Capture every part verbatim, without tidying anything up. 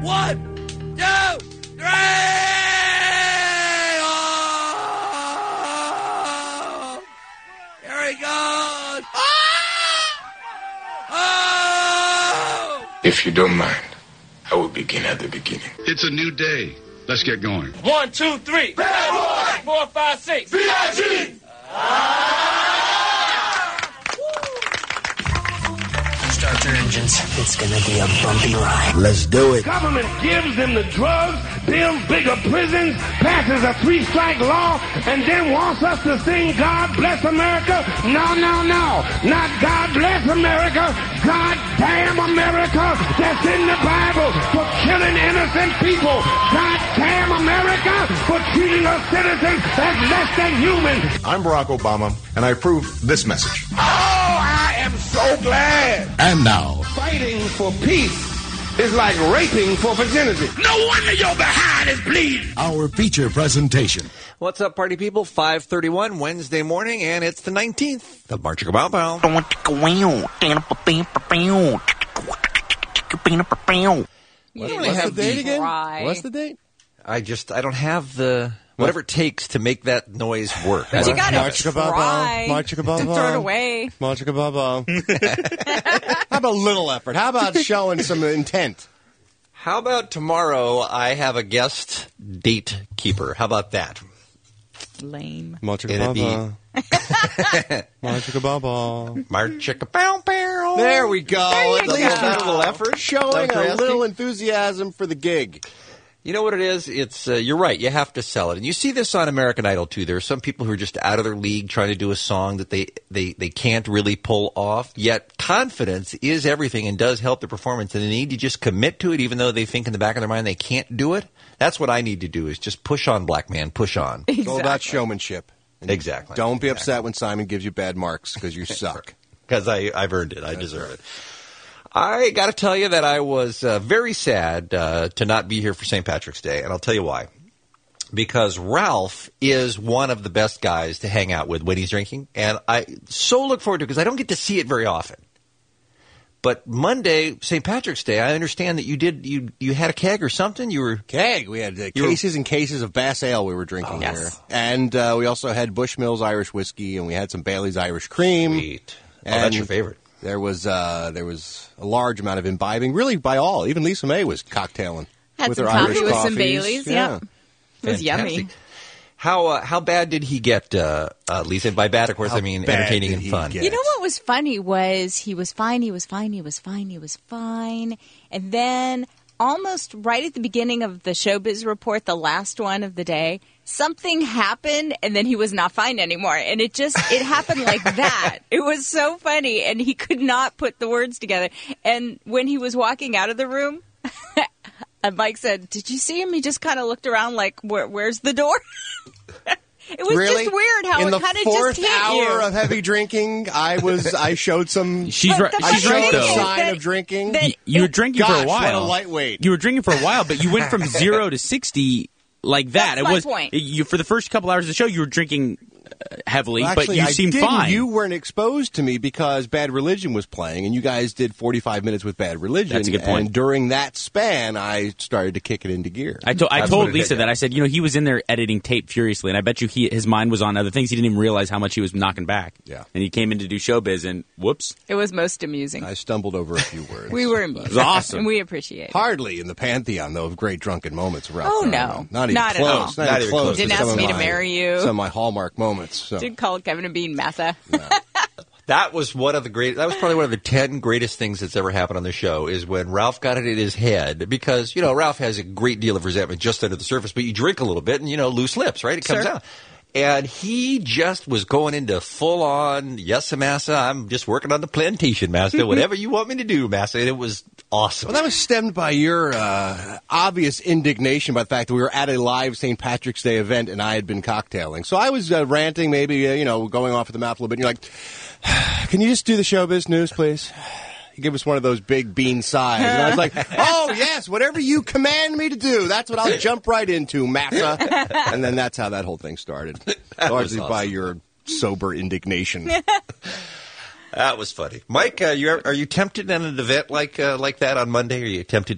One, two, three! Oh! Here he goes! Oh! Oh! If you don't mind, I will begin at the beginning. It's a new day. Let's get going. One, two, three! Bad boy! Four, five, six! B I G! Start your engines. It's gonna be a bumpy ride. Let's do it. Government gives them the drugs, builds bigger prisons, passes a three-strike law, and then wants us to sing God Bless America? No, no, no. Not God Bless America. God damn America. That's in the Bible for killing innocent people. God damn America for treating us citizens as less than human. I'm Barack Obama, and I approve this message. Oh, I am so glad. And now, Fighting for peace is like raping for virginity. No wonder your behind is bleeding! our feature presentation. What's up, party people? five thirty-one Wednesday morning, and it's the nineteenth of March. Bow bow. You What's have the date the again? cry. What's the date? I just, I don't have the, whatever it takes to make that noise work. But you gotta March try March to throw it away. March How about a little effort? How about showing some intent? How about tomorrow I have a guest date keeper? How about that? Lame. March It'd be- March March-a-bow-bow. There we go. There At you least go. a little effort. Showing Doctor a Esty? little enthusiasm for the gig. You know what it is? It's uh, you're right. You have to sell it, and you see this on American Idol too. There are some people who are just out of their league trying to do a song that they they they can't really pull off. Yet confidence is everything and does help the performance. And they need to just commit to it, even though they think in the back of their mind they can't do it. That's what I need to do: is just push on, black man, push on. It's all about showmanship. And Exactly. Don't be Exactly. upset when Simon gives you bad marks because you suck. Because I I've earned it. I deserve it. I got to tell you that I was uh, very sad uh, to not be here for Saint Patrick's Day, and I'll tell you why. Because Ralph is one of the best guys to hang out with when he's drinking, and I so look forward to it because I don't get to see it very often. But Monday, Saint Patrick's Day, I understand that you did you you had a keg or something. You were Keg. We had uh, You were- cases and cases of Bass Ale we were drinking Yes. here. And uh, we also had Bushmills Irish Whiskey, and we had some Bailey's Irish Cream. sweet. Oh, And that's your favorite. There was uh, there was a large amount of imbibing, really by all. Even Lisa May was cocktailing Had with some her coffee Irish with some coffees. Baileys, Yeah. yep. It was yummy. Fantastic. How uh, how bad did he get, uh, uh, Lisa? By bad, of course, How I mean bad entertaining did and he fun. get? You know what was funny was he was fine, he was fine, he was fine, he was fine. And then almost right at the beginning of the Showbiz Report, the last one of the day, something happened and then he was not fine anymore. And it just, it happened like that. It was so funny and he could not put the words together. And when he was walking out of the room, and Mike said, "Did you see him? He just kind of looked around like, Where, where's the door?" It was Really? just weird how in it the kind of fourth just hit hour you. of heavy drinking, I was I showed some. She's But right. the I She's funny right showed thing a is though. sign that- of drinking. that- You, you were drinking Gosh, for a what a while. lightweight. You were drinking for a while, but you went from zero to sixty like that. That's it my was point. you for the first couple hours of the show. You were drinking uh, heavily, Well, but actually, you I seemed didn't. fine. You weren't exposed to me because Bad Religion was playing, and you guys did forty-five minutes with Bad Religion. That's a good point. And during that span, I started to kick it into gear. I, to- I That's told what it Lisa did, yeah. that. I said, you know, he was in there editing tape furiously, and I bet you he, his mind was on other things. He didn't even realize how much he was knocking back. Yeah. And he came in to do showbiz, and whoops. It was most amusing. I stumbled over a few words. We were amused. It was awesome. And we appreciate it. Hardly in the pantheon, though, of great drunken moments. Ralph Oh, Garman. no. Not even Not at close. all. Not, Not even even close. close. to Didn't some ask of me to my- marry you. Some of my hallmark moments. So. Did call Kevin a bean Matha. That was one of the great. That was probably one of the ten greatest things that's ever happened on the show. Is when Ralph got it in his head, because you know Ralph has a great deal of resentment just under the surface, but you drink a little bit and you know loose lips, right? It comes Sure. out. And he just was going into full on, yes, massa, I'm just working on the plantation, master. Whatever you want me to do, master. And it was awesome. Well, that was stemmed by your uh, obvious indignation by the fact that we were at a live Saint Patrick's Day event and I had been cocktailing. So I was uh, ranting, maybe, uh, you know, going off at the mouth a little bit. And you're like, can you just do the showbiz news, please? You give us one of those big bean sighs. And I was like, oh, yes, whatever you command me to do, that's what I'll jump right into, massa. And then that's how that whole thing started. Largely awesome. by your sober indignation. That was funny, Mike. Uh, you are you tempted in an event like uh, like that on Monday? Are you tempted to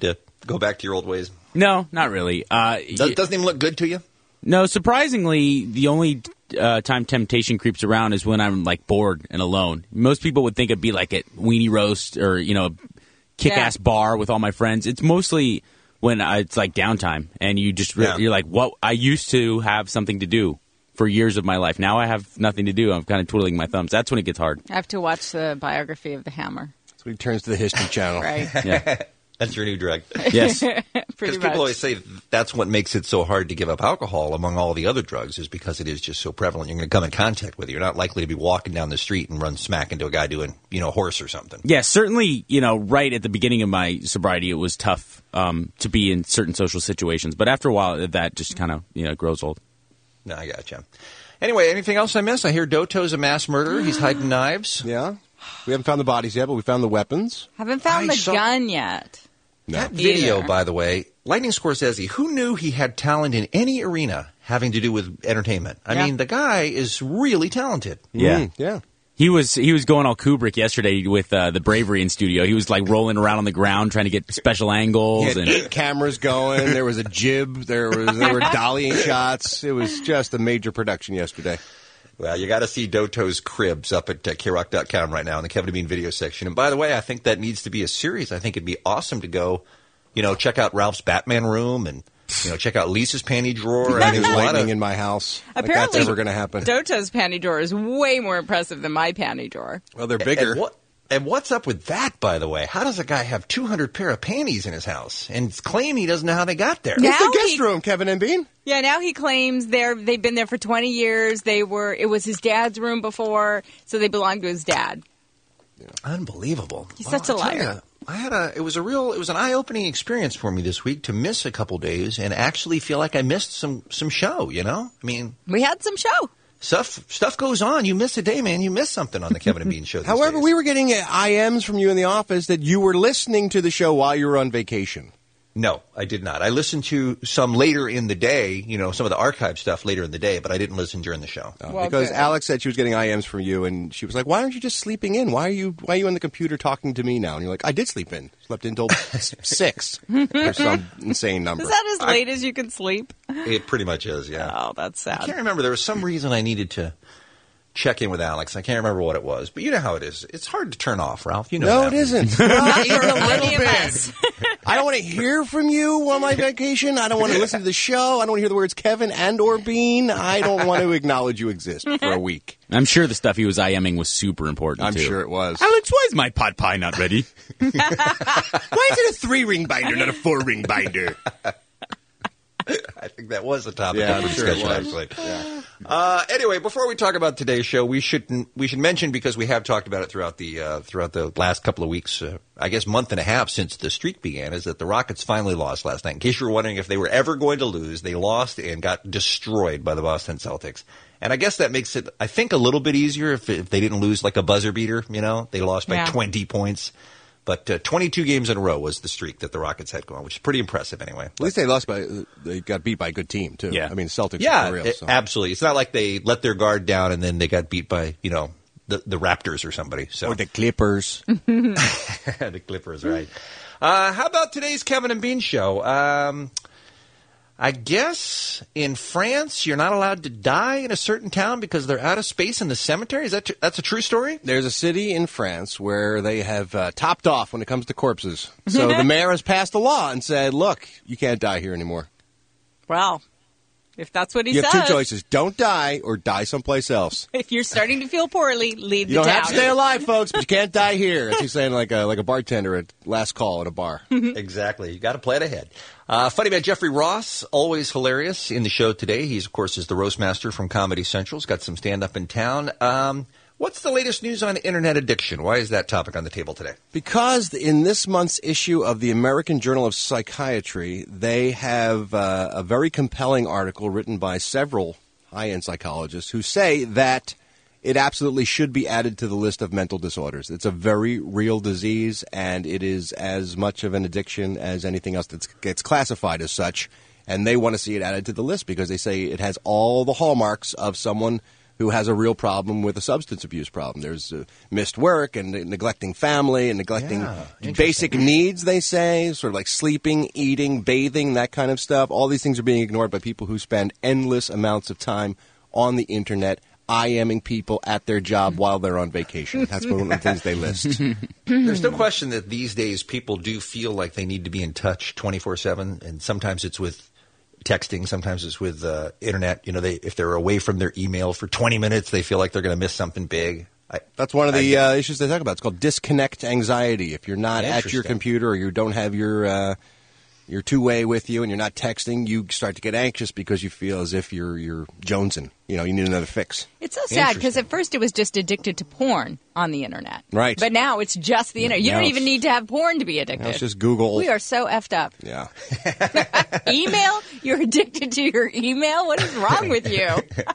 Go back to your old ways? No, not really. Uh, Does, doesn't even look good to you? No, surprisingly, the only uh, time temptation creeps around is when I'm like bored and alone. Most people would think it'd be like at Weenie Roast or, you know, a kick-ass Yeah. bar with all my friends. It's mostly when I, it's like downtime and you just re- Yeah. you're like, what? I used to have something to do for years of my life. Now I have nothing to do. I'm kind of twiddling my thumbs. That's when it gets hard. I have to watch the biography of the Hammer. So he turns to the History Channel. Right. Yeah. That's your new drug. Yes. Pretty Because much. people always say that's what makes it so hard to give up alcohol among all the other drugs is because it is just so prevalent. You're going to come in contact with it. You're not likely to be walking down the street and run smack into a guy doing, you know, horse or something. Yeah, certainly, you know, right at the beginning of my sobriety, it was tough um, to be in certain social situations. But after a while, that just kind of, you know, grows old. No, I gotcha. Anyway, anything else I missed? I hear Doto's a mass murderer. He's hiding knives. Yeah. We haven't found the bodies yet, but we found the weapons. Haven't found I the saw- gun yet. No. That video, Either. by the way, Lightning Scorsese, who knew he had talent in any arena having to do with entertainment? I Yeah. mean, the guy is really talented. Yeah. Mm, yeah. He was he was going all Kubrick yesterday with uh, the Bravery in studio. He was like rolling around on the ground trying to get special He angles. had and eight cameras going. There was a jib. There was there were dollying shots. It was just a major production yesterday. Well, you got to see Doto's cribs up at uh, K rock dot com right now in the Kevin and Bean video section. And by the way, I think that needs to be a series. I think it'd be awesome to go, you know, check out Ralph's Batman room and, you know, check out Lisa's panty drawer. I mean, There's there's a lot lightning of, in my house. Like, Apparently, that's never going to happen. Doto's panty drawer is way more impressive than my panty drawer. Well, they're bigger. And, what, and what's up with that, by the way? How does a guy have two hundred pair of panties in his house and claim he doesn't know how they got there? Yeah. It's the Now guest he- room, Kevin and Bean. Yeah, now he claims they're they've been there for twenty years. They were it was his dad's room before, so they belonged to his dad. Unbelievable. He's Well, such a I'll tell liar. ya, I had a. It was a real. It was an eye-opening experience for me this week to miss a couple days and actually feel like I missed some some show. You know, I mean, We had some show. stuff stuff goes on. You miss a day, man. You miss something on the Kevin and Bean show. these However, days. we were getting uh, I Ms from you in the office that you were listening to the show while you were on vacation. No, I did not. I listened to some later in the day. You know, some of the archive stuff later in the day, but I didn't listen during the show. Uh, Well, because good. Alex said she was getting I Ms from you, and she was like, "Why aren't you just sleeping in? Why are you Why are you on the computer talking to me now?" And you're like, "I did sleep in. Slept in until six or some insane number." Is that as late as you can sleep? It pretty much is. Yeah. Oh, that's I sad. can't remember. There was some reason I needed to check in with Alex. I can't remember what it was, but you know how it is. It's hard to turn off, Ralph. You know No, that. it isn't. Not Even for a little any of bit. us. I don't want to hear from you on my vacation. I don't want to listen to the show. I don't want to hear the words Kevin and or Bean. I don't want to acknowledge you exist for a week. I'm sure the stuff he was IMing was super important, I'm too. sure it was. Alex, why is my pot pie not ready? Why is it a three-ring binder, not a four-ring binder? I think that was the topic Yeah, of I'm sure it discussion, was. actually. Uh, anyway, before we talk about today's show, we should we should mention, because we have talked about it throughout the uh, throughout the last couple of weeks, uh, I guess month and a half since the streak began, is that the Rockets finally lost last night. In case you were wondering if they were ever going to lose, they lost and got destroyed by the Boston Celtics. And I guess that makes it, I think, a little bit easier if, if they didn't lose like a buzzer beater. You know, they lost by Yeah. twenty points. But uh, twenty-two games in a row was the streak that the Rockets had going, which is pretty impressive anyway. At least they lost by, they got beat by a good team, too. Yeah. I mean, Celtics Yeah, are for real. it- So. absolutely. It's not like they let their guard down and then they got beat by, you know, the, the Raptors or somebody. So Or the Clippers. the Clippers, right? Uh, how about today's Kevin and Bean show? Um, I guess in France you're not allowed to die in a certain town because they're out of space in the cemetery. Is that tr- that's a true story? There's a city in France where they have uh, topped off when it comes to corpses. So the mayor has passed a law and said, look, you can't die here anymore. Well, if that's what he You says. have two choices. Don't die or die someplace else. If you're starting to feel poorly, leave You the don't town. have to stay alive, folks, but you can't die here. That's what he's saying, like a, like a bartender at last call at a bar. Exactly. You got to play it ahead. Uh, funny about Jeffrey Ross, always hilarious in the show today. He's, of course, is the roast master from Comedy Central. He's got some stand-up in town. Um, what's the latest news on internet addiction? Why is that topic on the table today? Because in this month's issue of the American Journal of Psychiatry, they have uh, a very compelling article written by several high-end psychologists who say that it absolutely should be added to the list of mental disorders. It's a very real disease, and it is as much of an addiction as anything else that gets classified as such. And they want to see it added to the list because they say it has all the hallmarks of someone who has a real problem with a substance abuse problem. There's uh, missed work and neglecting family and neglecting Yeah, basic needs, they say, sort of like sleeping, eating, bathing, that kind of stuff. All these things are being ignored by people who spend endless amounts of time on the Internet, IMing people at their job while they're on vacation. That's one of the things they list. There's no question that these days people do feel like they need to be in touch twenty-four seven, and sometimes it's with texting, sometimes it's with uh, Internet. You know, they if they're away from their email for twenty minutes, they feel like they're going to miss something big. I, That's one of the I, uh, issues they talk about. It's called disconnect anxiety. If you're not at your Interesting. computer or you don't have your uh, your two-way with you and you're not texting, you start to get anxious because you feel as if you're you're jonesing. You know, you need another fix. It's so sad because at first it was just addicted to porn on the Internet. Right. But now it's just the Internet. You Now don't it's- even need to have porn to be addicted. Now it's just Google. We are so effed up. Yeah. Email? You're addicted to your email? What is wrong with you?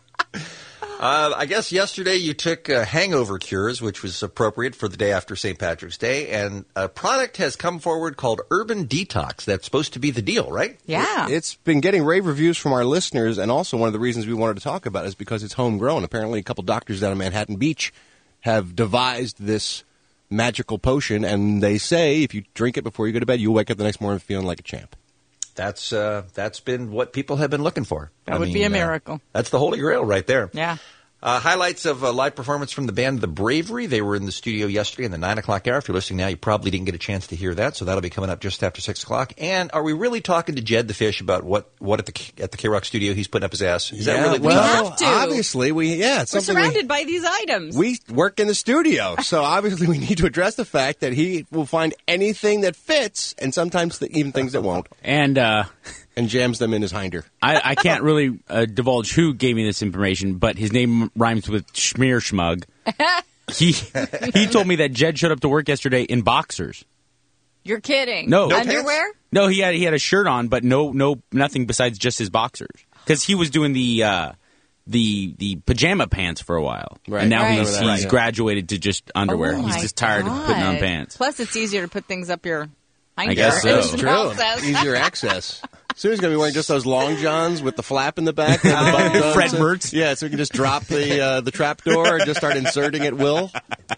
Uh, I guess yesterday you took uh, hangover cures, which was appropriate for the day after Saint Patrick's Day, and a product has come forward called Urban Detox. That's supposed to be the deal, right? Yeah. It's been getting rave reviews from our listeners, and also one of the reasons we wanted to talk about it is because it's homegrown. Apparently, a couple doctors down in Manhattan Beach have devised this magical potion, and they say if you drink it before you go to bed, you'll wake up the next morning feeling like a champ. That's uh, that's been what people have been looking for. That I would mean, be a uh, miracle. that's the Holy Grail right there. Yeah. Uh, highlights of a live performance from the band The Bravery. They were in the studio yesterday in the nine o'clock hour. If you're listening now, you probably didn't get a chance to hear that, so that'll be coming up just after six o'clock. And are we really talking to Jed the Fish about what, what at the at the K-Rock studio he's putting up his ass? Is that Yeah, really the well, We have to. obviously, we yeah, it's We're something we- surrounded by these items. We work in the studio, so obviously we need to address the fact that he will find anything that fits, and sometimes the, even things that won't, And uh, and jams them in his hinder. I, I can't really uh, divulge who gave me this information, but his name rhymes with Schmear Schmug. he he told me that Jed showed up to work yesterday in boxers. You're kidding. No. No Underwear? No, he had he had a shirt on, but no no nothing besides just his boxers, because he was doing the uh, the the pajama pants for a while, Right. and now Right. he's Right. he's graduated to just underwear. Oh he's my just tired of putting on God. pants. Plus, it's easier to put things up your hinder. I guess so. in That's the True. process. Easier access. Soon he's going to be wearing just those long johns with the flap in the back. and the button does. Fred Mertz. Yeah, so we can just drop the uh, the trap door and just start inserting at will.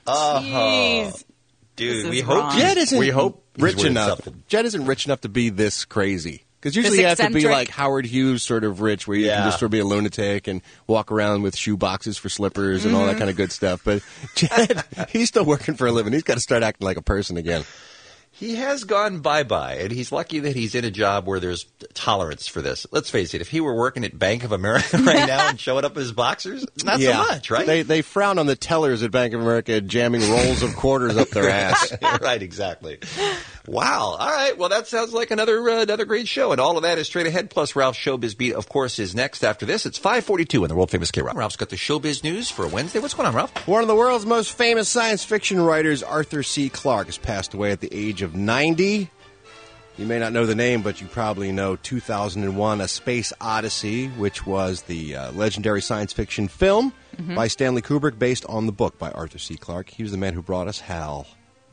Jeez. Dude, This we is hope wrong. Jed isn't we hope he's rich wearing enough. something. Jed isn't rich enough to be this crazy. Because usually This you have to be eccentric? like Howard Hughes sort of rich, where you Yeah. can just sort of be a lunatic and walk around with shoe boxes for slippers and all that kind of good stuff. But Jed, he's still working for a living. He's got to start acting like a person again. He has gone bye-bye, and he's lucky that he's in a job where there's tolerance for this. Let's face it, if he were working at Bank of America right now and showing up in his boxers, not so much, right? They they frown on the tellers at Bank of America jamming rolls of quarters up their ass. Right, exactly. Wow. All right. Well, that sounds like another uh, another great show, and all of that is straight ahead. Plus, Ralph's Showbiz Beat, of course, is next after this. It's five forty-two in the world-famous K-Rock. Ralph's got the Showbiz News for Wednesday. What's going on, Ralph? One of the world's most famous science fiction writers, Arthur C. Clarke, has passed away at the age of ninety. You may not know the name, but you probably know two thousand one, A Space Odyssey, which was the uh, legendary science fiction film Mm-hmm. by Stanley Kubrick based on the book by Arthur C. Clarke. He was the man who brought us HAL.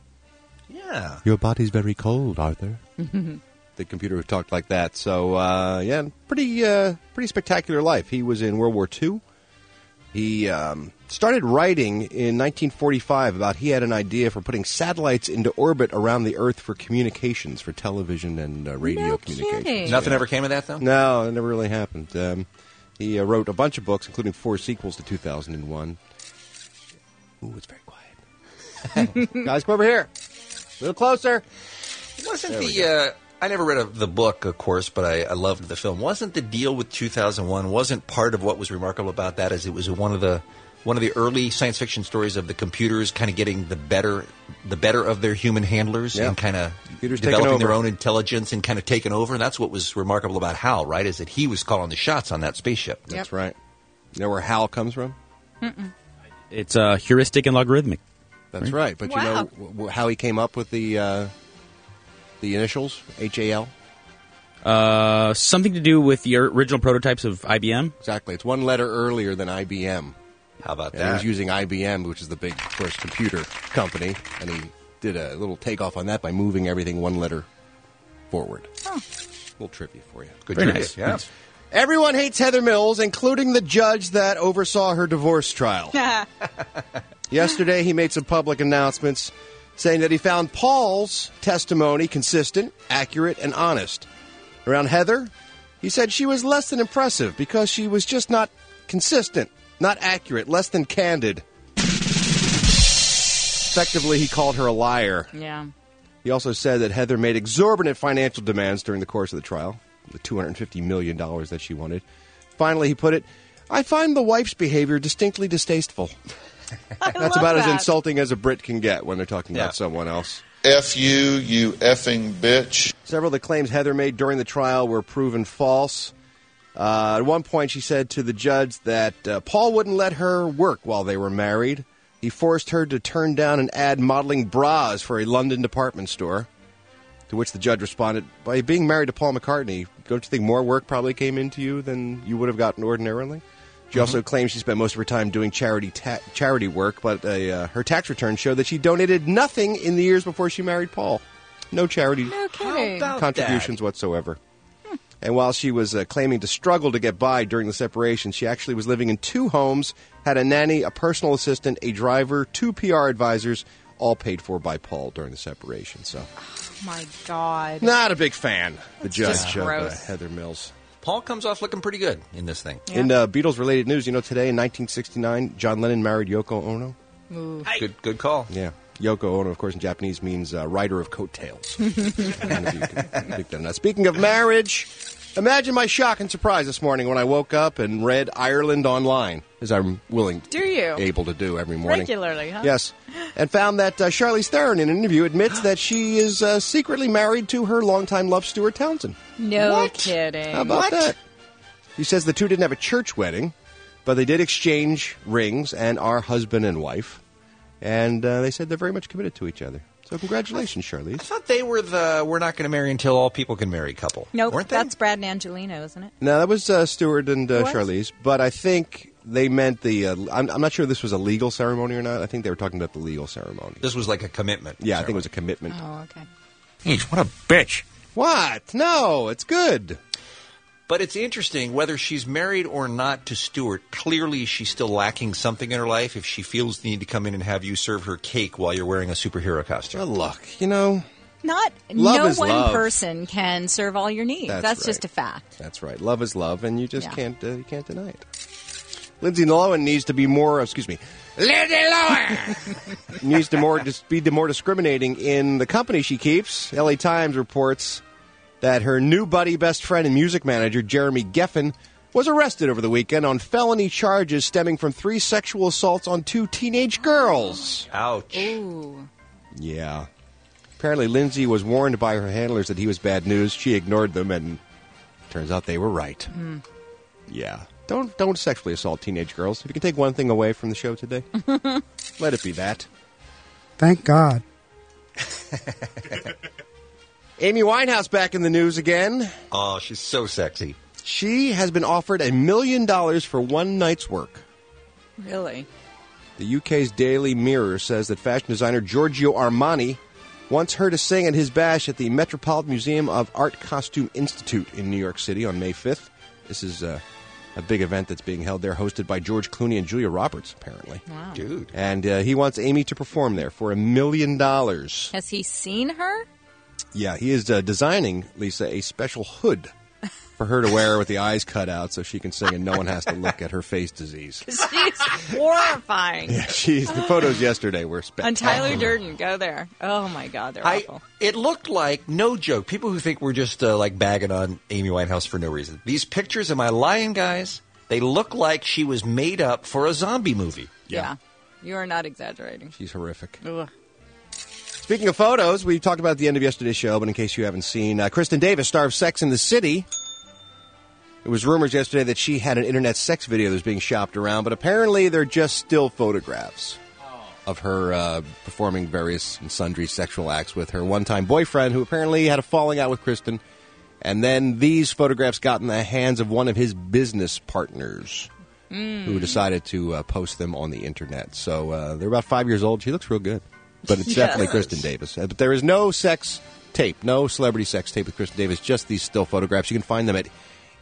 Yeah. Your body's very cold, Arthur. The computer who talked like that. So, uh, yeah, pretty uh, pretty spectacular life. He was in World War Two. He um, started writing in nineteen forty-five about he had an idea for putting satellites into orbit around the Earth for communications, for television and uh, radio No communications. kidding. Nothing ever came of that, though? No, it never really happened. Um, he uh, wrote a bunch of books, including four sequels to two thousand one. Ooh, it's very quiet. Guys, come over here. A little closer. Wasn't There we the... Uh, I never read a, the book, of course, but I, I loved the film. Wasn't the deal with two thousand one, wasn't part of what was remarkable about that is it was one of the one of the early science fiction stories of the computers kind of getting the better the better of their human handlers Yeah. and kind of Computers taking developing their over. own intelligence and kind of taking over. And that's what was remarkable about HAL, right, is that he was calling the shots on that spaceship. That's right. You know where HAL comes from? It's uh, heuristic and logarithmic. That's right. But Wow. you know w- w- how he came up with the uh, the initials, H A L? Uh, something to do with the original prototypes of I B M. Exactly. It's one letter earlier than I B M. How about And he that? was using I B M, which is the big first computer company, and he did a little takeoff on that by moving everything one letter forward. Oh. Little trivia for you. Good Very trivia, nice. yeah. Nice. Everyone hates Heather Mills, including the judge that oversaw her divorce trial. Yesterday, he made some public announcements saying that he found Paul's testimony consistent, accurate, and honest. Around Heather, he said she was less than impressive because she was just not consistent, not accurate, less than candid. Effectively, he called her a liar. Yeah. He also said that Heather made exorbitant financial demands during the course of the trial, the two hundred fifty million dollars that she wanted. Finally, he put it, I find the wife's behavior distinctly distasteful. That's about that. as insulting as a Brit can get when they're talking Yeah. about someone else. F you, you effing bitch. Several of the claims Heather made during the trial were proven false. Uh, at one point, she said to the judge that uh, Paul wouldn't let her work while they were married. He forced her to turn down an ad modeling bras for a London department store, to which the judge responded, by being married to Paul McCartney, don't you think more work probably came into you than you would have gotten ordinarily? She Mm-hmm. also claims she spent most of her time doing charity ta- charity work, but uh, uh, her tax return showed that she donated nothing in the years before she married Paul. No charity No kidding. about contributions whatsoever. And while she was uh, claiming to struggle to get by during the separation, she actually was living in two homes, had a nanny, a personal assistant, a driver, two P R advisors, all paid for by Paul during the separation. So, Oh, my God. not a big fan, the That's judge just of uh, gross. Heather Mills. Paul comes off looking pretty good in this thing. Yeah. In uh, Beatles-related news, you know, today in nineteen sixty-nine, John Lennon married Yoko Ono. Ooh. Good, good call. Yeah. Yoko Ono, of course, in Japanese means uh, rider of coattails. I don't know if you can pick that or not. Speaking of marriage, imagine my shock and surprise this morning when I woke up and read Ireland Online, as I'm willing, Do you? able to do every morning. Regularly, huh? Yes. And found that uh, Charlize Theron, in an interview, admits that she is uh, secretly married to her longtime love, Stuart Townsend. No What? kidding. How about that? She says the two didn't have a church wedding, but they did exchange rings and are husband and wife. And uh, they said they're very much committed to each other. So congratulations, I Charlize. thought they were the we're not going to marry until all people can marry couple. Nope, weren't they? that's Brad and Angelino, isn't it? No, that was uh, Stuart and uh, It was? Charlize. But I think they meant the... Uh, I'm, I'm not sure this was a legal ceremony or not. I think they were talking about the legal ceremony. This was like a commitment. Yeah, I think it was a commitment. Oh, okay. Jeez, what a bitch. What? No, it's good. But it's interesting whether she's married or not to Stuart. Clearly, she's still lacking something in her life if she feels the need to come in and have you serve her cake while you're wearing a superhero costume. Well, look, you know... Not Love no is one love. person can serve all your needs. That's That's, right. just a fact. That's right. Love is love, and you just Yeah. can't uh, you can't deny it. Lindsay Lohan needs to be more. Excuse me. Lindsay Lohan needs to more just be more discriminating in the company she keeps. L A Times reports that her new buddy, best friend, and music manager Jeremy Geffen was arrested over the weekend on felony charges stemming from three sexual assaults on two teenage girls. Ouch. Ooh. Yeah. Apparently, Lindsay was warned by her handlers that he was bad news. She ignored them, and turns out they were right. Mm. Yeah. Don't don't sexually assault teenage girls. If you can take one thing away from the show today, let it be that. Thank God. Amy Winehouse back in the news again. Oh, she's so sexy. She has been offered a million dollars for one night's work. Really? The U K's Daily Mirror says that fashion designer Giorgio Armani wants her to sing at his bash at the Metropolitan Museum of Art Costume Institute in New York City on May fifth. This is uh, a big event that's being held there, hosted by George Clooney and Julia Roberts, apparently. Wow. Dude. And uh, he wants Amy to perform there for a million dollars. Has he seen her? Yeah, he is uh, designing, Lisa, a special hood for her to wear with the eyes cut out so she can sing and no one has to look at her face disease. She's horrifying. Yeah, she's, the photos yesterday were On spectacular. Tyler Durden, go there. Oh my God, they're I, awful. it looked like, no joke, people who think we're just uh, like bagging on Amy Winehouse for no reason. These pictures, am I lying, guys? They look like she was made up for a zombie movie. Yeah. You are not exaggerating. She's horrific. Ugh. Speaking of photos, we talked about at the end of yesterday's show, but in case you haven't seen, uh, Kristen Davis, star of Sex and the City. It was rumors yesterday that she had an internet sex video that was being shopped around, but apparently they're just still photographs of her uh, performing various and sundry sexual acts with her one-time boyfriend, who apparently had a falling out with Kristen. And then these photographs got in the hands of one of his business partners, Mm. who decided to uh, post them on the internet. So uh, they're about five years old. She looks real good. But it's Yes. definitely Kristen Davis. Uh, But there is no sex tape, no celebrity sex tape with Kristen Davis, just these still photographs. You can find them at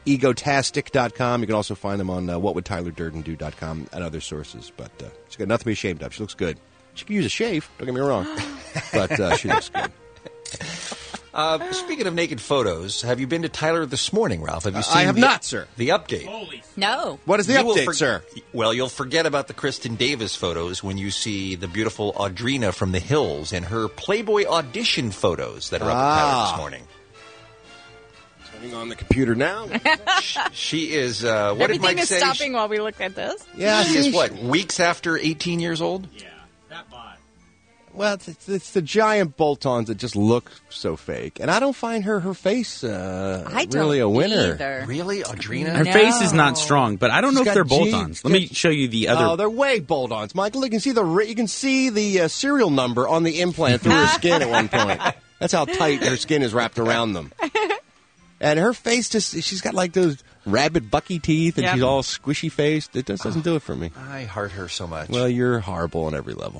egotastic dot com. You can also find them on uh, what would tyler durden do dot com and other sources. But uh, she's got nothing to be ashamed of. She looks good. She could use a shave, don't get me wrong. But uh, she looks good. Uh, speaking of naked photos, have you been to Tyler this morning, Ralph? Have you seen I have the, not, sir. The update. No. What is the You will update, for- sir? Well, you'll forget about the Kristen Davis photos when you see the beautiful Audrina from the Hills and her Playboy audition photos that are up Ah. at Tyler this morning. Turning on the computer now. She is, uh, what Everything did Mike is say? stopping while we look at this. Yeah, She see, is what, weeks after eighteen years old? Well, it's, it's, it's the giant bolt-ons that just look so fake. And I don't find her her face uh, I don't really a winner. either. Really, Audrina? Her No. face is not strong, but I don't She's know if got they're G- bolt-ons. Let me show you the other. Oh, they're way bolt-ons, Michael. You can see the ri- you can see the uh, serial number on the implant through her skin at one point. That's how tight her skin is wrapped around them. And her face just—she's got like those rabbit bucky teeth, and Yep. she's all squishy-faced. It just doesn't do it for me. I heart her so much. Well, you're horrible on every level.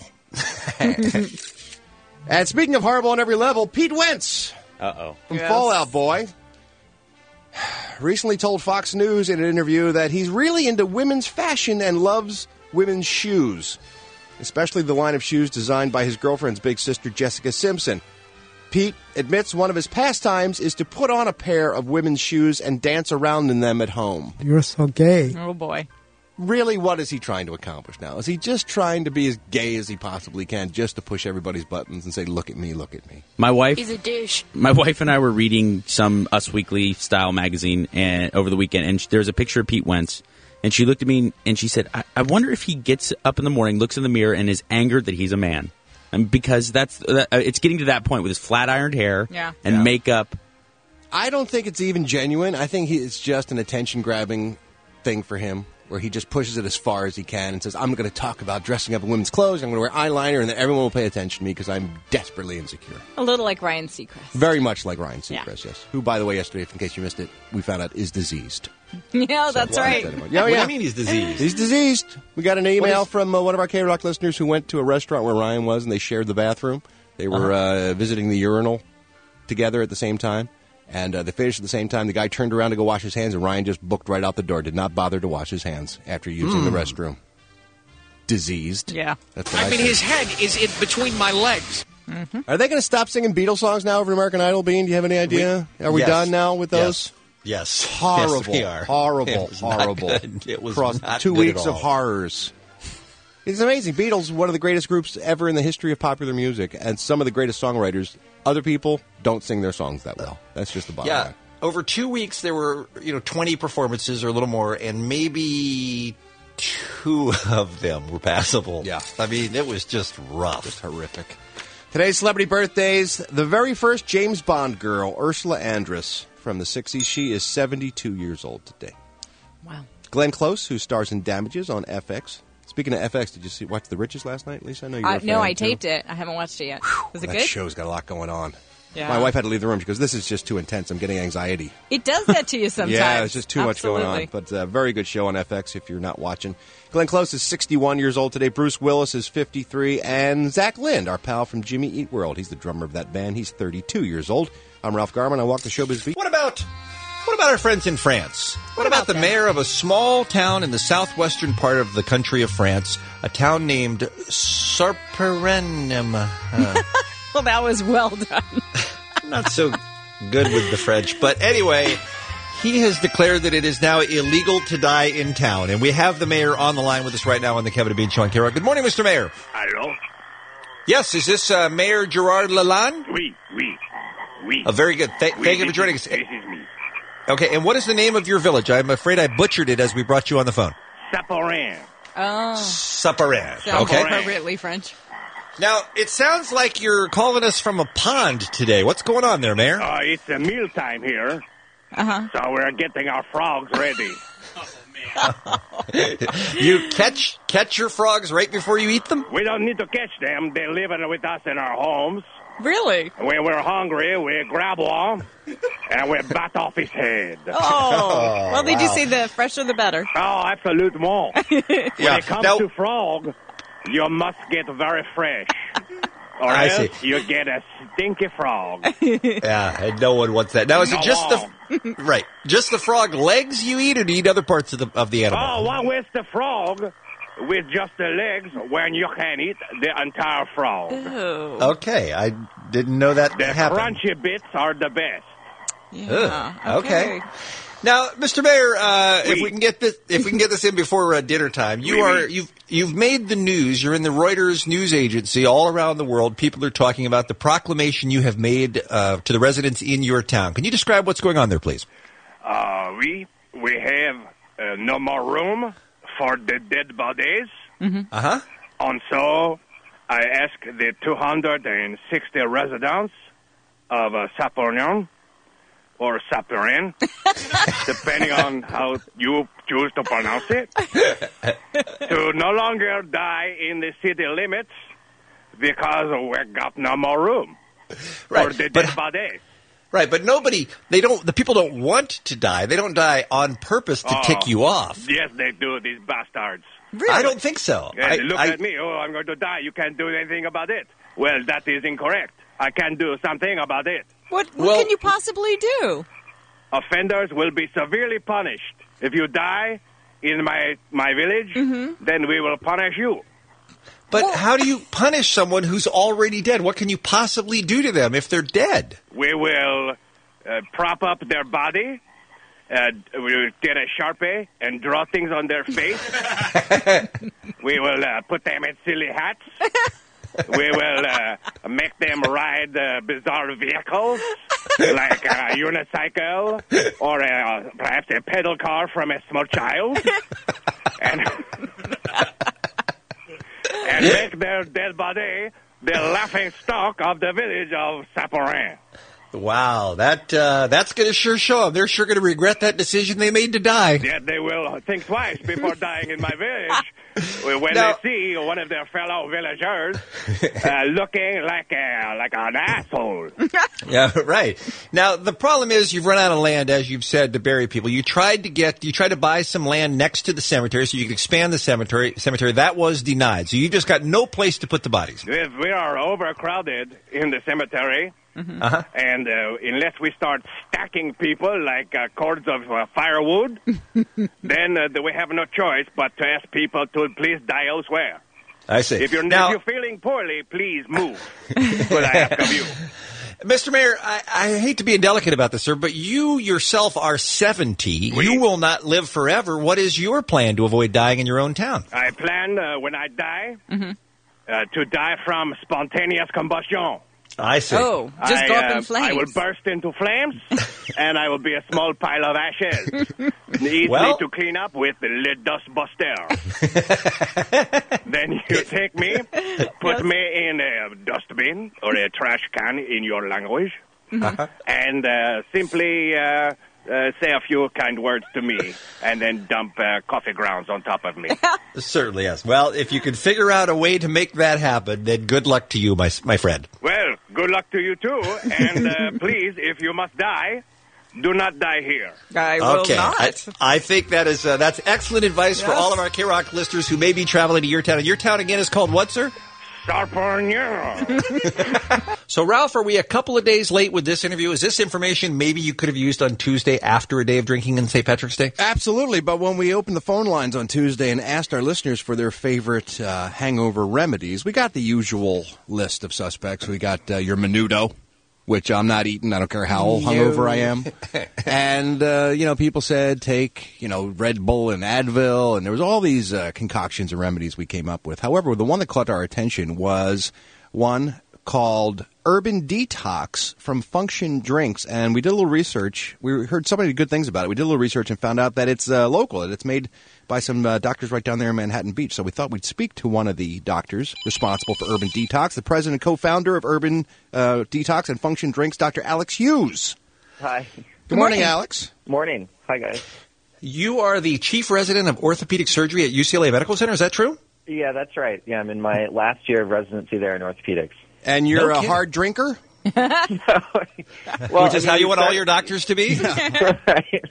And speaking of horrible on every level, Pete Wentz Uh-oh. from Yes. Fallout Boy recently told Fox News in an interview that he's really into women's fashion and loves women's shoes, especially the line of shoes designed by his girlfriend's big sister, Jessica Simpson. Pete admits one of his pastimes is to put on a pair of women's shoes and dance around in them at home. You're so gay. Oh, boy. Really, what is he trying to accomplish now? Is he just trying to be as gay as he possibly can just to push everybody's buttons and say, look at me, look at me? My wife, He's a douche. my wife and I were reading some Us Weekly style magazine and over the weekend, and sh- there's a picture of Pete Wentz, and she looked at me and she said, I-, I wonder if he gets up in the morning, looks in the mirror, and is angered that he's a man. And because that's that, uh, it's getting to that point with his flat ironed hair Yeah. and Yeah. makeup. I don't think it's even genuine. I think he, it's just an attention-grabbing thing for him, where he just pushes it as far as he can and says, I'm going to talk about dressing up in women's clothes, I'm going to wear eyeliner, and then everyone will pay attention to me because I'm desperately insecure. A little like Ryan Seacrest. Very much like Ryan Yeah. Seacrest, yes. Who, by the way, yesterday, in case you missed it, we found out is diseased. Yeah, that's So, right. Yeah, What yeah. do you mean he's diseased? He's diseased. We got an email is- from uh, one of our K-Rock listeners who went to a restaurant where Ryan was, and they shared the bathroom. They were uh visiting the urinal together at the same time, and uh, they finished at the same time. The guy turned around to go wash his hands, and Ryan just booked right out the door, did not bother to wash his hands after using the restroom. Diseased. Yeah. That's what I, I mean, think. his head is in between my legs. Are they going to stop singing Beatles songs now over American Idol, Bean? Do you have any idea? Are we Yes. done now with those? Yes. Yes. Horrible, Yes, we are. horrible, It was not horrible. good. It was Across not two good weeks at of all. horrors. It's amazing. Beatles, one of the greatest groups ever in the history of popular music, and some of the greatest songwriters. Other people don't sing their songs that well. That's just the bottom Yeah. line. Over two weeks, there were you know twenty performances or a little more, and maybe two of them were passable. Yeah. I mean, it was just rough. Just horrific. Today's celebrity birthdays. The very first James Bond girl, Ursula Andress, from the sixties. She is seventy-two years old today. Wow. Glenn Close, who stars in Damages on F X. Speaking of F X, did you see watch The Riches last night, Lisa? I know you were Uh, a fan, no, I too. taped it. I haven't watched it yet. Was it that good? show's got a lot going on. Yeah. My wife had to leave the room. She goes, this is just too intense. I'm getting anxiety. It does that to you sometimes. Yeah, it's just too much going Absolutely. on. But uh, very good show on F X if you're not watching. Glenn Close is sixty-one years old today. Bruce Willis is fifty-three. And Zach Lind, our pal from Jimmy Eat World. He's the drummer of that band. He's thirty-two years old. I'm Ralph Garman. I walk the showbiz beat. What about what about our friends in France? What, about, about the them? mayor of a small town in the southwestern part of the country of France, a town named Sarperenem? Uh, Well, that was well done. not so good with the French, but anyway, he has declared that it is now illegal to die in town, and we have the mayor on the line with us right now on the Kevin and Bean Show on K-Rock. Good morning, Mister Mayor. Hello? Yes, is this uh, Mayor Gerard Lalonde? Oui, oui, oui. Oh, very good. Th- Oui, thank you this for joining is- us. This is me. Okay, and what is the name of your village? I'm afraid I butchered it as we brought you on the phone. Saporin. Oh, Saparin. sounds Okay. appropriately French. Now, it sounds like you're calling us from a pond today. What's going on there, Mayor? Uh, it's a meal time here, Uh-huh. so we're getting our frogs ready. You catch catch your frogs right before you eat them? We don't need to catch them. They live in- with us in our homes. Really? When we're hungry, we grab one and we bat off his head. Oh. Well, they do say the fresher the better. Oh, absolutely. When Yeah. it comes Now- to frog, you must get very fresh. or I else see. you get a stinky frog. Yeah, and no one wants that. Now, is it just the right, just the frog legs you eat, or do you eat other parts of the of the animal? Oh, what with the frog? With just the legs, when you can eat the entire frog. Ew. Okay, I didn't know that The happened. crunchy bits are the best. Yeah. Ugh, okay. Now, Mister Mayor, uh, if Oui. we can get this, if we can get this in before uh, dinner time, you Oui, are oui. you've you've made the news. You're in the Reuters news agency all around the world. People are talking about the proclamation you have made uh, to the residents in your town. Can you describe what's going on there, please? Uh, we we have uh, no more room for the dead bodies. Mm-hmm. Uh huh. And so I ask the two hundred sixty residents of uh, Sapornian or Sapurin, depending on how you choose to pronounce it, to no longer die in the city limits because we got no more room Right, for the but- dead bodies. Right, but nobody, they don't, the people don't want to die. They don't die on purpose to Oh, tick you off. Yes, they do, these bastards. I don't think so. And I, look I- at me. Oh, I'm going to die. You can't do anything about it. Well, that is incorrect. I can do something about it. What, what Well- can you possibly do? Offenders will be severely punished. If you die in my my village, Mm-hmm. then we will punish you. But how do you punish someone who's already dead? What can you possibly do to them if they're dead? We will uh, prop up their body. Uh, we will get a Sharpie and draw things on their face. We will uh, put them in silly hats. We will uh, make them ride uh, bizarre vehicles like a unicycle or a, perhaps a pedal car from a small child. And, and make their dead body the laughing stock of the village of Saporin. Wow, that uh, that's going to sure show them. They're sure going to regret that decision they made to die. Yeah, they will think twice before dying in my village when Now- they see one of their fellow villagers uh, looking like a, like an asshole. Yeah, right. Now, the problem is you've run out of land, as you've said, to bury people. You tried to get, you tried to buy some land next to the cemetery so you could expand the cemetery. Cemetery that was denied. So you just got no place to put the bodies. If we are overcrowded in the cemetery, Uh-huh. and uh, unless we start stacking people like uh, cords of uh, firewood, then uh, we have no choice but to ask people to please die elsewhere. I see. If you're, now, if you're feeling poorly, please move. What I ask of you. Mister Mayor, I, I hate to be indelicate about this, sir, but you yourself are seventy. Oui. You will not live forever. What is your plan to avoid dying in your own town? I plan uh, when I die uh, to die from spontaneous combustion. I see. Oh, just I, go up uh, in flames. I will burst into flames, and I will be a small pile of ashes, easily Well- to clean up with the dust buster. Then you take me, put me in a dustbin or a trash can in your language, Uh-huh. and uh, simply uh, uh, say a few kind words to me, and then dump uh, coffee grounds on top of me. Certainly, yes. Well, if you could figure out a way to make that happen, then good luck to you, my my friend. Well, good luck to you too, and uh, please, if you must die, do not die here. I will okay, not. I, I think that is uh, that's excellent advice for Yes. all of our K-Rock listeners who may be traveling to your town. And your town again is called what, sir? Sarpagnon. So, Ralph, are we a couple of days late with this interview? Is this information maybe you could have used on Tuesday after a day of drinking on Saint Patrick's Day? Absolutely, but when we opened the phone lines on Tuesday and asked our listeners for their favorite uh, hangover remedies, we got the usual list of suspects. We got uh, your menudo, which I'm not eating. I don't care how hungover I am. And, uh, you know, people said take, you know, Red Bull and Advil, and there was all these uh, concoctions and remedies we came up with. However, the one that caught our attention was one called Urban Detox from Function Drinks. And we did a little research. We heard so many good things about it. We did a little research and found out that it's uh, local, that it's made by some uh, doctors right down there in Manhattan Beach. So we thought we'd speak to one of the doctors responsible for Urban Detox, the president and co-founder of Urban uh, Detox and Function Drinks, Doctor Alex Hughes. Hi. Good morning, Alex. Morning. Hi, guys. You are the chief resident of orthopedic surgery at U C L A Medical Center. Is that true? Yeah, that's right. Yeah, I'm in my last year of residency there in orthopedics. And you're No a kidding. hard drinker? Well, Which is I how mean, you want all start- your doctors to be? right.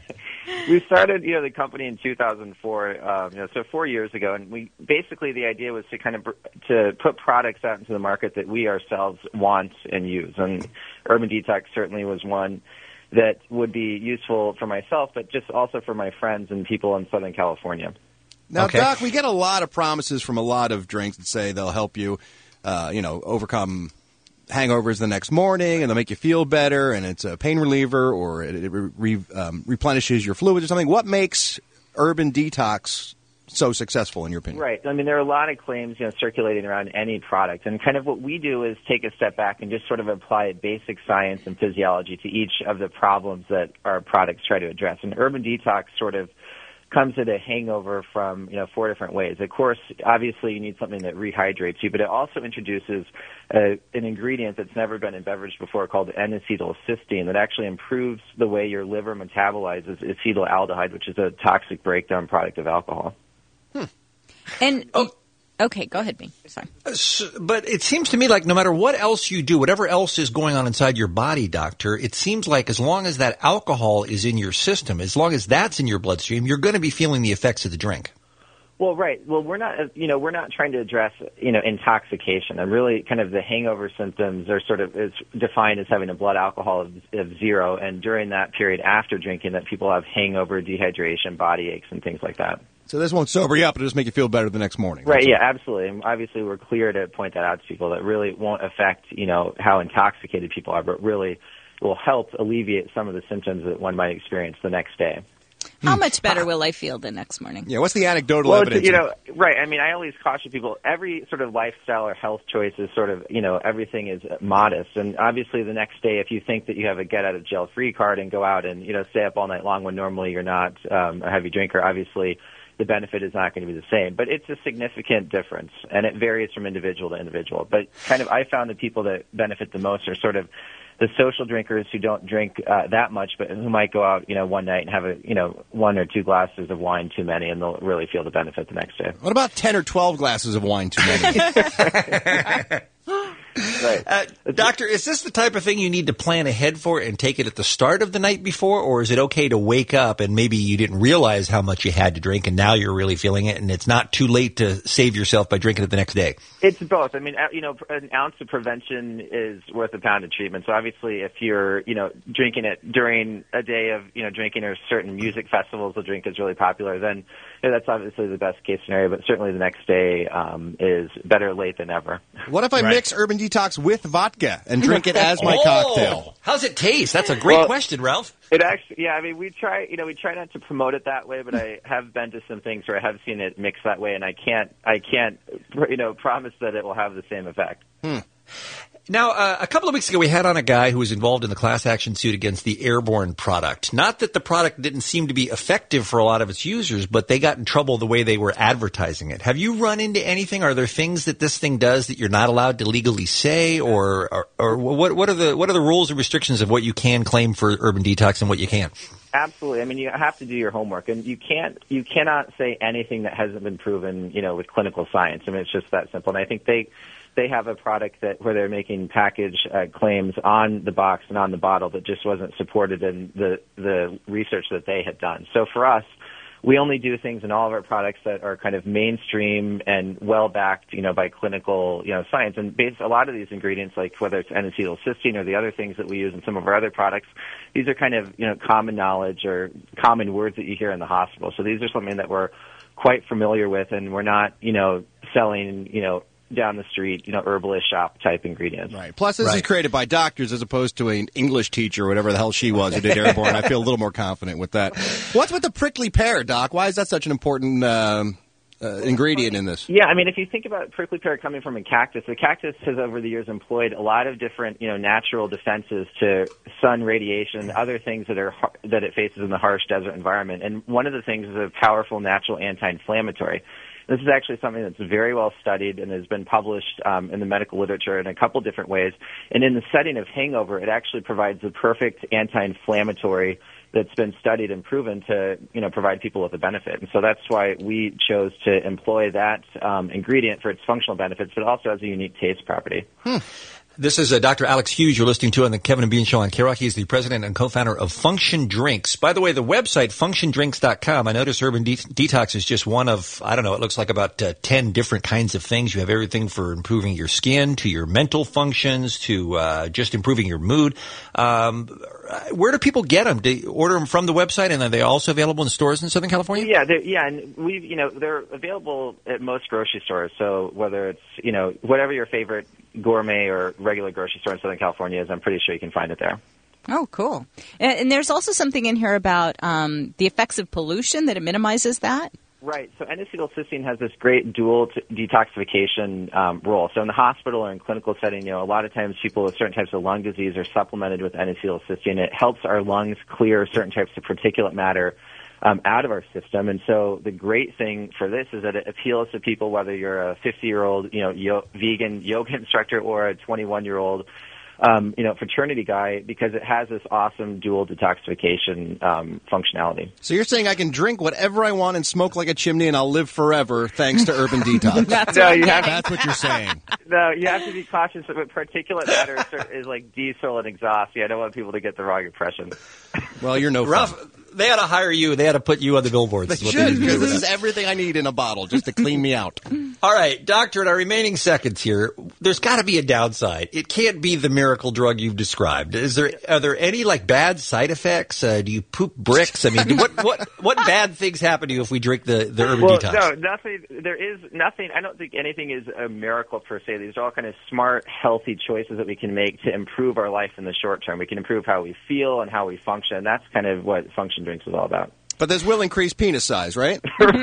we started, you know, the company in two thousand four, um, you know, so four years ago, and we basically the idea was to kind of to put products out into the market that we ourselves want and use, and Urban Detox certainly was one that would be useful for myself, but just also for my friends and people in Southern California. Now, Okay. Doc, we get a lot of promises from a lot of drinks that say they'll help you, uh, you know, overcome hangovers the next morning, and they'll make you feel better, and it's a pain reliever, or it, it re, um, replenishes your fluids or something. What makes Urban Detox so successful, in your opinion? Right. I mean, there are a lot of claims, you know, circulating around any product, and kind of what we do is take a step back and just sort of apply basic science and physiology to each of the problems that our products try to address. And Urban Detox sort of comes at a hangover from, you know, four different ways. Of course, obviously you need something that rehydrates you, but it also introduces a, an ingredient that's never been in beverage before called N-acetylcysteine that actually improves the way your liver metabolizes acetaldehyde, which is a toxic breakdown product of alcohol. And okay, go ahead, me. Sorry. So, but it seems to me like no matter what else you do, whatever else is going on inside your body, doctor, it seems like as long as that alcohol is in your system, as long as that's in your bloodstream, you're going to be feeling the effects of the drink. Well, right. Well, we're not, you know, we're not trying to address, you know, intoxication. And really kind of the hangover symptoms are sort of is defined as having a blood alcohol of, of zero. And during that period after drinking that people have hangover, dehydration, body aches, and things like that. So this won't sober you up, it'll just make you feel better the next morning. Right, That's yeah, all. absolutely. And obviously we're clear to point that out to people that really won't affect, you know, how intoxicated people are, but really will help alleviate some of the symptoms that one might experience the next day. How much better will I feel the next morning? Yeah, what's the anecdotal Well, evidence? it's, you know, right. I mean, I always caution people, every sort of lifestyle or health choice is sort of, you know, everything is modest. And obviously the next day, if you think that you have a get-out-of-jail-free card and go out and, you know, stay up all night long when normally you're not um, a heavy drinker, obviously the benefit is not going to be the same. But it's a significant difference, and it varies from individual to individual. But kind of I found the people that benefit the most are sort of the social drinkers who don't drink uh, that much, but who might go out, you know, one night and have a, you know, one or two glasses of wine too many, and they'll really feel the benefit the next day. What about ten or twelve glasses of wine too many? Right. Uh, doctor, is this the type of thing you need to plan ahead for and take it at the start of the night before, or is it okay to wake up and maybe you didn't realize how much you had to drink and now you're really feeling it and it's not too late to save yourself by drinking it the next day? It's both. I mean, uh, you know, an ounce of prevention is worth a pound of treatment. So obviously if you're, you know, drinking it during a day of, you know, drinking or certain music festivals, the drink is really popular, then you know, that's obviously the best case scenario, but certainly the next day um, is better late than ever. What if I Right. mix Urban Detox with vodka and drink it as my Oh, cocktail? How's it taste? That's a great Well, question, Ralph. It actually, yeah, I mean, we try, you know, we try not to promote it that way, but I have been to some things where I have seen it mixed that way, and I can't, I can't, you know, promise that it will have the same effect. Hmm. Now, uh, a couple of weeks ago, we had on a guy who was involved in the class action suit against the Airborne product. Not that the product didn't seem to be effective for a lot of its users, but they got in trouble the way they were advertising it. Have you run into anything? Are there things that this thing does that you're not allowed to legally say, or or, or what, what are the what are the rules and restrictions of what you can claim for Urban Detox and what you can't? Absolutely. I mean, you have to do your homework, and you can't, you cannot say anything that hasn't been proven, you know, with clinical science. I mean, it's just that simple. And I think they, they have a product that where they're making package uh, claims on the box and on the bottle that just wasn't supported in the the research that they had done. So for us, we only do things in all of our products that are kind of mainstream and well backed, you know, by clinical, you know, science. And based a lot of these ingredients, like whether it's N-acetylcysteine or the other things that we use in some of our other products, these are kind of, you know, common knowledge or common words that you hear in the hospital. So these are something that we're quite familiar with, and we're not, you know, selling, you know, down the street, you know, herbalist shop type ingredients. Right. Plus, this Right. is created by doctors as opposed to an English teacher or whatever the hell she was who did Airborne. I feel a little more confident with that. What's with the prickly pear, Doc? Why is that such an important um, uh, ingredient in this? Yeah, I mean, if you think about prickly pear coming from a cactus, the cactus has over the years employed a lot of different, you know, natural defenses to sun radiation, other things that are har- that it faces in the harsh desert environment. And one of the things is a powerful natural anti-inflammatory. This is actually something that's very well studied and has been published um, in the medical literature in a couple different ways. And in the setting of hangover, it actually provides the perfect anti-inflammatory that's been studied and proven to, you know, provide people with a benefit. And so that's why we chose to employ that um, ingredient for its functional benefits, but also has a unique taste property. Hmm. This is uh, Doctor Alex Hughes you're listening to on the Kevin and Bean Show on K-Rock. He's the president and co-founder of Function Drinks. By the way, the website, function drinks dot com, I notice Urban De- Detox is just one of, I don't know, it looks like about uh, ten different kinds of things. You have everything for improving your skin to your mental functions to uh, just improving your mood. Um, where do people get them? Do you order them from the website, and are they also available in stores in Southern California? Yeah, yeah, and we, you know, they're available at most grocery stores. So whether it's, you know, whatever your favorite gourmet or regular grocery store in Southern California is, I'm pretty sure you can find it there. Oh, cool. And, and there's also something in here about um, the effects of pollution, that it minimizes that. Right. So N-acetylcysteine has this great dual t- detoxification um, role. So in the hospital or in clinical setting, you know, a lot of times people with certain types of lung disease are supplemented with N-acetylcysteine. It helps our lungs clear certain types of particulate matter um, out of our system. And so the great thing for this is that it appeals to people, whether you're a fifty-year-old, you know, yo- vegan yoga instructor or a twenty-one-year-old Um, you know, fraternity guy, because it has this awesome dual detoxification um, functionality. So you're saying I can drink whatever I want and smoke like a chimney and I'll live forever thanks to Urban Detox. That's, no, you have, That's what you're saying. No, you have to be cautious. But particulate matter is, is like diesel and exhaust. Yeah, I don't want people to get the wrong impression. Well, you're no Ralph, fun. They ought to hire you. They ought to put you on the billboards. They is what should, they need to because do this with is that. everything I need in a bottle just to clean me out. All right, Doctor, in our remaining seconds here, there's got to be a downside. It can't be the miracle drug you've described. Is there? Are there any like bad side effects? Uh, do you poop bricks? I mean, what what what bad things happen to you if we drink the the Urban Well, Detox? no, nothing. There is nothing. I don't think anything is a miracle per se. These are all kind of smart, healthy choices that we can make to improve our life in the short term. We can improve how we feel and how we function. That's kind of what Function Drinks is all about. But this will increase penis size, right?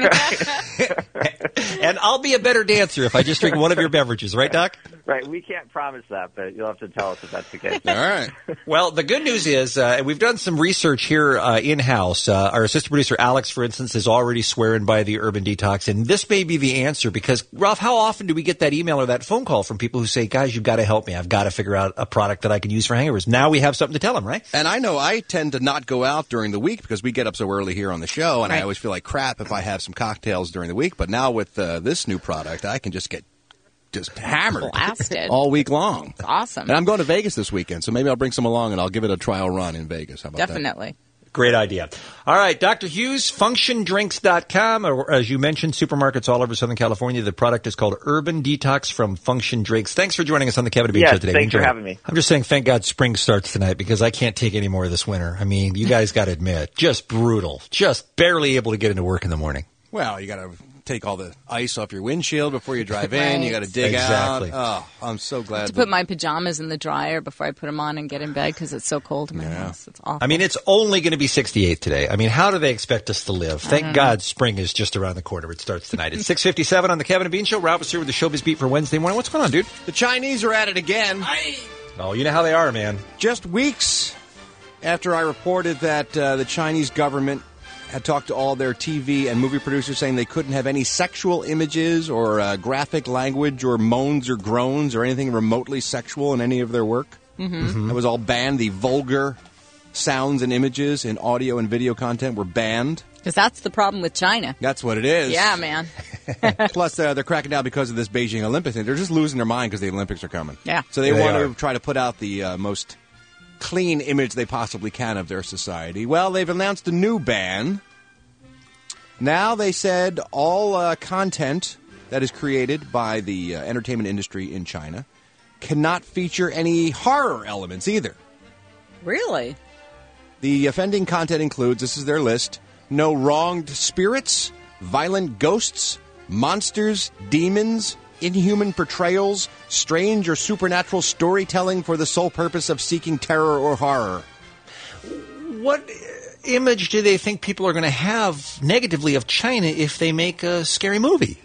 And I'll be a better dancer if I just drink one of your beverages, right, Doc? Right. We can't promise that, but you'll have to tell us if that's the case. All right. Well, the good news is uh, we've done some research here uh, in-house. Uh, our assistant producer, Alex, for instance, is already swearing by the Urban Detox. And this may be the answer because, Ralph, how often do we get that email or that phone call from people who say, guys, you've got to help me. I've got to figure out a product that I can use for hangovers. Now we have something to tell them, right? And I know I tend to not go out during the week because we get up so early here on the show, and Right. I always feel like crap if I have some cocktails during the week. But now with uh, this new product, I can just get just hammered Blasted. all week long. It's awesome. And I'm going to Vegas this weekend, so maybe I'll bring some along and I'll give it a trial run in Vegas. How about that? Definitely. Great idea. All right, Doctor Hughes, function drinks dot com, or as you mentioned, supermarkets all over Southern California. The product is called Urban Detox from Function Drinks. Thanks for joining us on the Kevin and Bean Yes, Show today. thanks for Enjoy it. having me. I'm just saying thank God spring starts tonight because I can't take any more of this winter. I mean, you guys got to admit, just brutal. Just barely able to get into work in the morning. Well, you got to take all the ice off your windshield before you drive in. Right. You got to dig Exactly. out. Oh, I'm so glad. To put my pajamas in the dryer before I put them on and get in bed because it's so cold in my Yeah. house. It's awful. I mean, it's only going to be sixty-eight today. I mean, how do they expect us to live? Thank God spring is just around the corner. It starts tonight. It's six fifty-seven on the Kevin and Bean Show. Ralph is here with the Showbiz Beat for Wednesday morning. What's going on, dude? The Chinese are at it again. Oh, you know how they are, man. Just weeks after I reported that uh, the Chinese government had talked to all their T V and movie producers saying they couldn't have any sexual images or uh, graphic language or moans or groans or anything remotely sexual in any of their work. Mm-hmm. It was all banned. The vulgar sounds and images in audio and video content were banned. Because that's the problem with China. That's what it is. Yeah, man. Plus, uh, they're cracking down because of this Beijing Olympics thing. They're just losing their mind because the Olympics are coming. Yeah. So they, They want are. to try to put out the uh, most clean image they possibly can of their society. Well, they've announced a new ban. Now they said all uh, content that is created by the uh, entertainment industry in China cannot feature any horror elements either. Really? The offending content includes, this is their list, no wronged spirits, violent ghosts, monsters, demons, inhuman portrayals, strange or supernatural storytelling for the sole purpose of seeking terror or horror. What image do they think people are going to have negatively of China if they make a scary movie?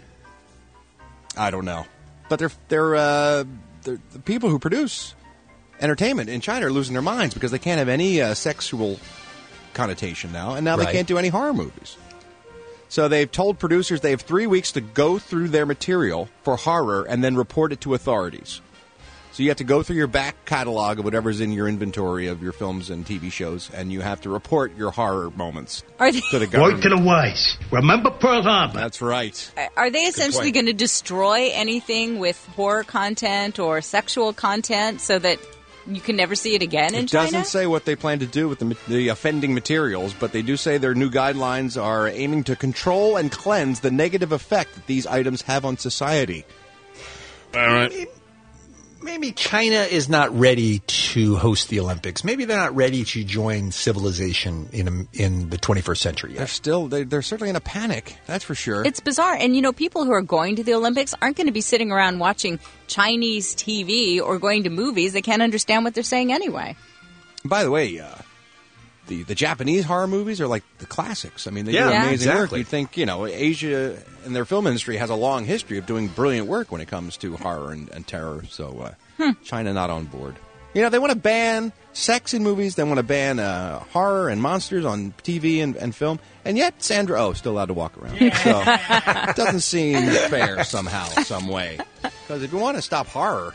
I don't know. But they're, they're, uh, they're the people who produce entertainment in China are losing their minds because they can't have any uh, sexual connotation now, and now Right. they can't do any horror movies. So they've told producers they have three weeks to go through their material for horror and then report it to authorities. So you have to go through your back catalog of whatever's in your inventory of your films and T V shows, and you have to report your horror moments Are they- to the government. Word to the wise. Remember Pearl Harbor. That's right. Are they essentially point. going to destroy anything with horror content or sexual content so that you can never see it again in It China? doesn't say what they plan to do with the, the offending materials, but they do say their new guidelines are aiming to control and cleanse the negative effect that these items have on society. All right. Maybe China is not ready to host the Olympics. Maybe they're not ready to join civilization in in the twenty-first century They're yet. still they, they're certainly in a panic. That's for sure. It's bizarre. And, you know, people who are going to the Olympics aren't going to be sitting around watching Chinese T V or going to movies. They can't understand what they're saying anyway. By the way, uh, the the Japanese horror movies are like the classics. I mean, they Yeah, do yeah, amazing work. exactly. You'd think, you know, Asia and their film industry has a long history of doing brilliant work when it comes to horror and, and terror. So uh, Hmm. China not on board. You know, they want to ban sex in movies. They want to ban uh, horror and monsters on T V and, and film. And yet, Sandra Oh is still allowed to walk around. So it doesn't seem fair somehow, some way. Because if you want to stop horror,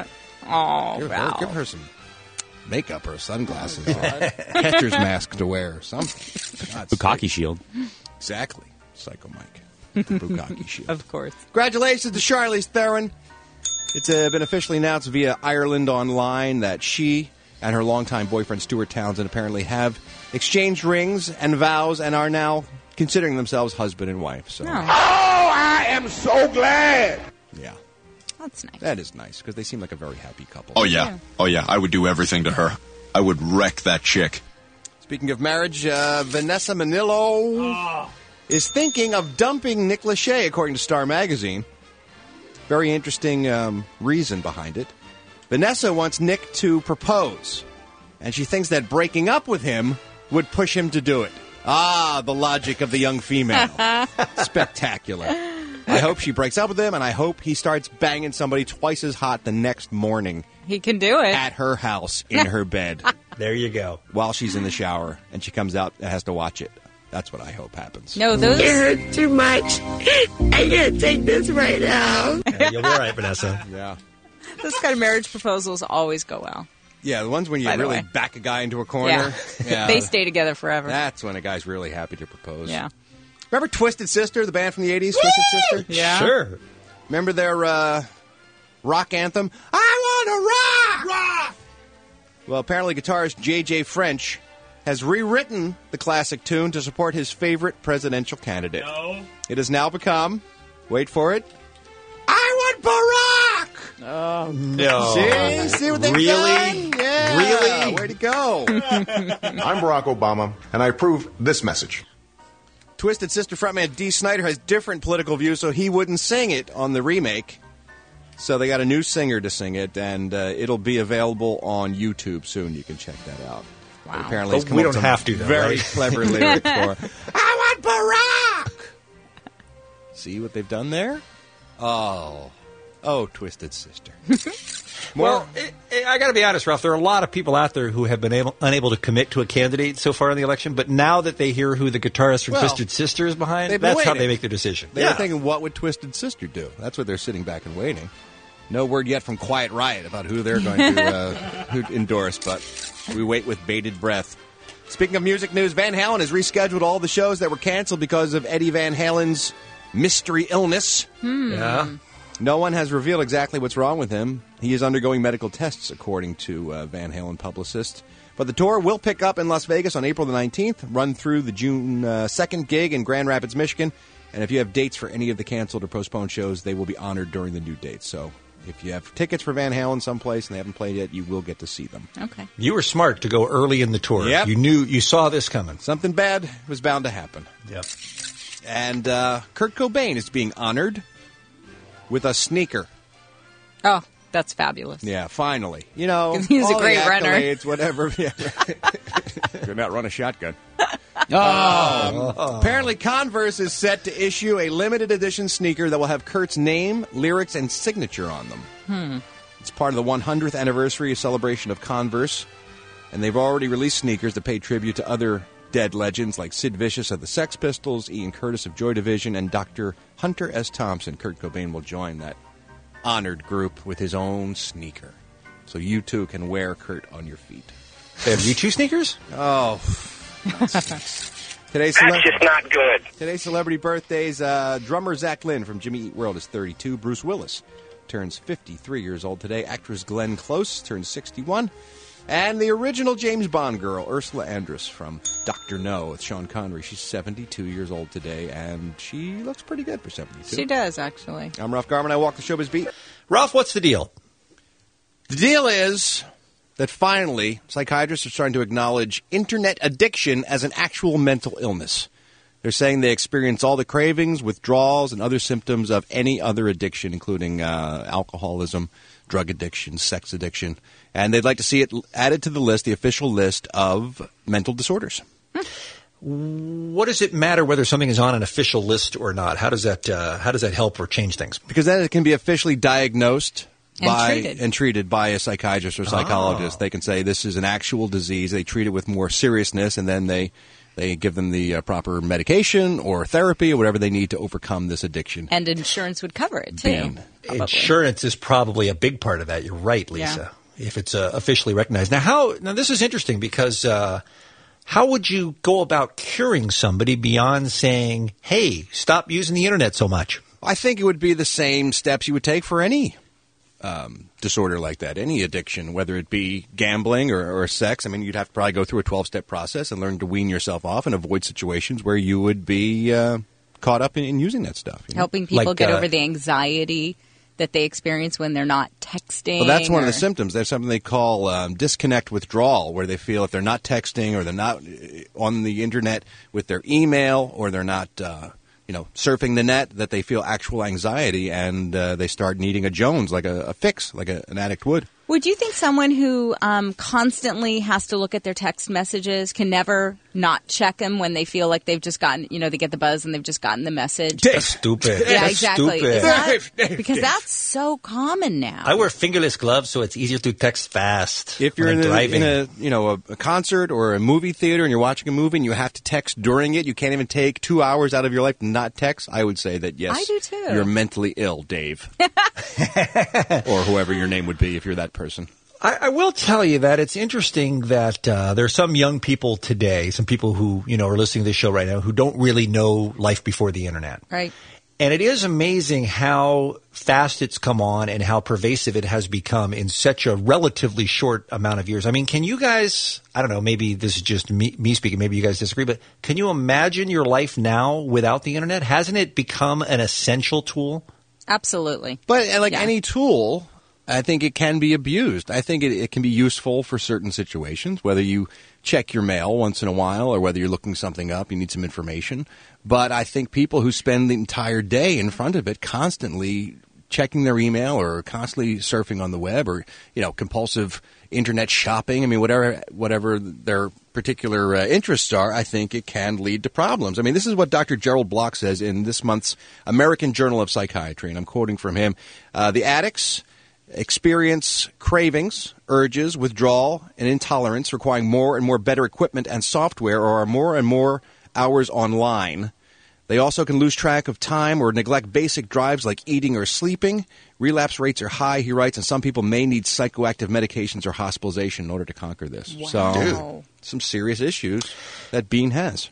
Oh, give, her, Ralph. give her some makeup or sunglasses or a catcher's mask to wear or something. God, Bukkake shield. exactly. Psycho Mike. The Bukkake shield. Of course. Congratulations to Charlize Theron. It's uh, been officially announced via Ireland Online that she and her longtime boyfriend Stuart Townsend apparently have exchanged rings and vows and are now considering themselves husband and wife. So, Oh, I am so glad. yeah, That's nice. that is nice because they seem like a very happy couple. Oh, yeah. Oh, yeah. I would do everything to her. I would wreck that chick. Speaking of marriage, uh, Vanessa Manillo is thinking of dumping Nick Lachey, according to Star Magazine. Very interesting um, reason behind it. Vanessa wants Nick to propose, and she thinks that breaking up with him would push him to do it. Ah, the logic of the young female. Spectacular. I hope she breaks up with him, and I hope he starts banging somebody twice as hot the next morning He can do it. at her house in her bed There you go. while she's in the shower, and she comes out and has to watch it. That's what I hope happens. No, those. It hurts too much. I can't take this right now. Yeah, you'll be all right, Vanessa. Yeah. Those kind of marriage proposals always go well. Yeah, the ones when you By the really way. back a guy into a corner. Yeah. They stay together forever. That's when a guy's really happy to propose. Yeah. Remember Twisted Sister, the band from the eighties, Twisted Sister? Yeah. Sure. Remember their uh, rock anthem? I want to rock! Rock! Well, apparently guitarist J J French has rewritten the classic tune to support his favorite presidential candidate. No. It has now become, wait for it, I want Barack! Oh, No. See? See what they've Really? done? Yeah. Really? Where'd it go? I'm Barack Obama, and I approve this message. Twisted Sister frontman Dee Snider has different political views, so he wouldn't sing it on the remake. So they got a new singer to sing it, and uh, it'll be available on YouTube soon. You can check that out. Wow. Apparently, But he's come we up with don't some have to, though, very right? clever lyrics for I want Barack! See what they've done there? Oh. Oh, Twisted Sister. Well, it, it, I got to be honest, Ralph. There are a lot of people out there who have been able, unable to commit to a candidate so far in the election, but now that they hear who the guitarist from Well, Twisted Sister is behind, they've been that's how waiting. they make their decision. They yeah. were thinking, what would Twisted Sister do? That's what they're sitting back and waiting. No word yet from Quiet Riot about who they're going to uh, who endorse, but we wait with bated breath. Speaking of music news, Van Halen has rescheduled all the shows that were canceled because of Eddie Van Halen's mystery illness. Hmm. Yeah. No one has revealed exactly what's wrong with him. He is undergoing medical tests, according to uh, Van Halen publicist. But the tour will pick up in Las Vegas on April the nineteenth, run through the June uh, second gig in Grand Rapids, Michigan. And if you have dates for any of the canceled or postponed shows, they will be honored during the new dates. So if you have tickets for Van Halen someplace and they haven't played yet, you will get to see them. Okay. You were smart to go early in the tour. Yep. You knew, you saw this coming. Something bad was bound to happen. Yep. And uh, Kurt Cobain is being honored with a sneaker. Oh, that's fabulous. Yeah, finally. You know, He's a all great the runner. accolades, whatever. Yeah. Could not run a shotgun. Oh. Apparently, Converse is set to issue a limited edition sneaker that will have Kurt's name, lyrics, and signature on them. Hmm. It's part of the one hundredth anniversary celebration of Converse, and they've already released sneakers to pay tribute to other dead legends like Sid Vicious of the Sex Pistols, Ian Curtis of Joy Division, and Doctor Hunter S. Thompson. Kurt Cobain will join that honored group with his own sneaker. So you too can wear Kurt on your feet. They have U two sneakers? Oh. Today's That's cele- just not good. Today's celebrity birthdays. Uh, drummer Zach Lynn from Jimmy Eat World is thirty-two. Bruce Willis turns fifty-three years old today. Actress Glenn Close turns sixty-one. And the original James Bond girl, Ursula Andress from Doctor No with Sean Connery. She's seventy-two years old today, and she looks pretty good for seventy-two. She does, actually. I'm Ralph Garman. I walk the showbiz beat. Ralph, what's the deal? The deal is that finally psychiatrists are starting to acknowledge internet addiction as an actual mental illness. They're saying they experience all the cravings, withdrawals, and other symptoms of any other addiction, including uh, alcoholism, drug addiction, sex addiction. And they'd like to see it added to the list, the official list of mental disorders. What does it matter whether something is on an official list or not? How does that uh, how does that help or change things? Because then it can be officially diagnosed And by treated. and treated by a psychiatrist or psychologist. Oh. They can say this is an actual disease. They treat it with more seriousness, and then they they give them the uh, proper medication or therapy or whatever they need to overcome this addiction. And insurance would cover it, too. Bean. Probably. Insurance is probably a big part of that. You're right, Lisa. Yeah. If it's uh, officially recognized. Now, how? Now, this is interesting because uh, how would you go about curing somebody beyond saying, "Hey, stop using the internet so much"? I think it would be the same steps you would take for any um, disorder like that, any addiction, whether it be gambling or, or sex. I mean, you'd have to probably go through a twelve-step process and learn to wean yourself off and avoid situations where you would be uh, caught up in, in using that stuff. You know? Helping people Like, get uh, over the anxiety that they experience when they're not texting. Well, that's one or- of the symptoms. There's something they call um, disconnect withdrawal, where they feel if they're not texting or they're not uh, on the internet with their email or they're not, uh, you know, surfing the net, that they feel actual anxiety and uh, they start needing a Jones, like a, a fix, like a, an addict would. Would you think someone who um, constantly has to look at their text messages can never not check them when they feel like they've just gotten, you know, they get the buzz and they've just gotten the message? That's stupid. Yeah, That's exactly. stupid. Is that- because that's so common now. I wear fingerless gloves, so it's easier to text fast. If you're when in I'm a, driving. in a you know a, a concert or a movie theater and you're watching a movie and you have to text during it, you can't even take two hours out of your life to not text. I would say that yes, I do too. You're mentally ill, Dave, or whoever your name would be if you're that person. I, I will tell you that it's interesting that uh, there are some young people today, some people who you know are listening to this show right now, who don't really know life before the internet. Right. And it is amazing how fast it's come on and how pervasive it has become in such a relatively short amount of years. I mean, can you guys, I don't know, maybe this is just me, me speaking, maybe you guys disagree, but can you imagine your life now without the internet? Hasn't it become an essential tool? Absolutely. But uh, like Yeah. any tool, I think it can be abused. I think it, it can be useful for certain situations, whether you check your mail once in a while or whether you're looking something up, you need some information. But I think people who spend the entire day in front of it constantly checking their email or constantly surfing on the web or, you know, compulsive internet shopping, I mean, whatever whatever their particular uh, interests are, I think it can lead to problems. I mean, this is what Doctor Gerald Block says in this month's American Journal of Psychiatry, and I'm quoting from him. Uh, the addicts experience cravings, urges, withdrawal, and intolerance, requiring more and more better equipment and software, or are more and more hours online. They also can lose track of time or neglect basic drives like eating or sleeping. Relapse rates are high, he writes, and some people may need psychoactive medications or hospitalization in order to conquer this. Wow. So, some serious issues that Bean has.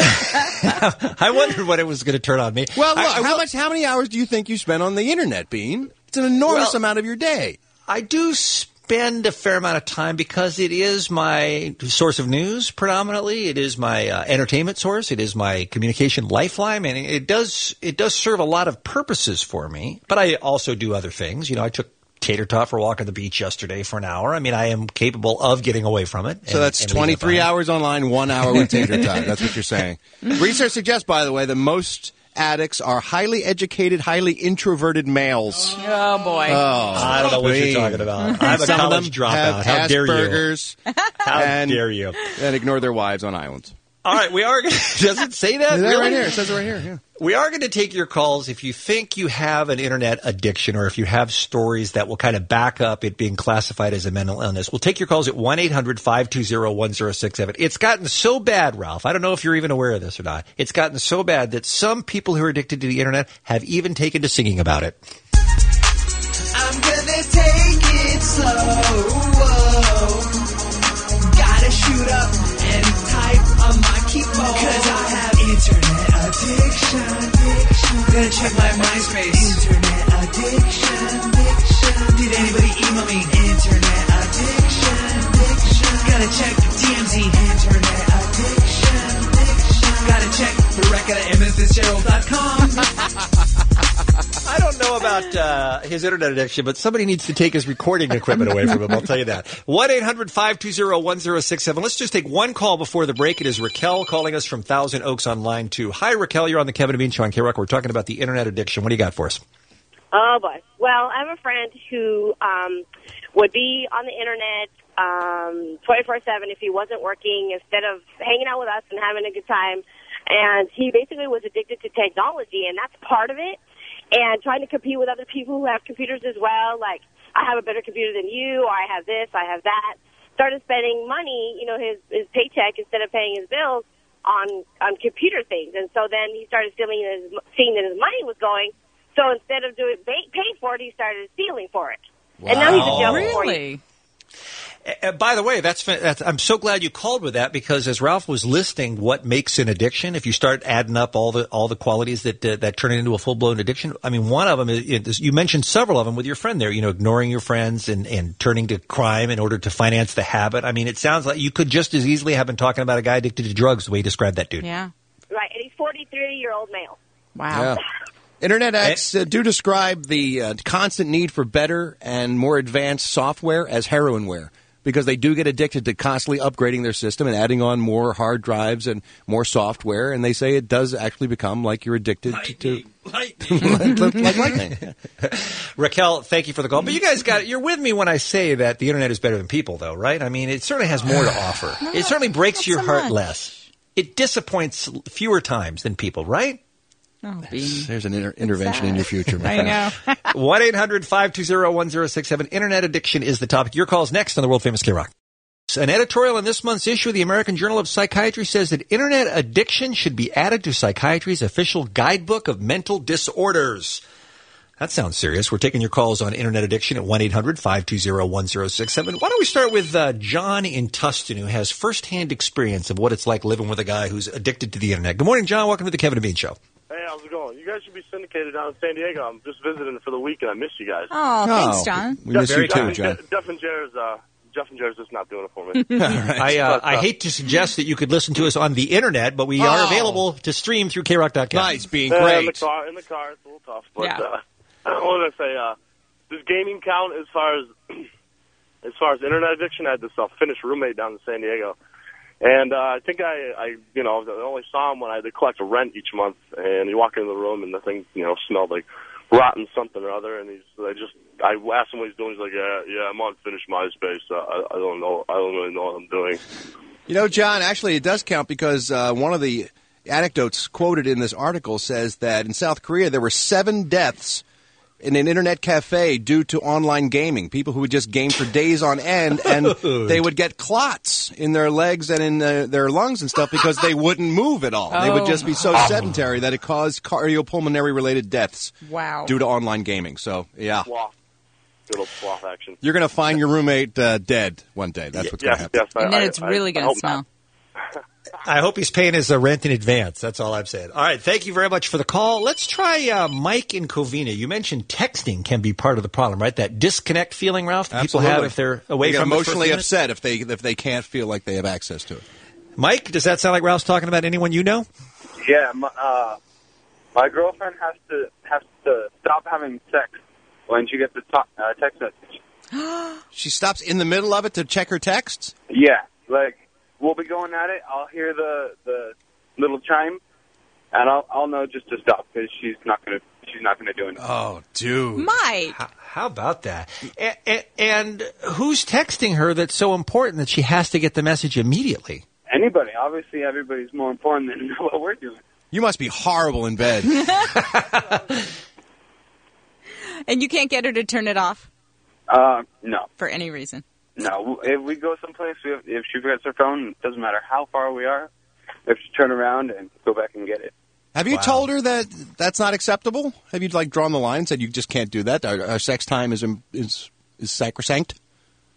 I wondered what it was going to turn on me. Well, look, I, I how will- much? How many hours do you think you spend on the internet, Bean? It's an enormous Well, amount of your day. I do spend a fair amount of time because it is my source of news predominantly. It is my uh, entertainment source. It is my communication lifeline, and it does it does serve a lot of purposes for me. But I also do other things. You know, I took Tater Tot for a walk on the beach yesterday for an hour. I mean, I am capable of getting away from it. So and- that's and leaving it twenty-three behind. hours online, one hour with Tater Tot. That's what you're saying. Research suggests, by the way, that most addicts are highly educated, highly introverted males. Oh, boy. Oh, I don't know what you're Bean. talking about. I'm a Some of college them have dropout. How dare you? Asperger's. How and, dare you? And ignore their wives on islands. All right, we are going to... Does it say that? Is that really? right here? It says it right here. Yeah. We are going to take your calls if you think you have an internet addiction or if you have stories that will kind of back up it being classified as a mental illness. We'll take your calls at one eight hundred five two zero one zero six seven. It's gotten so bad, Ralph. I don't know if you're even aware of this or not. It's gotten so bad that some people who are addicted to the internet have even taken to singing about it. slow. Whoa. Gotta shoot up and type on my keyboard, cause I have internet addiction. Gonna check my MySpace. Internet addiction. Did anybody email me? Internet addiction. Gotta check T M Z. Internet addiction. Gotta check the record at emmett fitzgerald dot com. I don't know about uh, his internet addiction, but somebody needs to take his recording equipment away from him. I'll tell you that. one eight hundred five two zero one zero six seven. Let's just take one call before the break. It is Raquel calling us from Thousand Oaks on line two. Hi, Raquel. You're on the Kevin and Bean Show on K-Rock. We're talking about the internet addiction. What do you got for us? Oh, boy. Well, I have a friend who um, would be on the internet um, twenty-four seven if he wasn't working, instead of hanging out with us and having a good time. And he basically was addicted to technology, and that's part of it. And trying to compete with other people who have computers as well, like, I have a better computer than you, or I have this, I have that. Started spending money, you know, his, his paycheck, instead of paying his bills, on, on computer things. And so then he started feeling his, seeing that his money was going. So instead of doing paying for it, he started stealing for it. Wow. And now he's in jail for four years. Uh, by the way, that's, that's I'm so glad you called with that, because as Ralph was listing what makes an addiction, if you start adding up all the all the qualities that uh, that turn it into a full blown addiction, I mean, one of them is, is you mentioned several of them with your friend there. You know, ignoring your friends and and turning to crime in order to finance the habit. I mean, it sounds like you could just as easily have been talking about a guy addicted to drugs the way you described that dude. Yeah, right. And he's forty-three year old male. Wow. Yeah. Internet acts uh, do describe the uh, constant need for better and more advanced software as heroinware, because they do get addicted to constantly upgrading their system and adding on more hard drives and more software. And they say it does actually become like you're addicted lightning, to, to lightning. like, like lightning. Raquel, thank you for the call. But you guys got you're with me when I say that the internet is better than people, though, right? I mean, it certainly has more to offer. No, it certainly breaks your so heart much. less. It disappoints fewer times than people, right? Oh, Bean. There's an inter- intervention in your future. I know. one eight hundred five two zero one zero six seven. Internet addiction is the topic. Your call's next on the world famous K-Rock. An editorial in this month's issue of the American Journal of Psychiatry says that internet addiction should be added to psychiatry's official guidebook of mental disorders. That sounds serious. We're taking your calls on internet addiction at one eight hundred five two zero one zero six seven. Why don't we start with uh, John in Tustin, who has firsthand experience of what it's like living with a guy who's addicted to the internet. Good morning, John. Welcome to the Kevin and Bean Show. Hey, how's it going? You guys should be syndicated down in San Diego. I'm just visiting for the week, and I miss you guys. Oh, thanks, John. We miss you too, Jeff, John. Jeff and Jer's, uh, Jeff and Jer's just not doing it for me. right. I, uh, but, uh, I hate to suggest that you could listen to us on the internet, but we Oh. are available to stream through K rock dot com. Nice, being uh, great. In the car, in the car, it's a little tough. But Yeah. uh, what did I say? Uh, does gaming count as far as as far as internet addiction? I had this uh, Finnish roommate down in San Diego. And uh, I think I, I, you know, I only saw him when I had to collect a rent each month. And you walk into the room, and the thing, you know, smelled like rotten something or other. And he's, I just, I asked him what he's doing. He's like, yeah, yeah, I'm on Finnish MySpace. Uh, I, I don't know, I don't really know what I'm doing. You know, John, actually it does count, because uh, one of the anecdotes quoted in this article says that in South Korea there were seven deaths in an internet cafe due to online gaming. People who would just game for days on end, and they would get clots in their legs and in uh, their lungs and stuff because they wouldn't move at all. Oh. They would just be so sedentary that it caused cardiopulmonary-related deaths Wow. due to online gaming. So, yeah. Sloth. Good old sloth action. You're going to find your roommate uh, dead one day. That's what's yes, going to happen. yes, And then I, it's I, really I going to hope smell. not. I hope he's paying his uh, rent in advance. That's all I'm saying. All right. Thank you very much for the call. Let's try uh, Mike in Covina. You mentioned texting can be part of the problem, right? That disconnect feeling, Ralph, that people have if they're away they get from emotionally it for a few upset if they if they can't feel like they have access to it. Mike, does that sound like Ralph's talking about anyone you know? Yeah, my, uh, my girlfriend has to has to stop having sex when she gets a to- uh, text message. She stops in the middle of it to check her texts? Yeah, like we'll be going at it. I'll hear the the little chime, and I'll I'll know just to stop because she's not gonna she's not gonna do anything. Oh, dude, Mike. How, how about that? And, and, and who's texting her that's so important that she has to get the message immediately? Anybody, obviously, everybody's more important than what we're doing. You must be horrible in bed. And you can't get her to turn it off Uh, no, for any reason. no. If we go someplace, we have, if she forgets her phone, it doesn't matter how far we are. We have to turn around and go back and get it. Have you Wow. told her that that's not acceptable? Have you like drawn the line and said you just can't do that? Our, our sex time is is is sacrosanct?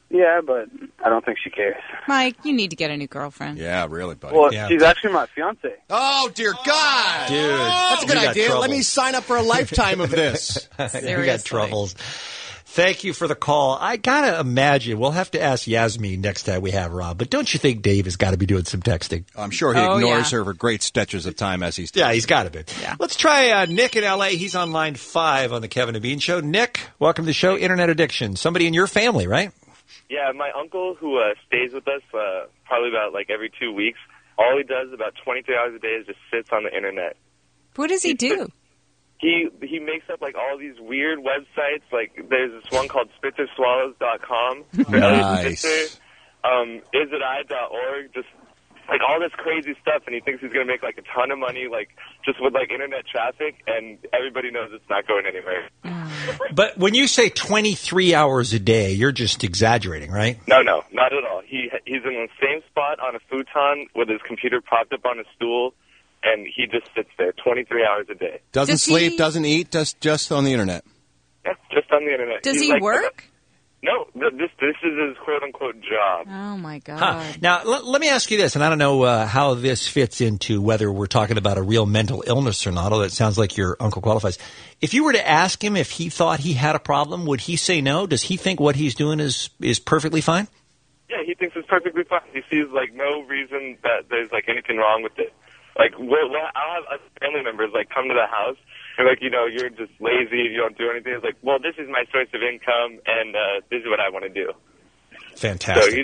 Yeah, but I don't think she cares. Mike, you need to get a new girlfriend. Yeah, really, buddy. Well, yeah. she's actually my fiance. Oh, dear God. Dude. That's a good you got idea. troubles. Let me sign up for a lifetime of this. You got troubles. Thank you for the call. I got to imagine, we'll have to ask Yasmin next time we have Rob, but don't you think Dave has got to be doing some texting? I'm sure he Oh, ignores yeah. her for great stretches of time as he's Yeah, he's got to be. Yeah. Let's try uh, Nick in L A. He's on line five on the Kevin and Bean Show. Nick, welcome to the show. Internet addiction. Somebody in your family, right? Yeah, my uncle who uh, stays with us uh, probably about like every two weeks, all he does about twenty-three hours a day is just sits on the internet. What does he do? He he makes up like all these weird websites. Like there's this one called spitzer swallows dot com. Nice. Um, is it I dot org. Just like all this crazy stuff, and he thinks he's going to make like a ton of money, like just with like internet traffic, and everybody knows it's not going anywhere. But when you say twenty-three hours a day, you're just exaggerating, right? No, no, not at all. He he's in the same spot on a futon with his computer propped up on a stool, and he just sits there twenty-three hours a day. Doesn't Does sleep, he- doesn't eat, just just on the internet. Yeah, just on the internet. Does He's he like- work? No, th- this this is his quote unquote job. Oh, my God. Huh. Now, l- let me ask you this, and I don't know uh, how this fits into whether we're talking about a real mental illness or not, although it sounds like your uncle qualifies. If you were to ask him if he thought he had a problem, would he say no? Does he think what he's doing is, is perfectly fine? Yeah, he thinks it's perfectly fine. He sees like no reason that there's like anything wrong with it. Like, we'll, we'll, I'll have other family members like come to the house and like, you know, you're just lazy, you don't do anything. It's like, well, this is my source of income, and uh, this is what I want to do. Fantastic. So he's,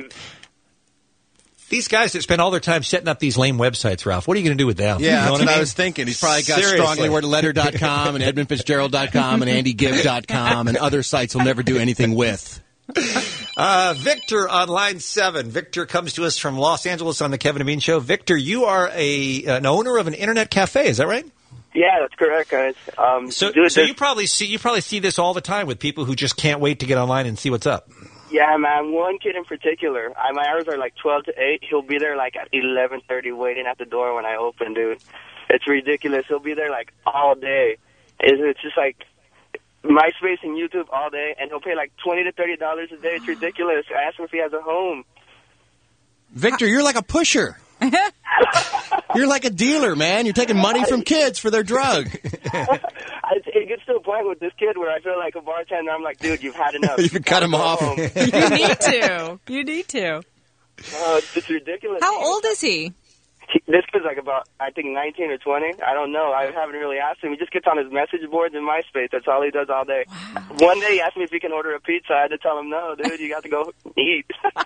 These guys that spend all their time setting up these lame websites, Ralph, what are you going to do with them? Yeah, You know that's what what I I mean? was thinking. He's probably got Seriously. strongly worded letter dot com and edmund fitzgerald dot com and andy gibb dot com and other sites he'll never do anything with. Uh, Victor on line seven. Victor comes to us from Los Angeles on the Kevin and Bean Show. Victor, you are a an owner of an internet cafe, is that right? Yeah, that's correct, guys. Um, So, dude, so this- you probably see you probably see this all the time with people who just can't wait to get online and see what's up. yeah, man. One kid in particular. I, my hours are like twelve to eight. He'll be there like at eleven thirty, waiting at the door when I open, dude. It's ridiculous. He'll be there like all day. It's, it's just like MySpace and YouTube all day, and he'll pay like twenty to thirty dollars a day. It's ridiculous. I asked him if he has a home. Victor, you're like a pusher. You're like a dealer, man. You're taking money from kids for their drug. I, it gets to a point with this kid where I feel like a bartender. I'm like, dude, you've had enough. You can cut him Go off. home. You need to. You need to. Uh, it's ridiculous. How old is he? He- This kid's like about, I think, nineteen or twenty. I don't know. I haven't really asked him. He just gets on his message boards in MySpace. That's all he does all day. One day he asked me if he can order a pizza. I had to tell him, no, dude, you got to go eat.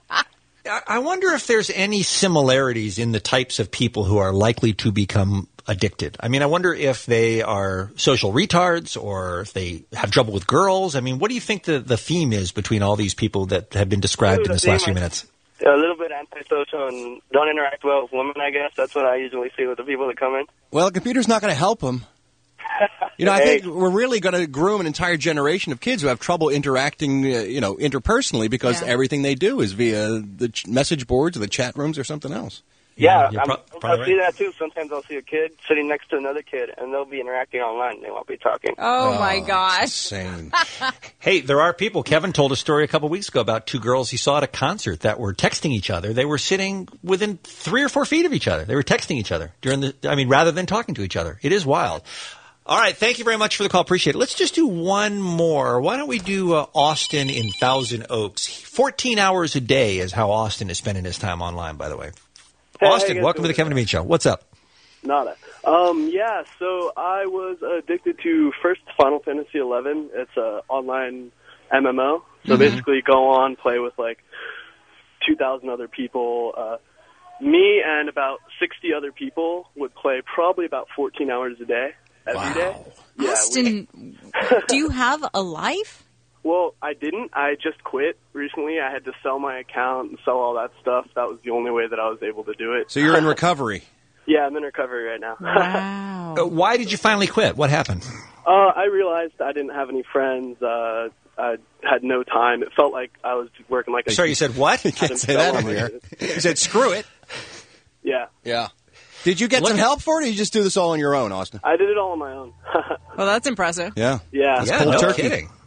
I I wonder if there's any similarities in the types of people who are likely to become addicted. I mean, I wonder if they are social retards or if they have trouble with girls. I mean, what do you think the, the theme is between all these people that have been described in this last few minutes? A little bit antisocial and don't interact well with women, I guess. That's what I usually see with the people that come in. Well, the computer's not going to help him. You know, I Hey. think we're really going to groom an entire generation of kids who have trouble interacting, uh, you know, interpersonally because Yeah. everything they do is via the ch- message boards or the chat rooms or something else. Yeah, you're I'm, pro- I probably see right. that too. Sometimes I'll see a kid sitting next to another kid, and they'll be interacting online, and they won't be talking. Oh, my gosh. Insane. Hey, there are people. Kevin told a story a couple weeks ago about two girls he saw at a concert that were texting each other. They were sitting within three or four feet of each other. They were texting each other during the, I mean, rather than talking to each other. It is wild. All right. Thank you very much for the call. Appreciate it. Let's just do one more. Why don't we do uh, Austin in Thousand Oaks? fourteen hours a day is how Austin is spending his time online, by the way. Hey, how Austin, you guys welcome to the doing? Kevin and Bean Show. What's up? Nada. Um, yeah, so I was addicted to first Final Fantasy eleven. It's a online M M O. So Mhm. basically you go on, play with like two thousand other people. Uh, me and about sixty other people would play probably about fourteen hours a day, every day. Yeah, we- Austin, do you have a life? Well, I didn't. I just quit recently. I had to sell my account and sell all that stuff. That was the only way that I was able to do it. So you're in recovery. Yeah, I'm in recovery right now. Wow. Uh, why did you finally quit? What happened? Uh, I realized I didn't have any friends. Uh, I had no time. It felt like I was working like a... Sorry, you said what? You can't say that on the air. You said screw it. Yeah. Yeah. Did you get some help for it, or did you just do this all on your own, Austin? I did it all on my own. Well, that's impressive. Yeah. Yeah. That's Yeah, cold no turkey. kidding.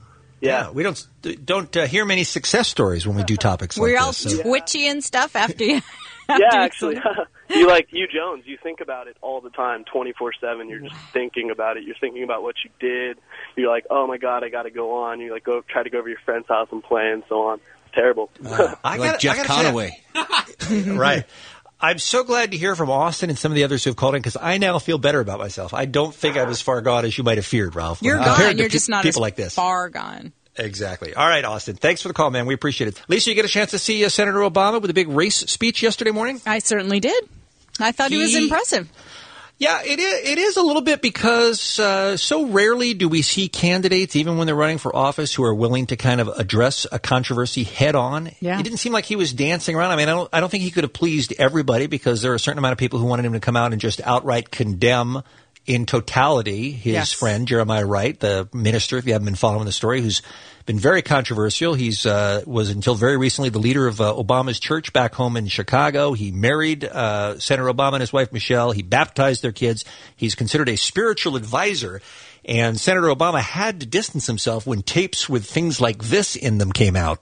Yeah, we don't don't uh, hear many success stories when we do topics like We're all this. so- twitchy and stuff after you. after Yeah, you- actually, you like you Jones. You think about it all the time, twenty-four seven. You're just thinking about it. You're thinking about what you did. You're like, oh my god, I got to go on. You like go try to go over to your friend's house and play and so on. It's terrible. Uh, I like gotta- Jeff I gotta Conaway. Right. I'm so glad to hear from Austin and some of the others who have called in because I now feel better about myself. I don't think I'm as far gone as you might have feared, Ralph. You're Compared gone. to You're pe- just not people as like this. far gone. Exactly. All right, Austin. Thanks for the call, man. We appreciate it. Lisa, you get a chance to see uh, Senator Obama with a big race speech yesterday morning? I certainly did. I thought he, he was impressive. Yeah, it is, it is a little bit because uh, so rarely do we see candidates, even when they're running for office, who are willing to kind of address a controversy head on. Yeah. It didn't seem like he was dancing around. I mean, I don't, I don't think he could have pleased everybody because there are a certain amount of people who wanted him to come out and just outright condemn in totality his Yes. friend Jeremiah Wright, the minister, if you haven't been following the story, who's been very controversial. He's uh, was until very recently the leader of uh, Obama's church back home in Chicago. He married uh, Senator Obama and his wife Michelle. He baptized their kids. He's considered a spiritual advisor. And Senator Obama had to distance himself when tapes with things like this in them came out.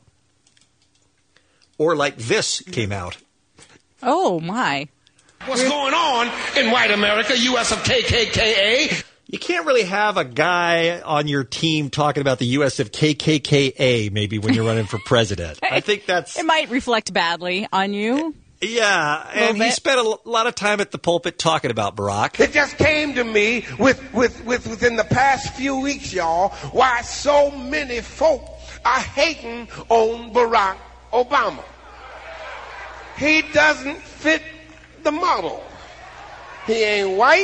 Or like this came out. Oh, my. What's going on in white America, U S of K K K A? You can't really have a guy on your team talking about the U S of K K K A maybe when you're running for president. I think that's... It might reflect badly on you. Yeah, and he bit. spent a l- lot of time at the pulpit talking about Barack. It just came to me with, with, with within the past few weeks, y'all, why so many folk are hating on Barack Obama. He doesn't fit the model. He ain't white,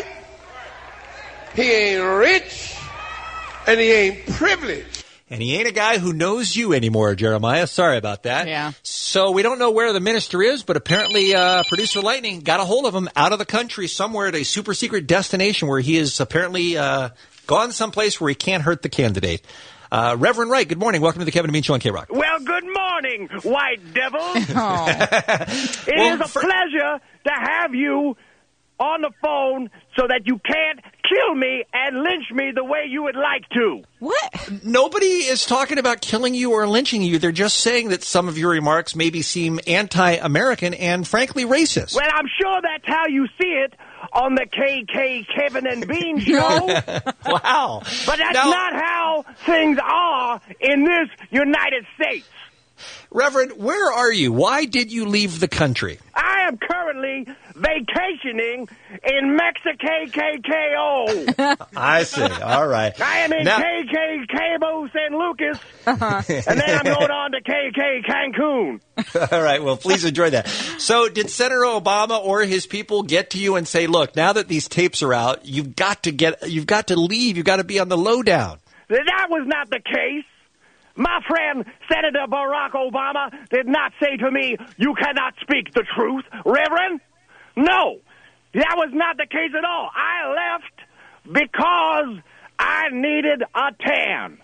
he ain't rich, and he ain't privileged. And he ain't a guy who knows you anymore, Jeremiah. Sorry about that. Yeah. So we don't know where the minister is, but apparently uh, Producer Lightning got a hold of him out of the country somewhere at a super secret destination where he is apparently uh, gone someplace where he can't hurt the candidate. Uh, Reverend Wright, good morning. Welcome to the Kevin and Bean Show on K-Rock. Well, good morning, white devil. Oh. It Well, is a for- pleasure to have you on the phone so that you can't kill me and lynch me the way you would like to. What? Nobody is talking about killing you or lynching you. They're just saying that some of your remarks maybe seem anti-American and frankly racist. Well, I'm sure that's how you see it on the K K Kevin and Bean Show. Wow. But that's Now- not how things are in this United States. Reverend, where are you? Why did you leave the country? I am currently vacationing in Mexico K K O. I see. All right. I am in Now- K K Cabo San Lucas, Uh-huh. and then I'm going on to K K Cancun. All right. Well, please enjoy that. So did Senator Obama or his people get to you and say, look, now that these tapes are out, you've got to get, you've got to leave. You've got to be on the lowdown. That was not the case. My friend, Senator Barack Obama, did not say to me, you cannot speak the truth, Reverend. No, that was not the case at all. I left because I needed a tan.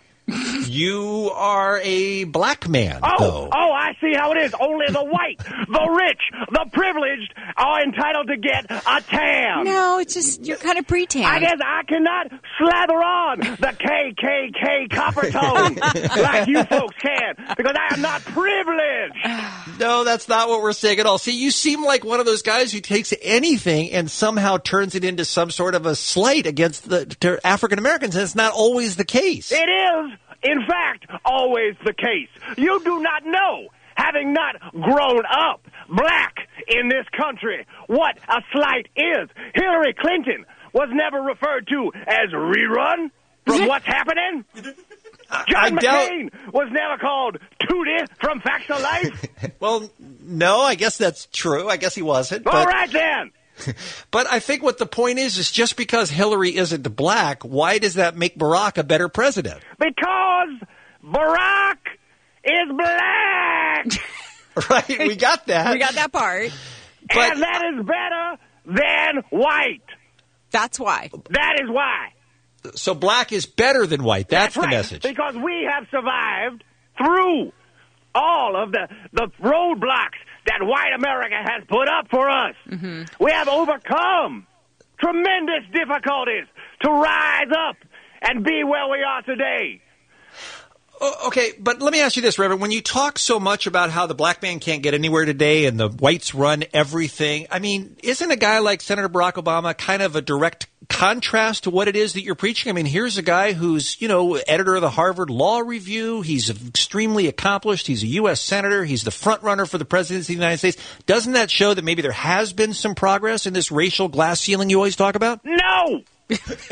You are a black man, Oh, though. oh, I see how it is. Only the white, the rich, the privileged are entitled to get a tan. No, it's just, you're kind of pre-tan. I guess I cannot slather on the K K K copper tone like you folks can because I am not privileged. No, that's not what we're saying at all. See, you seem like one of those guys who takes anything and somehow turns it into some sort of a slight against the African Americans, and it's not always the case. It is, in fact, always the case. You do not know, having not grown up black in this country, what a slight is. Hillary Clinton was never referred to as rerun from What's Happening. John I doubt- McCain was never called Tootie from Facts of Life. Well, no, I guess that's true. I guess he wasn't. All but, right, then. But I think what the point is, is just because Hillary isn't black, why does that make Barack a better president? Because Barack is black. Right, we got that. We got that part. And that is better than white. That's why. That is why. So black is better than white. That's, That's the right, message. Because we have survived through all of the, the roadblocks that white America has put up for us. Mm-hmm. We have overcome tremendous difficulties to rise up and be where we are today. Oh, okay, but let me ask you this, Reverend. When you talk so much about how the black man can't get anywhere today and the whites run everything, I mean, isn't a guy like Senator Barack Obama kind of a direct contrast to what it is that you're preaching? I mean, here's a guy who's, you know, editor of the Harvard Law Review. He's extremely accomplished. He's a U S senator. He's the front runner for the presidency of the United States. Doesn't that show that maybe there has been some progress in this racial glass ceiling you always talk about? No! Because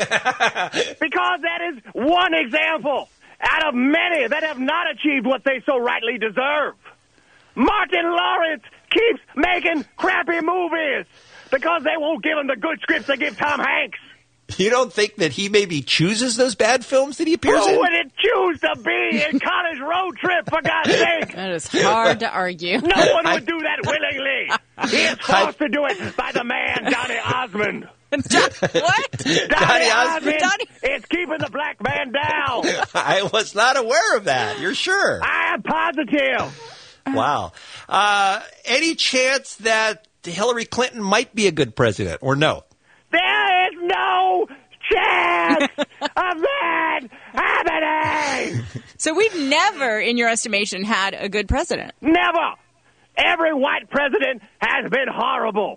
that is one example out of many that have not achieved what they so rightly deserve. Martin Lawrence keeps making crappy movies because they won't give him the good scripts they give Tom Hanks. You don't think that he maybe chooses those bad films that he appears Who in? would it choose to be in College Road Trip, for God's sake? That is hard to argue. No one would do that willingly. He is forced to do it by the man, Donny Osmond. What? Donny, Donny Osmond Osmond? is keeping the black man down. I was not aware of that. You're sure? I am positive. Wow. Uh, any chance that Hillary Clinton might be a good president, or no? There is no chance of that happening. So we've never, in your estimation, had a good president. Never. Every white president has been horrible.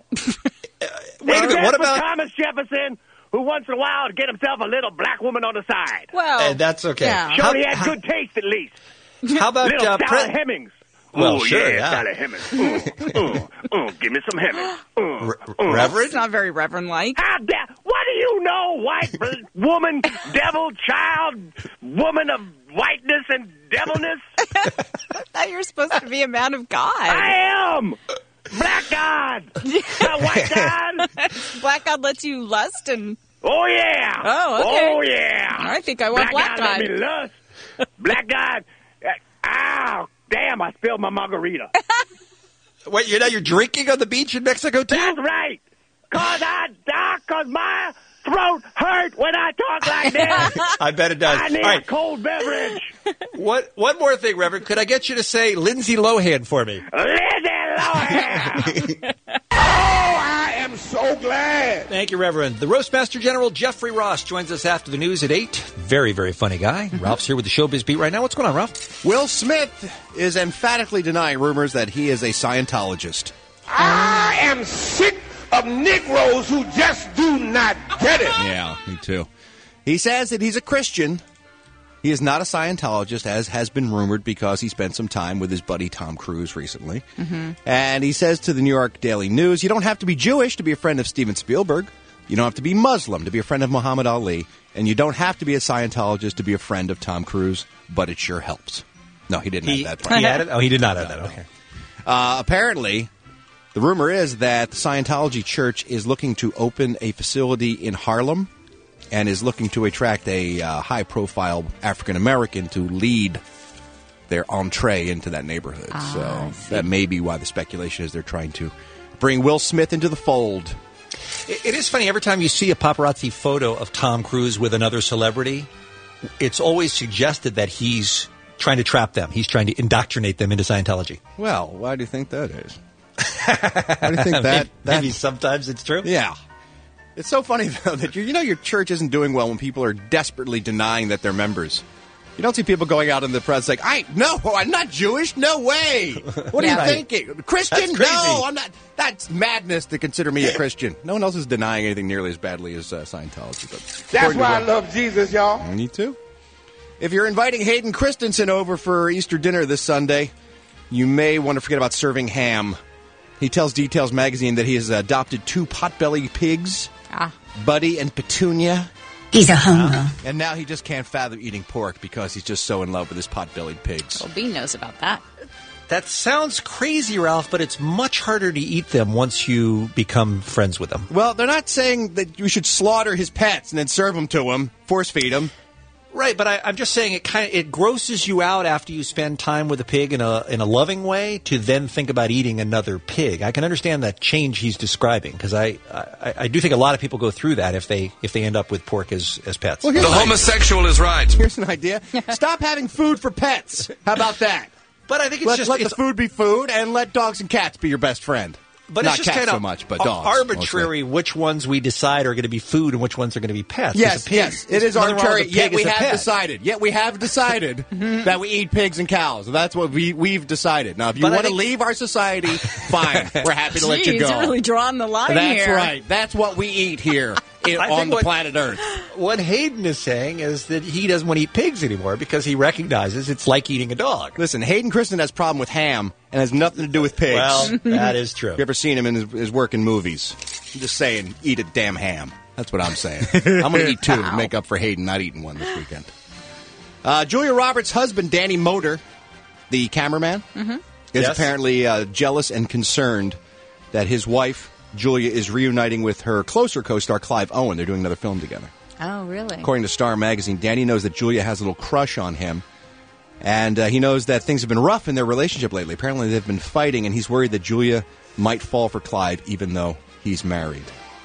Wait a minute, what about Thomas Jefferson, who once in a while would get himself a little black woman on the side? Well, Uh, that's okay. yeah. Showed How- he had how- good taste, at least. How about Little uh, Sally pre- Hemings. Well, Ooh, sure, yeah, yeah. Sally Hemings. Ooh, ooh, ooh, give me some Hemings. Ooh, ooh. Reverend? It's not very reverend-like. How dare? What do you know, white bl- woman, devil, child, woman of whiteness and devilness? I thought you were supposed to be a man of God. I am! Black God! Not white God! Black God lets you lust and... Oh, yeah! Oh, okay. Oh, yeah! I think I want Black, God. God. Let me lust. Black God. Uh, ow! Damn, I spilled my margarita. Wait, you know you're drinking on the beach in Mexico, too? That's right! Cause I die, cause my throat hurt when I talk like this. I bet it does. I need All right. a cold beverage. What, one more thing, Reverend. Could I get you to say Lindsay Lohan for me? Lindsay Lohan! Oh, I am so glad. Thank you, Reverend. The Roastmaster General Jeffrey Ross joins us after the news at eight. Very, very funny guy. Ralph's here with the Showbiz Beat right now. What's going on, Ralph? Will Smith is emphatically denying rumors that he is a Scientologist. I am sick of Negroes who just do not get it. Yeah, me too. He says that he's a Christian. He is not a Scientologist, as has been rumored, because he spent some time with his buddy Tom Cruise recently. Mm-hmm. And he says to the New York Daily News, you don't have to be Jewish to be a friend of Steven Spielberg. You don't have to be Muslim to be a friend of Muhammad Ali. And you don't have to be a Scientologist to be a friend of Tom Cruise, but it sure helps. No, he didn't He, have that part. he had it? Oh, he did not have that. Okay. Uh, apparently, the rumor is that the Scientology Church is looking to open a facility in Harlem and is looking to attract a uh, high-profile African-American to lead their entree into that neighborhood. Ah, so that may be why the speculation is they're trying to bring Will Smith into the fold. It, it is funny. Every time you see a paparazzi photo of Tom Cruise with another celebrity, it's always suggested that he's trying to trap them. He's trying to indoctrinate them into Scientology. Well, why do you think that is? Why do you think that? maybe, maybe sometimes it's true. Yeah. It's so funny, though, that you you know your church isn't doing well when people are desperately denying that they're members. You don't see people going out in the press like, I no, I'm not Jewish. No way. What are Yeah. you Right. thinking? Christian? That's crazy. No, I'm not. That's madness to consider me a Christian. No one else is denying anything nearly as badly as uh, Scientology. But That's according to why I Will- love Jesus, y'all. Me too. If you're inviting Hayden Christensen over for Easter dinner this Sunday, you may want to forget about serving ham. He tells Details magazine that he has adopted two potbelly pigs, Ah. Buddy and Petunia. He's a homo. And now he just can't fathom eating pork because he's just so in love with his pot-bellied pigs. Well, Bean knows about that. That sounds crazy, Ralph, but it's much harder to eat them once you become friends with them. Well, they're not saying that you should slaughter his pets and then serve them to him, force feed him. Right, but I, I'm just saying it kind of it grosses you out after you spend time with a pig in a in a loving way to then think about eating another pig. I can understand that change he's describing because I, I I do think a lot of people go through that if they if they end up with pork as as pets. Well, here's The an homosexual is right. idea. Here's an idea. Stop having food for pets. How about that? But I think it's Let, just let it's, the food be food and let dogs and cats be your best friend. But Not it's just cats kind so of much, but ar- dogs. arbitrary which ones we decide are going to be food and which ones are going to be pets. Yes, Pig, yes, it is nothing wrong arbitrary. with a Yet pig we as a have pet. decided. Yet we have decided that we eat pigs and cows. That's what we we've decided. Now, if you But I want to think- leave our society, fine. We're happy to let you Jeez, go. you're really drawing the line That's here. right. That's what we eat here in, I on think the what- planet Earth. What Hayden is saying is that he doesn't want to eat pigs anymore because he recognizes it's like eating a dog. Listen, Hayden Christensen has a problem with ham and has nothing to do with pigs. Well, that is true. You ever seen him in his, his work in movies? I'm just saying, eat a damn ham. That's what I'm saying. I'm going to eat two to make up for Hayden not eating one this weekend. Uh, Julia Roberts' husband, Danny Moder, the cameraman, Mm-hmm. is Yes. apparently uh, jealous and concerned that his wife, Julia, is reuniting with her closer co-star, Clive Owen. They're doing another film together. Oh, really? According to Star Magazine, Danny knows that Julia has a little crush on him. And uh, he knows that things have been rough in their relationship lately. Apparently, they've been fighting, and he's worried that Julia might fall for Clive, even though he's married.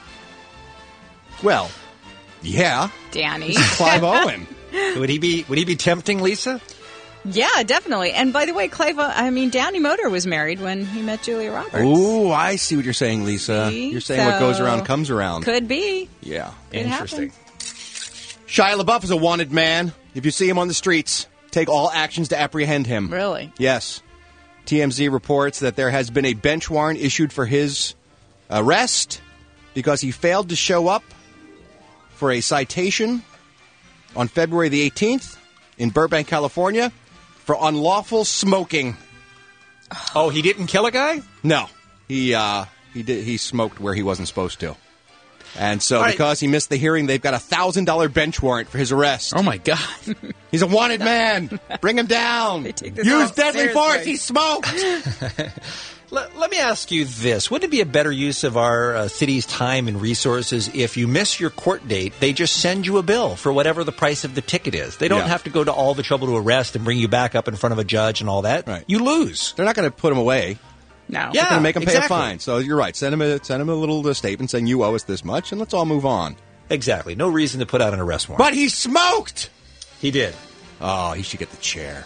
Well, yeah. Danny. Clive Owen. Would he be? Would he be tempting, Lisa? Yeah, definitely. And by the way, Clive, I mean, Danny Moder was married when he met Julia Roberts. Ooh, I see what you're saying, Lisa. See? You're saying what goes So, around comes around. Could be. Yeah. Could Interesting. Shia LaBeouf is a wanted man. If you see him on the streets, take all actions to apprehend him. Really? Yes. T M Z reports that there has been a bench warrant issued for his arrest because he failed to show up for a citation on February the eighteenth in Burbank, California, for unlawful smoking. Oh, he didn't kill a guy? No. He uh, he did he smoked where he wasn't supposed to. And so, All right. because he missed the hearing, they've got a thousand dollar bench warrant for his arrest. Oh my God! He's a wanted man. Bring him down. take this Use all deadly seriously. force. He smoked. Let, let me ask you this. Wouldn't it be a better use of our uh, city's time and resources if you miss your court date, they just send you a bill for whatever the price of the ticket is? They don't Yeah. have to go to all the trouble to arrest and bring you back up in front of a judge and all that. Right. You lose. They're not going to put him away. No. Yeah. They're going to make him pay exactly. a fine. So you're right. Send him a send him a little uh, statement saying you owe us this much, and let's all move on. Exactly. No reason to put out an arrest warrant. But he smoked. He did. Oh, he should get the chair.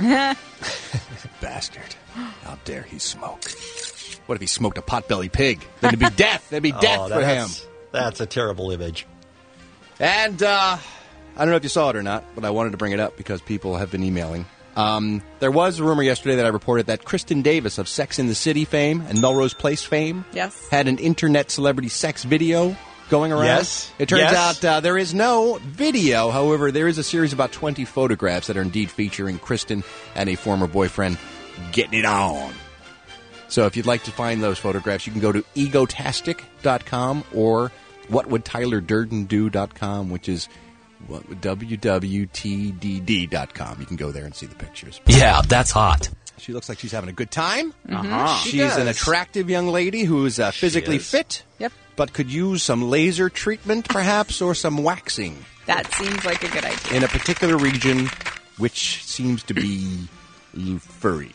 Bastard. How dare he smoke? What if he smoked a potbelly pig? Then it'd be death. That'd be death Oh, for him. that's, that's a terrible image. And uh, I don't know if you saw it or not, but I wanted to bring it up because people have been emailing. Um, there was a rumor yesterday that I reported that Kristen Davis of Sex in the City fame and Melrose Place fame Yes. had an internet celebrity sex video going around. Yes. It turns Yes. out uh, there is no video. However, there is a series of about twenty photographs that are indeed featuring Kristen and a former boyfriend getting it on. So if you'd like to find those photographs, you can go to egotastic dot com or what would tyler durden do dot com, which is what would w w t d d dot com. You can go there and see the pictures. Yeah, that's hot. She looks like she's having a good time. Uh-huh. She She's an does. attractive young lady who is uh, physically is. fit, Yep. but could use some laser treatment, perhaps, or some waxing That seems like a good idea. in a particular region, which seems to be a little furry.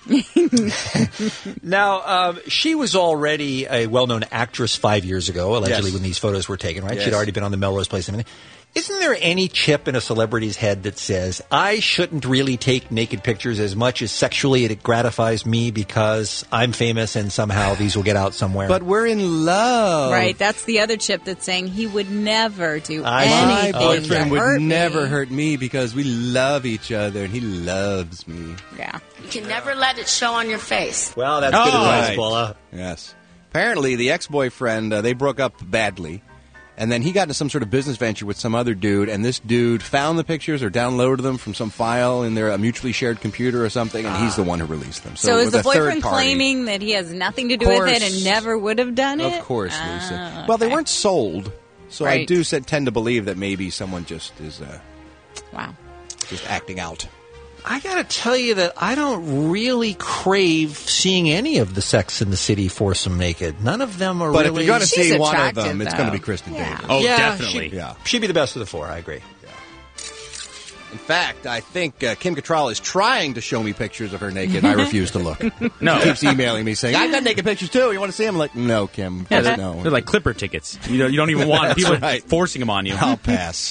Now, um, she was already a well-known actress five years ago, allegedly, Yes. when these photos were taken, right? Yes. She'd already been on the Melrose Place and everything. Isn't there any chip in a celebrity's head that says, I shouldn't really take naked pictures as much as sexually it gratifies me because I'm famous and somehow these will get out somewhere? But we're in love. Right. That's the other chip that's saying he would never do I- My anything boyfriend to would hurt never me. hurt me because we love each other and he loves me. Yeah. You can never let it show on your face. Well, that's good Oh, advice, right. Paula. Yes. Apparently, the ex-boyfriend, uh, they broke up badly. And then he got into some sort of business venture with some other dude, and this dude found the pictures or downloaded them from some file in their uh, mutually shared computer or something, and he's the one who released them. So, So it is was the a third boyfriend party. claiming that he has nothing to do Of with it course. and never would have done it? Of course, Lisa. Ah, Well, they okay. weren't sold, so I Right. do said, tend to believe that maybe someone just is uh, Wow. just acting out. I got to tell you that I don't really crave seeing any of the Sex in the City foursome naked. None of them are But really... if you're going to She's see one of attractive, them, it's going to though. be Kristen Yeah. Davis. Oh, Yeah, definitely. she- Yeah. She'd be the best of the four, I agree. In fact, I think uh, Kim Cattrall is trying to show me pictures of her naked. I refuse to look. No. She keeps emailing me saying, I've got naked pictures too. You want to see them? I'm like, no, Kim. Yeah, just they're, no. they're like Clipper tickets. You know, you don't even want That's people right. forcing them on you. I'll pass.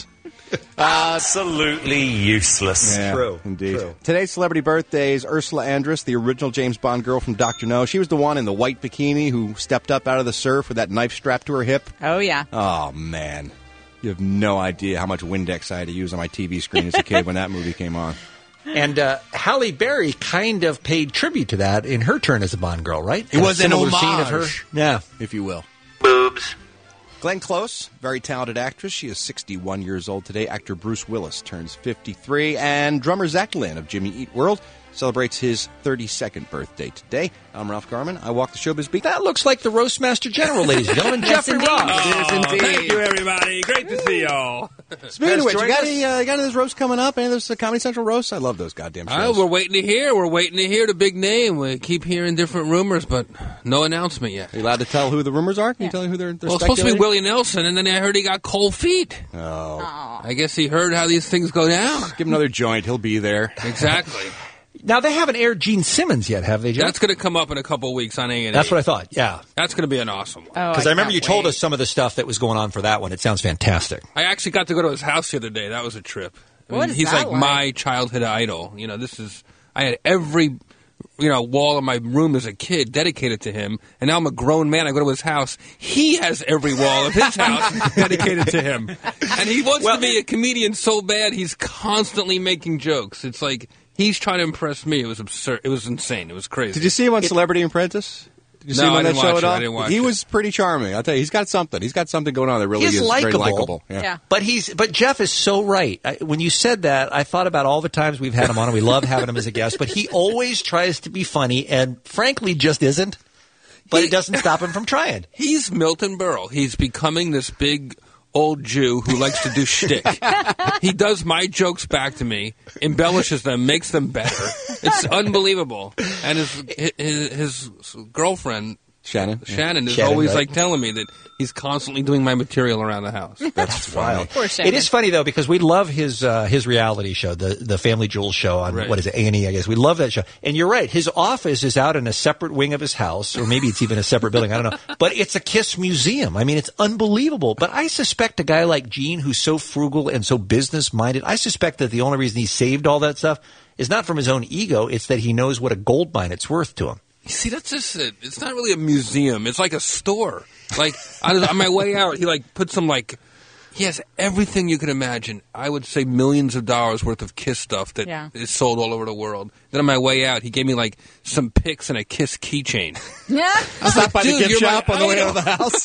Absolutely useless. Yeah, True. Indeed. True. Today's celebrity birthday is Ursula Andress, the original James Bond girl from Doctor No. She was the one in the white bikini who stepped up out of the surf with that knife strapped to her hip. Oh, yeah. Oh, man. You have no idea how much Windex I had to use on my T V screen as a kid when that movie came on. And uh, Halle Berry kind of paid tribute to that in her turn as a Bond girl, right? It was an similar scene homage. of her. Yeah. If you will. Boobs. Glenn Close, very talented actress. She is sixty-one years old today. Actor Bruce Willis turns fifty-three. And drummer Zach Lynn of Jimmy Eat World celebrates his thirty-second birthday today. I'm Ralph Garman. I walk the showbiz beat. That looks like the Roastmaster General, ladies and gentlemen, Yes, Jeffrey indeed. Ross. It is indeed. Thank you, everybody. Great to see y'all. Speaking of which, you joined got us? any, uh, you got any of those roasts coming up? Any of those uh, Comedy Central roasts? I love those goddamn shows. Uh, we're waiting to hear. We're waiting to hear the big name. We keep hearing different rumors, but no announcement yet. Are you allowed to tell who the rumors are? Can you tell me who they're, they're Well, it's supposed to be speculating? Willie Nelson, and then I heard he got cold feet. Oh. I guess he heard how these things go down. Give him another joint. He'll be there. Exactly. Now, they haven't aired Gene Simmons yet, have they, Jeff? That's going to come up in a couple of weeks on A and E. That's what I thought, yeah. That's going to be an awesome one. Oh, Because I, remember can't you told wait. us some of the stuff that was going on for that one. It sounds fantastic. I actually got to go to his house the other day. That was a trip. I What mean, is he's that like, like? my childhood idol. You know, this is. I had every, you know, wall in my room as a kid dedicated to him, and now I'm a grown man. I go to his house. He has every wall of his house dedicated to him, and he wants to be a comedian so bad. He's constantly making jokes. It's like he's trying to impress me. It was absurd. It was insane. It was crazy. Did you see him on Celebrity Apprentice? Did you see No, him on I that didn't show watch at it. all? I didn't watch he it. was pretty charming. I'll tell you, he's got something. He's got something going on that really He's is very likable. likable. Yeah. Yeah. But he's but Jeff is so right. I, when you said that, I thought about all the times we've had him on, and we love having him as a guest. But he always tries to be funny, and frankly, just isn't. But He- it doesn't stop him from trying. He's Milton Berle. He's becoming this big old Jew who likes to do shtick. He does my jokes back to me, embellishes them, makes them better. It's unbelievable. And his his, his girlfriend, Shannon. Shannon, is Shannon, always right. like telling me that he's constantly doing my material around the house. That's wild. Poor Shannon. It is funny though because we love his uh, his reality show, the the Family Jewels show on Right. what is it A and E, I guess. We love that show. And you're right, his office is out in a separate wing of his house, or maybe it's even a separate building. I don't know. But it's a Kiss museum. I mean, it's unbelievable. But I suspect a guy like Gene, who's so frugal and so business minded, I suspect that the only reason he saved all that stuff is not from his own ego. It's that he knows what a gold mine it's worth to him. See, that's just it. It's not really a museum. It's like a store. Like, on, on my way out, he, like, put some, like, he has everything you can imagine. I would say millions of dollars worth of Kiss stuff that Yeah. is sold all over the world. Then on my way out, he gave me, like, some pics and a Kiss keychain. Yeah. I Stop by the "Dude, gift you're shop my on the way idol." out of the house.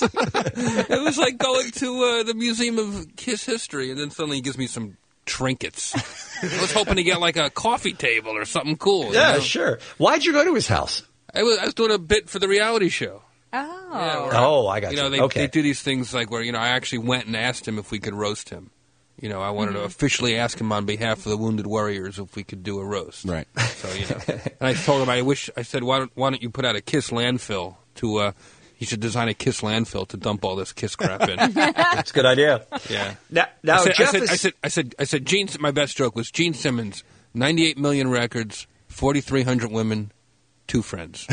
It was like going to uh, the Museum of Kiss History, and then suddenly he gives me some trinkets. I was hoping to get, like, a coffee table or something cool. you Yeah, know? sure. Why'd you go to his house? I was, I was doing a bit for the reality show. Oh. Yeah, where Oh, I got you know, you. they, Okay. they do these things like where, you know, I actually went and asked him if we could roast him. You know, I wanted to officially ask him on behalf of the Wounded Warriors if we could do a roast. Right. So, you know, and I told him, I wish, I said, why don't, why don't you put out a Kiss landfill to, uh, you should design a Kiss landfill to dump all this Kiss crap in. That's a good idea. Yeah. Now, now I said, Jeff I said, is... I said, I said, I said, Gene, my best joke was Gene Simmons, ninety-eight million records, forty-three hundred women, two friends.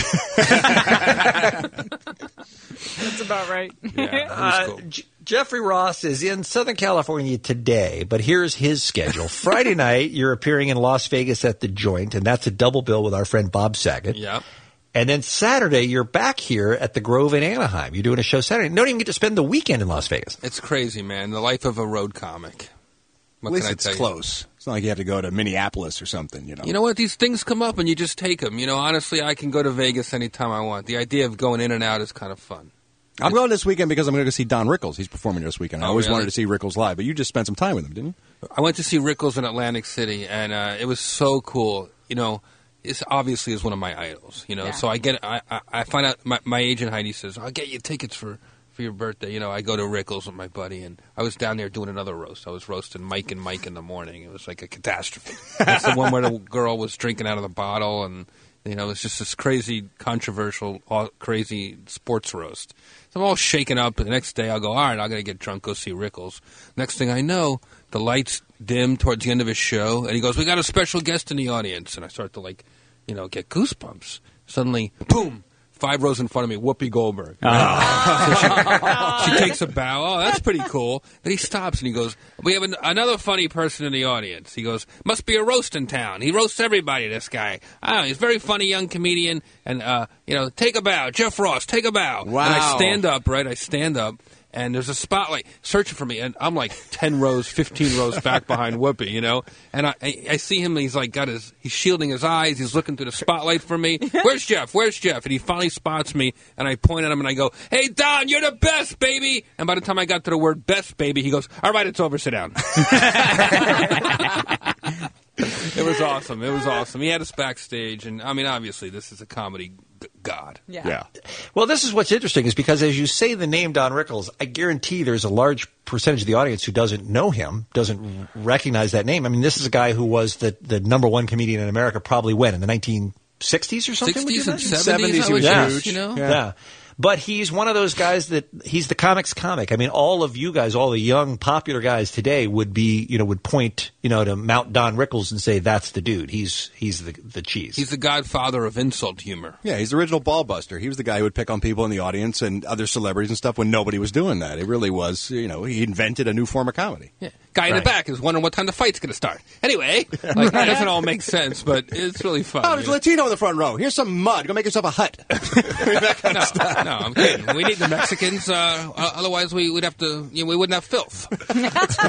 That's about right. Yeah, that was Uh, cool. J- Jeffrey Ross is in Southern California today, but here's his schedule. Friday night, you're appearing in Las Vegas at the Joint, and that's a double bill with our friend Bob Saget. Yeah. And then Saturday, you're back here at the Grove in Anaheim. You're doing a show Saturday. You don't even get to spend the weekend in Las Vegas. It's crazy, man. The life of a road comic. What At least can I it's tell you? close. It's not like you have to go to Minneapolis or something, you know. You know what? These things come up and you just take them. You know, honestly, I can go to Vegas anytime I want. The idea of going in and out is kind of fun. I'm going this weekend because I'm going to go see Don Rickles. He's performing this weekend. I Oh, always really? wanted to see Rickles live, but you just spent some time with him, didn't you? I went to see Rickles in Atlantic City, and uh, it was so cool. You know, this obviously is one of my idols. You know, Yeah. so I get, I, I, I find out my, my agent Heidi says, "I'll get you tickets for." For your birthday, you know, I go to Rickles with my buddy, and I was down there doing another roast. I was roasting Mike and Mike in the morning. It was like a catastrophe. That's the one where the girl was drinking out of the bottle, and you know, it's just this crazy, controversial, all, crazy sports roast. So I'm all shaken up. And the next day, I'll go, all right, I'm gonna get drunk, go see Rickles. Next thing I know, the lights dim towards the end of his show, and he goes, "We got a special guest in the audience," and I start to like, you know, get goosebumps. Suddenly, boom. five rows in front of me, Whoopi Goldberg. Right? So she, she takes a bow. Oh, that's pretty cool. Then he stops and he goes, we have an, another funny person in the audience. He goes, must be a roast in town. He roasts everybody, this guy. I don't know, he's a very funny young comedian. And, uh, you know, take a bow. Jeff Ross, take a bow. Wow. And I stand up, right? I stand up. And there's a spotlight searching for me, and I'm like ten rows, fifteen rows back behind Whoopi, you know. And I, I, I see him, and he's like got his, he's shielding his eyes, he's looking through the spotlight for me. Where's Jeff? Where's Jeff? And he finally spots me, and I point at him, and I go, "Hey Don, you're the best, baby." And by the time I got to the word "best, baby," he goes, "All right, it's over. Sit down." It was awesome. It was awesome. He had us backstage, and I mean, obviously, this is a comedy g- god. Yeah. Yeah. Well, this is what's interesting is because as you say the name Don Rickles, I guarantee there's a large percentage of the audience who doesn't know him, doesn't recognize that name. I mean, this is a guy who was the, the number one comedian in America probably when? In the nineteen sixties or something? sixties and seventies, seventies, he was yeah. huge. You know? Yeah. Yeah. But he's one of those guys that he's the comics comic. I mean, all of you guys, all the young popular guys today would be, you know, would point, you know, to Mount Don Rickles and say, that's the dude. He's he's the the cheese. He's the godfather of insult humor. Yeah, he's the original ball buster. He was the guy who would pick on people in the audience and other celebrities and stuff when nobody was doing that. It really was, you know, he invented a new form of comedy. Yeah. Guy in Right. the back is wondering what time the fight's going to start. Anyway, like, that doesn't all make sense, but it's really fun. Oh, there's a Latino in the front row. Here's some mud. Go make yourself a hut. no, no, I'm kidding. We need the Mexicans. Uh, uh, otherwise, we would have to. You know, we wouldn't have filth. No,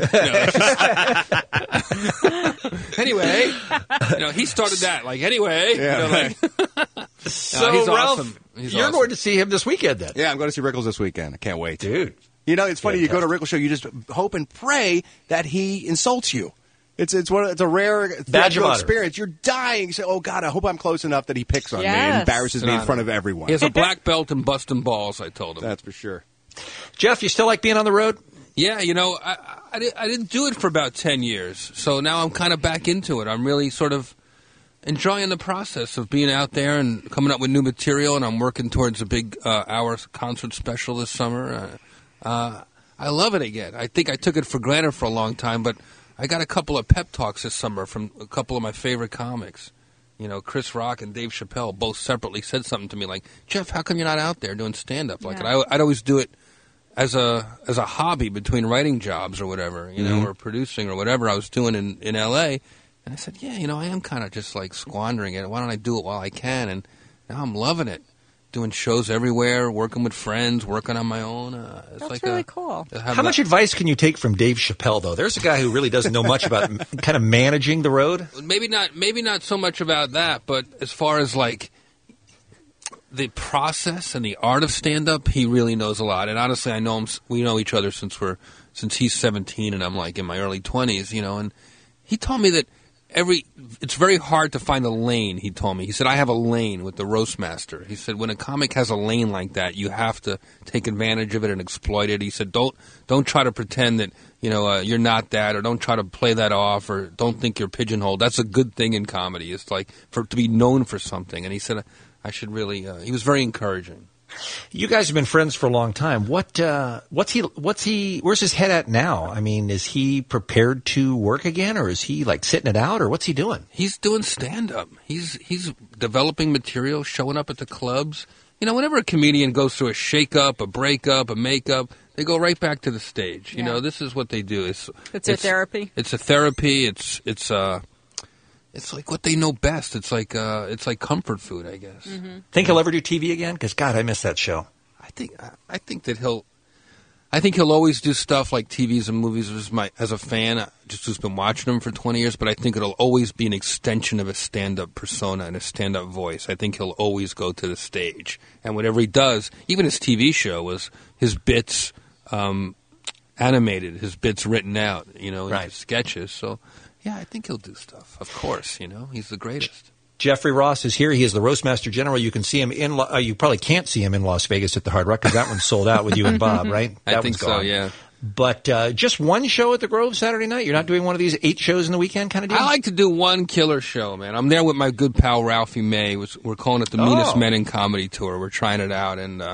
it's just- anyway, you know, he started that. Like anyway, Yeah. you know, like, So, no, he's Ralph, awesome. He's you're awesome. going to see him this weekend then. Yeah, I'm going to see Rickles this weekend. I can't wait. Dude. You know, it's funny. You go to a Rickles show, you just hope and pray that he insults you. It's it's one. It's a rare Badge of theatrical honor. experience. You're dying. You say, "Oh God, I hope I'm close enough that he picks on me and Yes. embarrasses me in No, front no. of everyone." He has a black belt in busting balls. I told him. That's for sure. Jeff, you still like being on the road? Yeah, you know, I, I, did, I didn't do it for about ten years, so now I'm kind of back into it. I'm really sort of enjoying the process of being out there and coming up with new material, and I'm working towards a big uh, hour concert special this summer. Uh, uh, I love it again. I think I took it for granted for a long time, but I got a couple of pep talks this summer from a couple of my favorite comics. You know, Chris Rock and Dave Chappelle both separately said something to me like, "Jeff, how come you're not out there doing stand-up?" Like, Yeah. and I, I'd always do it as a as a hobby between writing jobs or whatever, you know, Mhm. or producing or whatever I was doing in, in L A. And I said, yeah, you know, I am kind of just like squandering it. Why don't I do it while I can? And now I'm loving it. Doing shows everywhere, working with friends, working on my own. Uh, it's That's like really a, cool. to have How much that- advice can you take from Dave Chappelle, though? There's a guy who really doesn't know much about kind of managing the road. Maybe not. Maybe not so much about that, but as far as like the process and the art of stand-up, he really knows a lot. And honestly, I know him. We know each other since we're since he's seventeen and I'm like in my early twenties. You know, and he told me that every it's very hard to find a lane. He told me. He said, "I have a lane with the roast master." He said, "When a comic has a lane like that, you have to take advantage of it and exploit it." He said, "Don't don't try to pretend that you know uh, you're not that, or don't try to play that off, or don't think you're pigeonholed. That's a good thing in comedy. It's like for to be known for something." And he said, "I should really." Uh, he was very encouraging. You guys have been friends for a long time. What uh, what's he? What's he? Where's his head at now? I mean, is he prepared to work again, or is he like sitting it out, or what's he doing? He's doing stand-up. He's he's developing material, showing up at the clubs. You know, whenever a comedian goes through a shake-up, a breakup, a makeup, they go right back to the stage. You Yeah. know, this is what they do. It's It's a therapy. It's a therapy. It's it's uh, it's like what they know best. It's like uh, it's like comfort food, I guess. Mm-hmm. Think he'll ever do T V again? Because God, I miss that show. I think I think that he'll. I think he'll always do stuff like T Vs and movies as my as a fan, uh, just who's been watching them for twenty years. But I think it'll always be an extension of his stand-up persona and his stand-up voice. I think he'll always go to the stage, and whatever he does, even his T V show was his bits um, animated, his bits written out, you know, in his sketches. So, yeah, I think he'll do stuff. Of course, you know, he's the greatest. Jeffrey Ross is here. He is the Roastmaster General. You can see him in. Lo- uh, you probably can't see him in Las Vegas at the Hard Rock because that one's sold out with you and Bob, right? I That think one's so. gone. Yeah. But uh, just one show at the Grove Saturday night. You're not doing one of these eight shows in the weekend kind of deal. I like to do one killer show, man. I'm there with my good pal Ralphie May. Which we're calling it the Oh. Meanest Men in Comedy Tour. We're trying it out, and uh,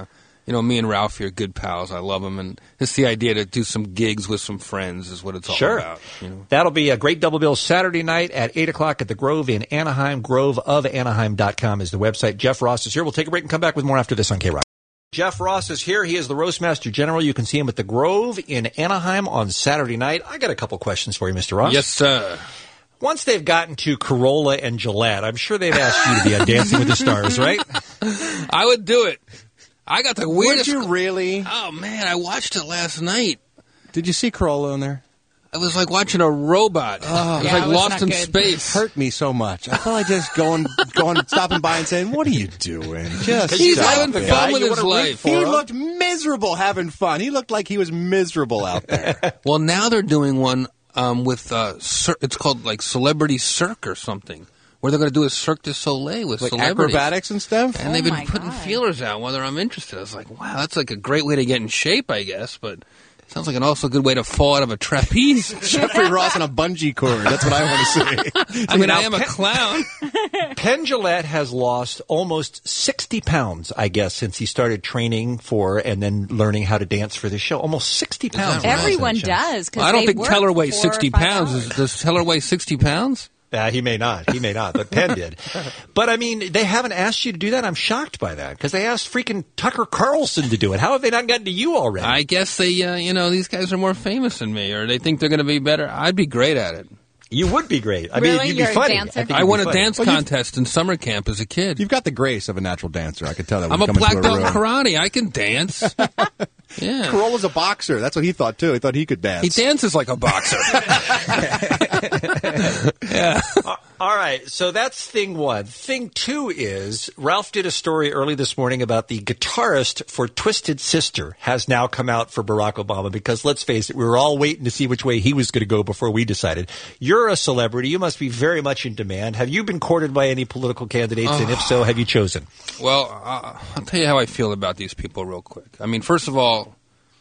you know, me and Ralphie are good pals. I love him, and it's the idea to do some gigs with some friends is what it's all Sure. about. You know? That'll be a great double bill Saturday night at eight o'clock at the Grove in Anaheim. grove of anaheim dot com is the website. Jeff Ross is here. We'll take a break and come back with more after this on K-Rock. Jeff Ross is here. He is the Roastmaster General. You can see him at the Grove in Anaheim on Saturday night. I got a couple questions for you, Mister Ross. Yes, sir. Once they've gotten to Corolla and Gillette, I'm sure they've asked you to be on Dancing with the Stars, right? I would do it. I got the weirdest. Would you really? Oh, man, I watched it last night. Did you see Corolla in there? It was like watching a robot. Oh. it was Yeah, like it was Lost not in good. Space. It hurt me so much. I felt like just going, going, stopping by and saying, "What are you doing?" Just He's stop having it. fun with You his wanna root life. for He him. looked miserable having fun. He looked like he was miserable out there. Well, now they're doing one um, with, uh, cir- it's called like Celebrity Cirque or something, where they're going to do a Cirque du Soleil with Like celebrities. acrobatics and stuff? And they've been putting feelers out whether I'm interested. I was like, wow, that's like a great way to get in shape, I guess, but sounds like an also good way to fall out of a trapeze. Jeffrey Ross on a bungee cord. That's what I want to see. I mean, I am a clown. Penn Jillette has lost almost sixty pounds, I guess, since he started training for and then learning how to dance for the show. Almost sixty pounds. Everyone does. 'cause I don't they think work Teller weighs four or sixty five pounds. hours. Is, does Teller weigh sixty pounds? Uh, he may not. He may not, but Penn did. But, I mean, they haven't asked you to do that. I'm shocked by that because they asked freaking Tucker Carlson to do it. How have they not gotten to you already? I guess they, uh, you know, these guys are more famous than me, or they think they're going to be better. I'd be great at it. You would be great. I Really? mean, you'd You're be a funny. dancer? I, think I you'd be won a funny. dance Well, you- contest in summer camp as a kid. You've got the grace of a natural dancer. I could tell that. When I'm you a come black into belt room. in karate. I can dance. Yeah. Corolla's a boxer. That's what he thought too. He thought he could dance. He dances like a boxer. yeah. All right, so that's thing one. Thing two is Ralph did a story early this morning about the guitarist for Twisted Sister has now come out for Barack Obama because, let's face it, we were all waiting to see which way he was going to go before we decided. You're a celebrity. You must be very much in demand. Have you been courted by any political candidates, and if so, have you chosen? Well, uh, I'll tell you how I feel about these people real quick. I mean, first of all,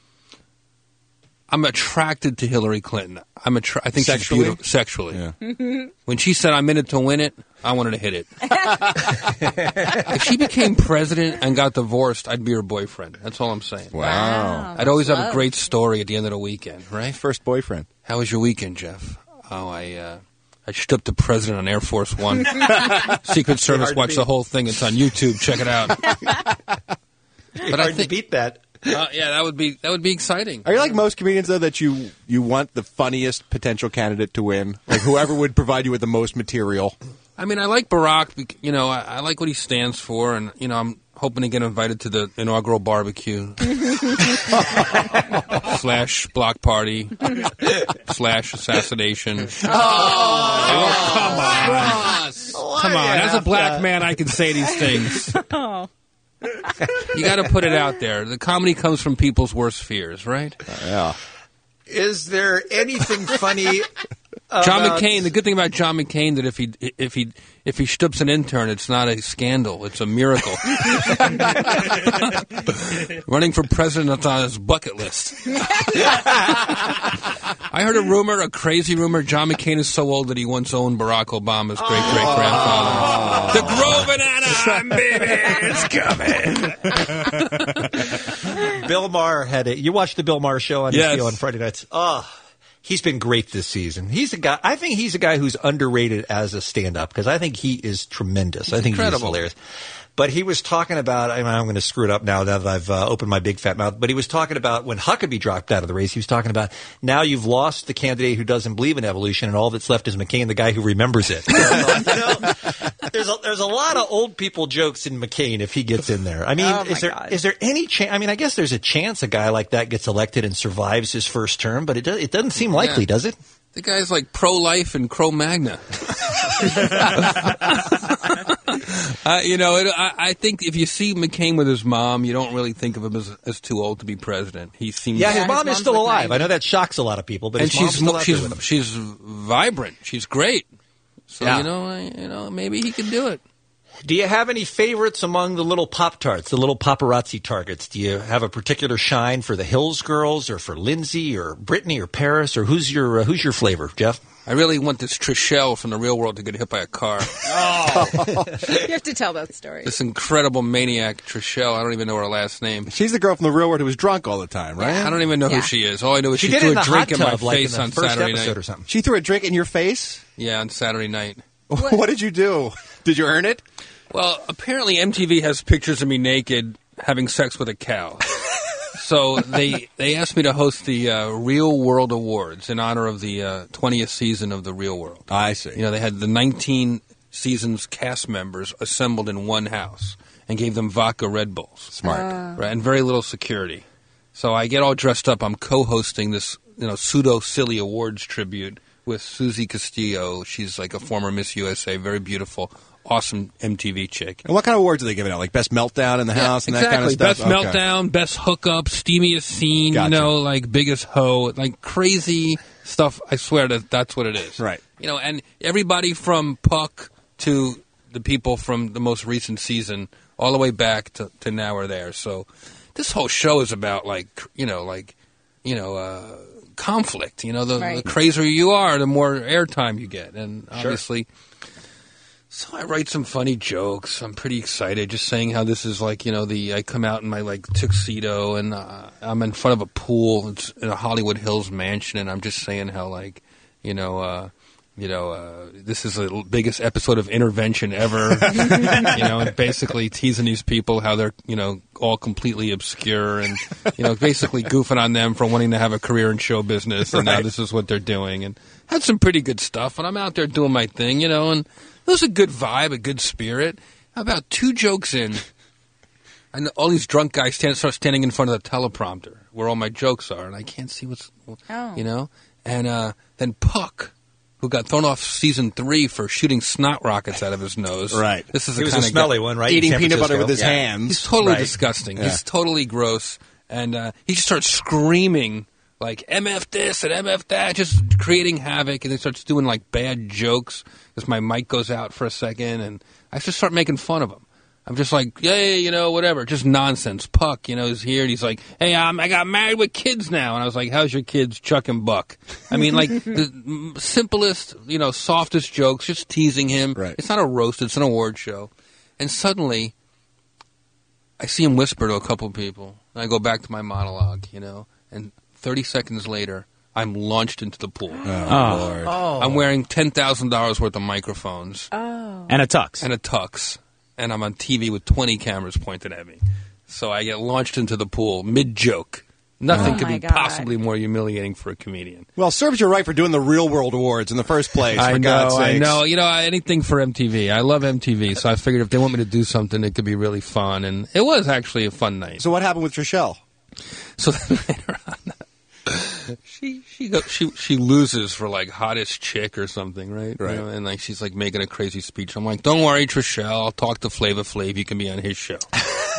I'm attracted to Hillary Clinton. I'm attra- I think Sexually? she's beautiful sexually. When she said I'm in it to win it, I wanted to hit it. If she became president and got divorced, I'd be her boyfriend. That's all I'm saying. Wow. I'd always have a love. great story at the end of the weekend, right? First boyfriend. How was your weekend, Jeff? Oh, I uh, I stood up the president on Air Force One. Secret Service, hard to watch beat. the whole thing. It's on YouTube. Check it out. But hard to beat that. Uh, yeah, that would be that would be exciting. Are you like most comedians though that you you want the funniest potential candidate to win? Like whoever would provide you with the most material. I mean, I like Barack. bec- You know, I, I like what he stands for, and you know, I'm hoping to get invited to the inaugural barbecue slash block party slash assassination. Oh, come on, come on! As a black man, I can say these things. Oh. You got to put it out there. The comedy comes from people's worst fears, right? Yeah. Is there anything funny? John about- McCain. The good thing about John McCain that if he if he if he stoops an intern, it's not a scandal. It's a miracle. Running for president, that's on his bucket list. I heard a rumor, a crazy rumor. John McCain is so old that he once owned Barack Obama's great great grandfather. The Grove in Anaheim, baby, it's coming. Bill Maher had it. You watched the Bill Maher show on Yes. H B O on Friday nights. Oh, he's been great this season. He's a guy. I think he's a guy who's underrated as a stand-up because I think he is tremendous. I think incredible. he's hilarious. But he was talking about, I mean, I'm going to screw it up now that I've uh, opened my big fat mouth, but he was talking about when Huckabee dropped out of the race, he was talking about now you've lost the candidate who doesn't believe in evolution and all that's left is McCain, the guy who remembers it. You know, there's, a, there's a lot of old people jokes in McCain if he gets in there. I mean, Oh, my is there God. is there any chance? I mean, I guess there's a chance a guy like that gets elected and survives his first term, but it, does, it doesn't seem likely, Yeah. does it? The guy's like pro-life and Cro-Magna. uh, you know, it, I, I think if you see McCain with his mom, you don't really think of him as, as too old to be president. He seems Yeah, his his mom is mom's still like alive. ninety. I know that shocks a lot of people, but and his mom's she's still mo- out she's there with him. she's vibrant. She's great. So Yeah. you know, I, you know, maybe he can do it. Do you have any favorites among the little Pop-Tarts, the little paparazzi targets? Do you have a particular shine for the Hills girls or for Lindsay or Brittany or Paris or who's your uh, who's your flavor, Jeff? I really want this Trishelle from the Real World to get hit by a car. You have to tell that story. This incredible maniac Trishelle. I don't even know her last name. She's the girl from the Real World who was drunk all the time, right? I don't even know Yeah. who she is. All I know is She she, did it threw in a the drink hot in my tub, like in face the on first Saturday episode night or something. She threw a drink in your face? Yeah, on Saturday night. What, what did you do? Did you earn it? Well, apparently M T V has pictures of me naked having sex with a cow. So they they asked me to host the uh, Real World Awards in honor of the uh, twentieth season of the Real World. I see. You know, they had the nineteen seasons cast members assembled in one house and gave them vodka Red Bulls. Smart. Oh. Right, and very little security. So I get all dressed up. I'm co-hosting this, you know, pseudo silly awards tribute with Susie Castillo. She's like a former Miss U S A, very beautiful, awesome M T V chick. And what kind of awards are they giving out? Like Best Meltdown in the House and exactly. that kind of stuff? Best Okay. meltdown, best hookup, steamiest scene, Gotcha. you know, like biggest hoe, like crazy stuff. I swear that that's what it is. Right. You know, and everybody from Puck to the people from the most recent season, all the way back to, to now are there. So this whole show is about like, you know, like, you know, uh, conflict. You know, the, Right. the crazier you are, the more airtime you get. And Sure. obviously... So I write some funny jokes. I'm pretty excited, just saying how this is like, you know, the I come out in my like tuxedo and uh, I'm in front of a pool. It's in a Hollywood Hills mansion, and I'm just saying how like, you know, uh, you know, uh, this is the biggest episode of Intervention ever. You know, and basically teasing these people how they're, you know, all completely obscure and, you know, basically goofing on them for wanting to have a career in show business, and now Right. this is what they're doing. And had some pretty good stuff, and I'm out there doing my thing, you know, and it was a good vibe, a good spirit. About two jokes in, and all these drunk guys stand, start standing in front of the teleprompter where all my jokes are, and I can't see what's, Oh. you know. And uh, then Puck, who got thrown off season three for shooting snot rockets out of his nose. Right. This is He the was kind a of smelly guy- one, right? in Eating San peanut butter Francisco. with his Yeah. hands. He's totally Right. disgusting. Yeah. He's totally gross, and uh, he just starts screaming like M F this and M F that, just creating havoc, and he starts doing like bad jokes because my mic goes out for a second, and I just start making fun of him. I'm just like, yeah, you know, whatever, just nonsense. Puck, you know, is here, and he's like, hey, I'm, I got married with kids now, and I was like, how's your kids, Chuck and Buck? I mean, like the m- simplest, you know, softest jokes, just teasing him. Right. It's not a roast; it's an award show, and suddenly I see him whisper to a couple people, and I go back to my monologue, you know, and thirty seconds later, I'm launched into the pool. Oh. Lord. Oh. I'm wearing ten thousand dollars worth of microphones Oh. And a tux. and a tux, and I'm on T V with twenty cameras pointed at me. So I get launched into the pool mid-joke. Nothing Oh could my be God. possibly more humiliating for a comedian. Well, serves you right for doing the Real World Awards in the first place, for I know, God's I sakes. know. You know, anything for M T V. I love M T V, so I figured if they want me to do something, it could be really fun. And it was actually a fun night. So what happened with Trishelle? So then later on, she she go, she she loses for like hottest chick or something, right? Right. You know, and like she's like making a crazy speech. I'm like, don't worry, Trishelle. I'll talk to Flava Flav. You can be on his show.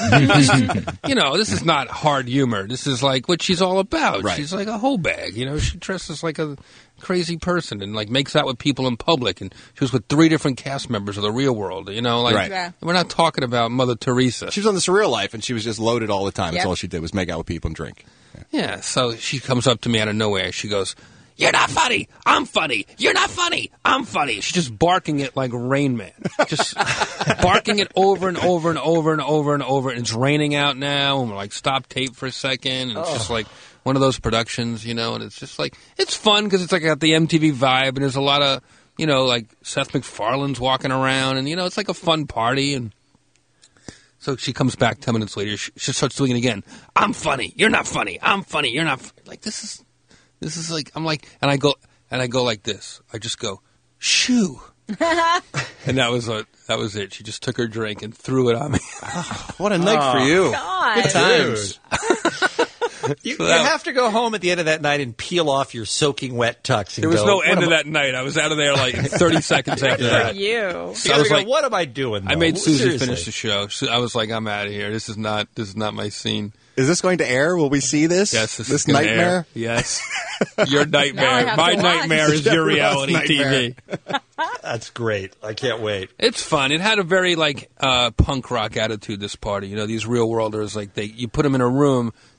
You know, this is not hard humor. This is like what she's all about. Right. She's like a hoe bag. You know, she dresses like a crazy person and like makes out with people in public. And she was with three different cast members of the Real World. You know, like Right. Yeah. we're not talking about Mother Teresa. She was on The Surreal Life, and she was just loaded all the time. That's Yep. all she did was make out with people and drink. Yeah, so she comes up to me out of nowhere. She goes, "You're not funny. I'm funny. You're not funny. I'm funny." She's just barking it like Rain Man. Just barking it over and over and over and over and over. And it's raining out now, and we're like, stop tape for a second. And it's just like one of those productions, you know, and it's just like, it's fun because it's like got the M T V vibe, and there's a lot of, you know, like Seth MacFarlane's walking around, and, you know, it's like a fun party, and so she comes back ten minutes later. She, she starts doing it again. I'm funny. You're not funny. I'm funny. You're not. F-. Like this is, this is like I'm like, and I go and I go like this. I just go, shoo, and that was a, that was it. She just took her drink and threw it on me. What a night for you. God. Good times. You, So you that- have to go home at the end of that night and peel off your soaking wet tux. And There was go, no what end am to I- that night. I was out of there like thirty seconds after Yeah. that. You. You I gotta was go, like- what am I doing? I though? made Susie Seriously. finish the show. So I was like, I'm out of here. This is not. This is not my scene. Is this going to air? Will we see this? Yes, this, this is gonna nightmare? air. Yes, your Now I nightmare. have My to watch. nightmare is your Everyone's reality nightmare. T V. That's great. I can't wait. It's fun. It had a very like uh, punk rock attitude. This party, you know, these real worlders, like they, you put them in a room.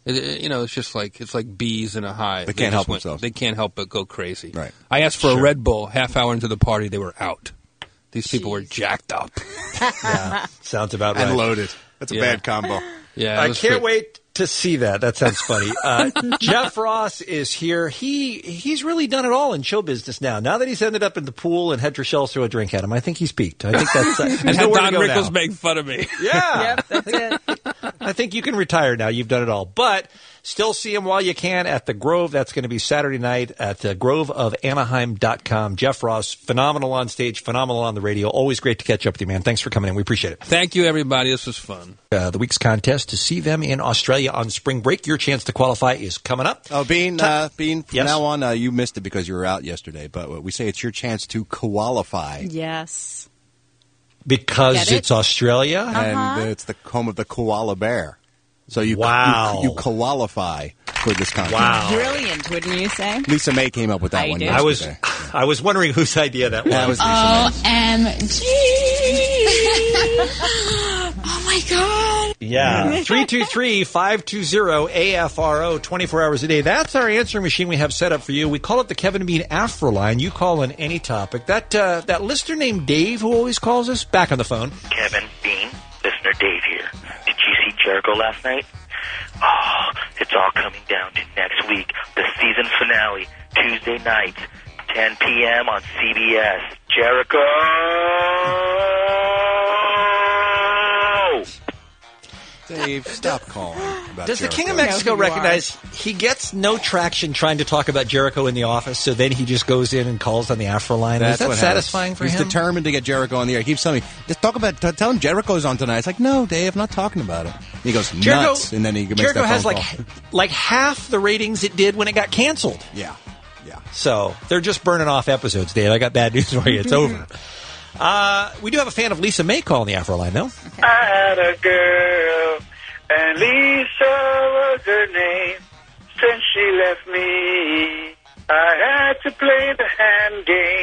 It, it- you know, it's just like it's like bees in a hive. They can't just help went- themselves. They can't help but go crazy. Right. I asked for Sure. a Red Bull. Half hour into the party, they were out. These people were jacked up. Yeah, sounds about right. And loaded. That's a Yeah. bad combo. Yeah, it I was can't good. wait to see that. That sounds funny. Uh, Jeff Ross is here. He he's really done it all in show business now. Now that he's ended up in the pool and had Trishelle throw a drink at him, I think he's peaked. I think that's uh, And there's had nowhere to Don go Rickles now. make fun of me. Yeah. Yep, that's it. I think you can retire now. You've done it all. But still see him while you can at the Grove. That's going to be Saturday night at uh, grove of anaheim dot com. Jeff Ross, phenomenal on stage, phenomenal on the radio. Always great to catch up with you, man. Thanks for coming in. We appreciate it. Thank you, everybody. This was fun. Uh, the week's contest to see them in Australia on spring break. Your chance to qualify is coming up. Oh, Bean, uh, Bean, from Yes? now on, uh, you missed it because you were out yesterday, but we say it's your chance to qualify. Yes. Because Get it? it's Australia? Uh-huh. And it's the home of the koala bear. So you, Wow. you, you qualify for this contest. Wow. Brilliant, wouldn't you say? Lisa May came up with that I one did. I was yesterday. I was wondering whose idea that was. That was Lisa O May's. M G. Oh my God. Yeah. three two three, five two zero, A F R O, twenty-four hours a day. That's our answering machine we have set up for you. We call it the Kevin Bean Afro line. You call in any topic. That uh, that listener named Dave who always calls us, back on the phone. Kevin Bean, listener Dave here. Did you see Jericho last night? Oh, it's all coming down to next week. The season finale, Tuesday nights, ten p.m. on C B S. Jericho! Dave, stop calling about Does the Jericho. King of Mexico recognize he gets no traction trying to talk about Jericho in the office, so then he just goes in and calls on the Afro line? That's Is that what satisfying happens. for He's him? determined to get Jericho on the air. He keeps telling me, just talk about, t- tell him Jericho's on tonight. It's like, no, Dave, I'm not talking about it. He goes Jericho, nuts, and then he makes Jericho that has phone like call. like half the ratings it did when it got canceled. Yeah, yeah. So they're just burning off episodes, Dave. I got bad news for you. It's over. Uh, we do have a fan of Lisa May calling the Afro line, though. I had a girl, and Lisa was her name. Since she left me, I had to play the hand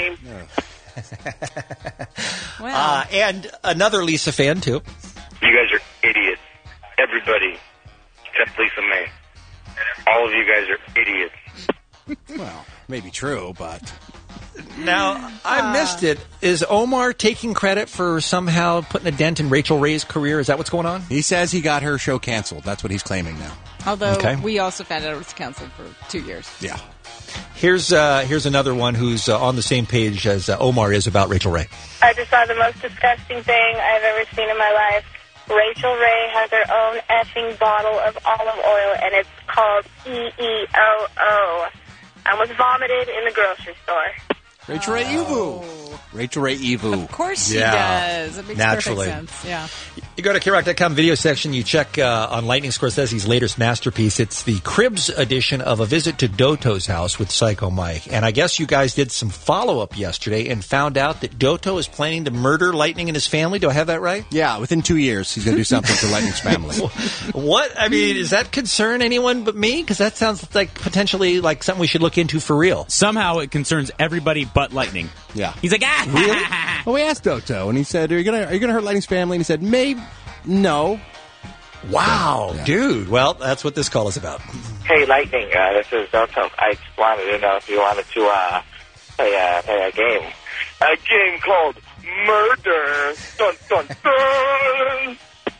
game. Uh, and another Lisa fan, too. You guys are idiots. Everybody, except Lisa May. All of you guys are idiots. Well, maybe true, but... Now, I missed it. Is Omar taking credit for somehow putting a dent in Rachel Ray's career? Is that what's going on? He says he got her show canceled. That's what he's claiming now. Although Okay. we also found out it was canceled for two years. Yeah. Here's uh, here's another one who's uh, on the same page as uh, Omar is about Rachel Ray. I just saw the most disgusting thing I've ever seen in my life. Rachel Ray has her own effing bottle of olive oil, and it's called E E O O. I was vomited in the grocery store. Rachel Ray Evu. Rachel Ray Evu. Of course she Yeah. does. It makes Naturally. perfect sense. Yeah. You go to K rock dot com video section, you check uh, on Lightning Scorsese's latest masterpiece. It's the Cribs edition of A Visit to Doto's House with Psycho Mike. And I guess you guys did some follow-up yesterday and found out that Doto is planning to murder Lightning and his family. Do I have that right? Yeah, within two years, he's going to do something to Lightning's family. What? I mean, does that concern anyone but me? Because that sounds like potentially like something we should look into for real. Somehow it concerns everybody but Lightning. Yeah. He's like, ah! Really? Well, we asked Doto, and he said, "Are you gonna are you gonna hurt Lightning's family?" And he said, "Maybe, no." Wow, Yeah. dude. Well, that's what this call is about. Hey, Lightning, uh, this is Doto. I just wanted to know if you wanted to uh, play, uh, play a game. A game called Murder. Dun, dun, dun.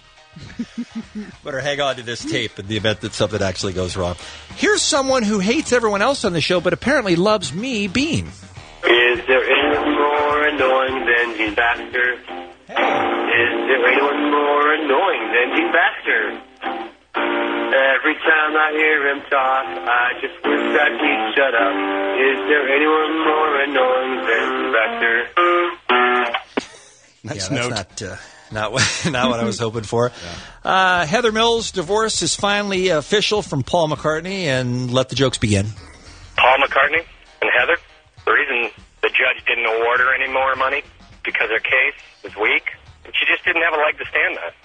Better hang on to this tape in the event that something actually goes wrong. Here's someone who hates everyone else on the show, but apparently loves me, Bean. Is there anyone more annoying than Gene Baxter? Is there anyone more annoying than Gene Baxter? Every time I hear him talk, I just wish that he'd shut up. Is there anyone more annoying than Gene Baxter? That's yeah, note. that's not uh, not what, not what I was hoping for. Uh, Heather Mills' divorce is finally official from Paul McCartney, and let the jokes begin. Paul McCartney and Heather, the reason the judge didn't award her any more money because her case was weak, and she just didn't have a leg to stand on.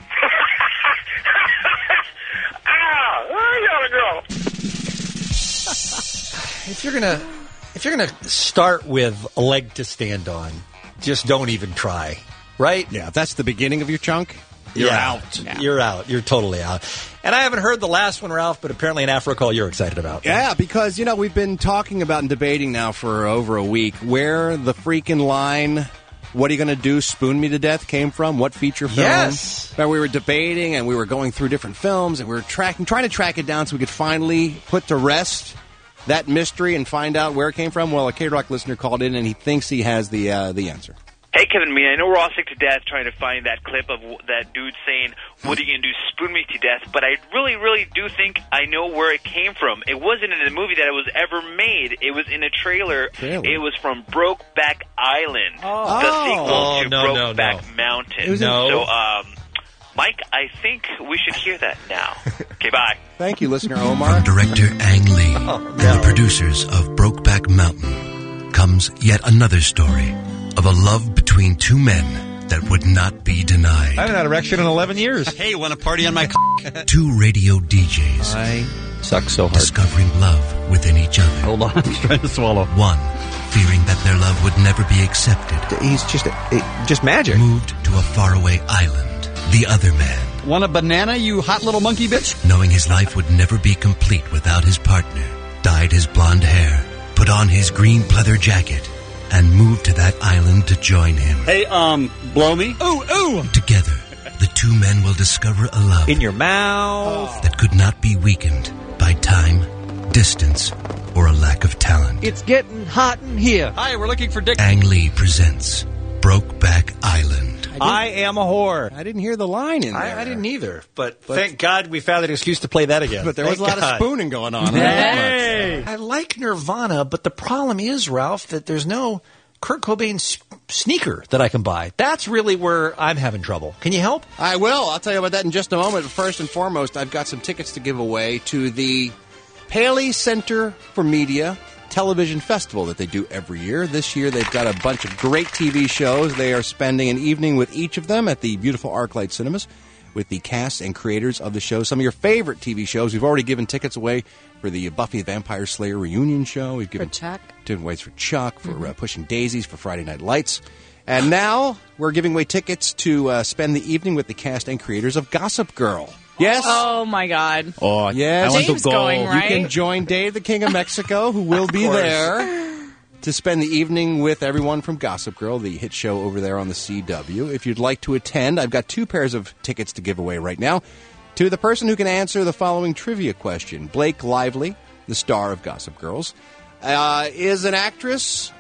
Ah, I gotta go. If you're gonna if you're gonna start with a leg to stand on, just don't even try. Right? Yeah, if that's the beginning of your chunk, you're Yeah. out. You're out. You're totally out. And I haven't heard the last one, Ralph, but apparently an Afro call you're excited about. Yeah, because, you know, we've been talking about and debating now for over a week where the freaking line, what are you going to do, Spoon Me to Death, came from, what feature film. Yes. But we were debating and we were going through different films and we were tracking, trying to track it down so we could finally put to rest that mystery and find out where it came from. Well, a K-Rock listener called in and he thinks he has the uh, the answer. Hey, Kevin and me, I know we're all sick to death trying to find that clip of w- that dude saying, what are you going to do, spoon me to death? But I really, really do think I know where it came from. It wasn't in a movie that it was ever made. It was in a trailer. Really? It was from Brokeback Island, Oh. the sequel Oh, to no, no, Brokeback no. Mountain. It was in- No. So, um, Mike, I think we should hear that now. Okay, bye. Thank you, listener Omar. From director Ang Lee and the producers of Brokeback Mountain comes yet another story of a love between two men that would not be denied. I haven't had an erection in eleven years. Hey, want to party on my c- Two radio D Js. I suck so hard. Discovering love within each other. Hold on, I'm trying to swallow. One, fearing that their love would never be accepted. He's just it, just magic. Moved to a faraway island. The other man, Want a banana, you hot little monkey bitch? knowing his life would never be complete without his partner, dyed his blonde hair, put on his green pleather jacket, and moved to that island to join him. Hey, um, blow me? Ooh, ooh! Together, the two men will discover a love In your mouth. that could not be weakened by time, distance, or a lack of talent. It's getting hot in here. Hi, we're looking for Dick. Ang Lee presents Brokeback Island. I am a whore. I didn't hear the line in there. I, I didn't either, but, thank God we found an excuse to play that again. But there was Thank a lot God. of spooning going on. Hey. I like Nirvana, but the problem is, Ralph, that there's no Kurt Cobain s- sneaker that I can buy. That's really where I'm having trouble. Can you help? I will. I'll tell you about that in just a moment. But first and foremost, I've got some tickets to give away to the Paley Center for Media Television Festival that they do every year. This year, they've got a bunch of great T V shows. They are spending an evening with each of them at the beautiful ArcLight Cinemas with the cast and creators of the show. Some of your favorite T V shows. We've already given tickets away for the Buffy the Vampire Slayer reunion show. We've given For Chuck. given aways for Chuck, for uh, Pushing Daisies, for Friday Night Lights. And now we're giving away tickets to uh, spend the evening with the cast and creators of Gossip Girl. Yes? Oh, my God. Oh, yes. Dave's going, right? You can join Dave, the King of Mexico, who will be course. there to spend the evening with everyone from Gossip Girl, the hit show over there on the C W. If you'd like to attend, I've got two pairs of tickets to give away right now to the person who can answer the following trivia question. Blake Lively, the star of Gossip Girls, uh, is an actress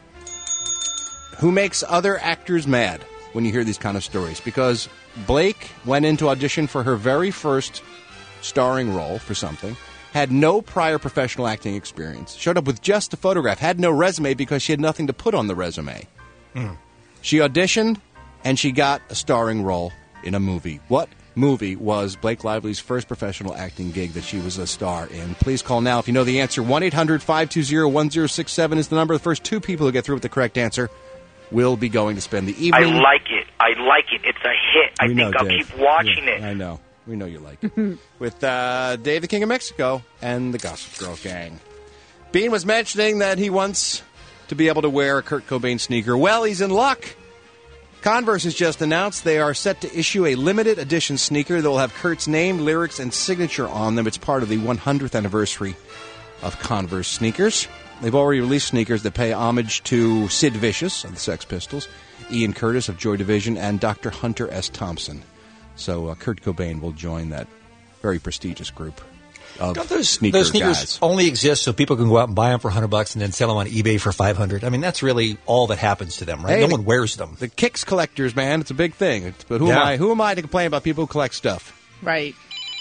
who makes other actors mad when you hear these kind of stories, because Blake went into audition for her very first starring role for something, had no prior professional acting experience, showed up with just a photograph, had no resume because she had nothing to put on the resume. Mm. She auditioned, and she got a starring role in a movie. What movie was Blake Lively's first professional acting gig that she was a star in? Please call now if you know the answer. one eight hundred five two zero one zero six seven is the number. The first two people who get through with the correct answer will be going to spend the I evening. like it. I like it. It's a hit. I We think know, I'll Dave. keep watching Yeah, it. I know. We know you like it. With uh, Dave, the King of Mexico, and the Gossip Girl gang. Bean was mentioning that he wants to be able to wear a Kurt Cobain sneaker. Well, he's in luck. Converse has just announced they are set to issue a limited edition sneaker that will have Kurt's name, lyrics, and signature on them. It's part of the one hundredth anniversary of Converse sneakers. They've already released sneakers that pay homage to Sid Vicious of the Sex Pistols, Ian Curtis of Joy Division, and Doctor Hunter S. Thompson. So uh, Kurt Cobain will join that very prestigious group of Don't those, sneaker those sneakers guys. only exist so people can go out and buy them for one hundred bucks and then sell them on eBay for five hundred. I mean, that's really all that happens to them, right? Hey, no the- one wears them. The Kicks collectors, man, it's a big thing. It's, but who Yeah. am I? Who am I to complain about people who collect stuff? Right.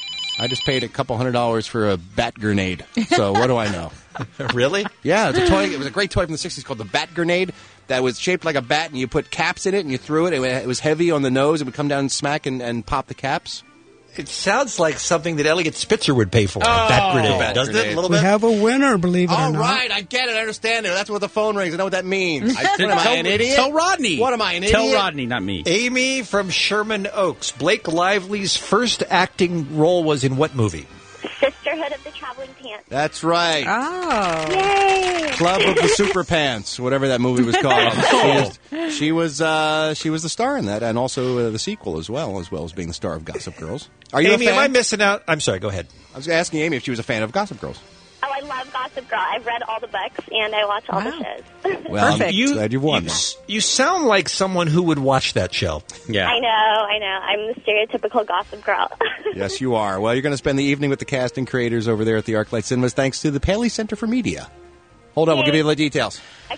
I just paid a couple hundred dollars for a bat grenade. So what do I know? Really? Yeah, it's a toy. It was a great toy from the sixties called the Bat Grenade that was shaped like a bat, and you put caps in it, and you threw it. It was heavy on the nose. It would come down and smack and, and pop the caps. It sounds like something that Elliot Spitzer would pay for. a bat grenade, bat doesn't it? grenade. A little We bit. have a winner, believe it or All not. right, I get it. I understand it. That's what the phone rings. I know what that means. I, what am I, tell, an idiot? Tell Rodney. What am I, an Tell idiot? Rodney, not me. Amy from Sherman Oaks. Blake Lively's first acting role was in what movie? Sisterhood of the Traveling Pants. That's right. Oh. Yay! Club of the Super Pants, whatever that movie was called. She, is, She was uh, she was the star in that, and also uh, the sequel as well, as well as being the star of Gossip Girls. Are you Amy, a fan? am I missing out? I'm sorry, go ahead. I was asking Amy if she was a fan of Gossip Girls. Oh, I love Gossip Girl. I've read all the books, and I watch all the shows. Well, Perfect. I'm You- glad you won. You, s- you sound like someone who would watch that show. Yeah. I know, I know. I'm the stereotypical Gossip Girl. Yes, you are. Well, you're going to spend the evening with the cast and creators over there at the ArcLight Cinemas, thanks to the Paley Center for Media. Hold on, we'll give you the details.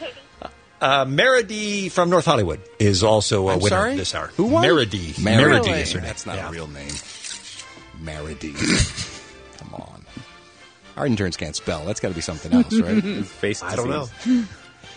Uh, Meredy from North Hollywood is also a I'm winner sorry? this hour. Who won? Meredy. Meredy. Meredy is her name. That's not Yeah. a real name. Meredy. Come on. Our interns can't spell. That's got to be something else, right? Face I don't know. disease.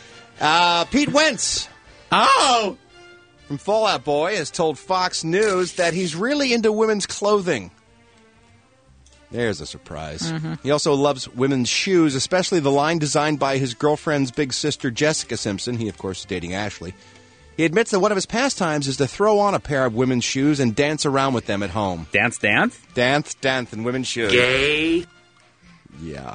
Uh, Pete Wentz. Oh! From Fallout Boy has told Fox News that he's really into women's clothing. There's a surprise. Mhm. He also loves women's shoes, especially the line designed by his girlfriend's big sister, Jessica Simpson. He, of course, is dating Ashley. He admits that one of his pastimes is to throw on a pair of women's shoes and dance around with them at home. Dance, dance? Dance, dance in women's shoes. Gay. Yeah.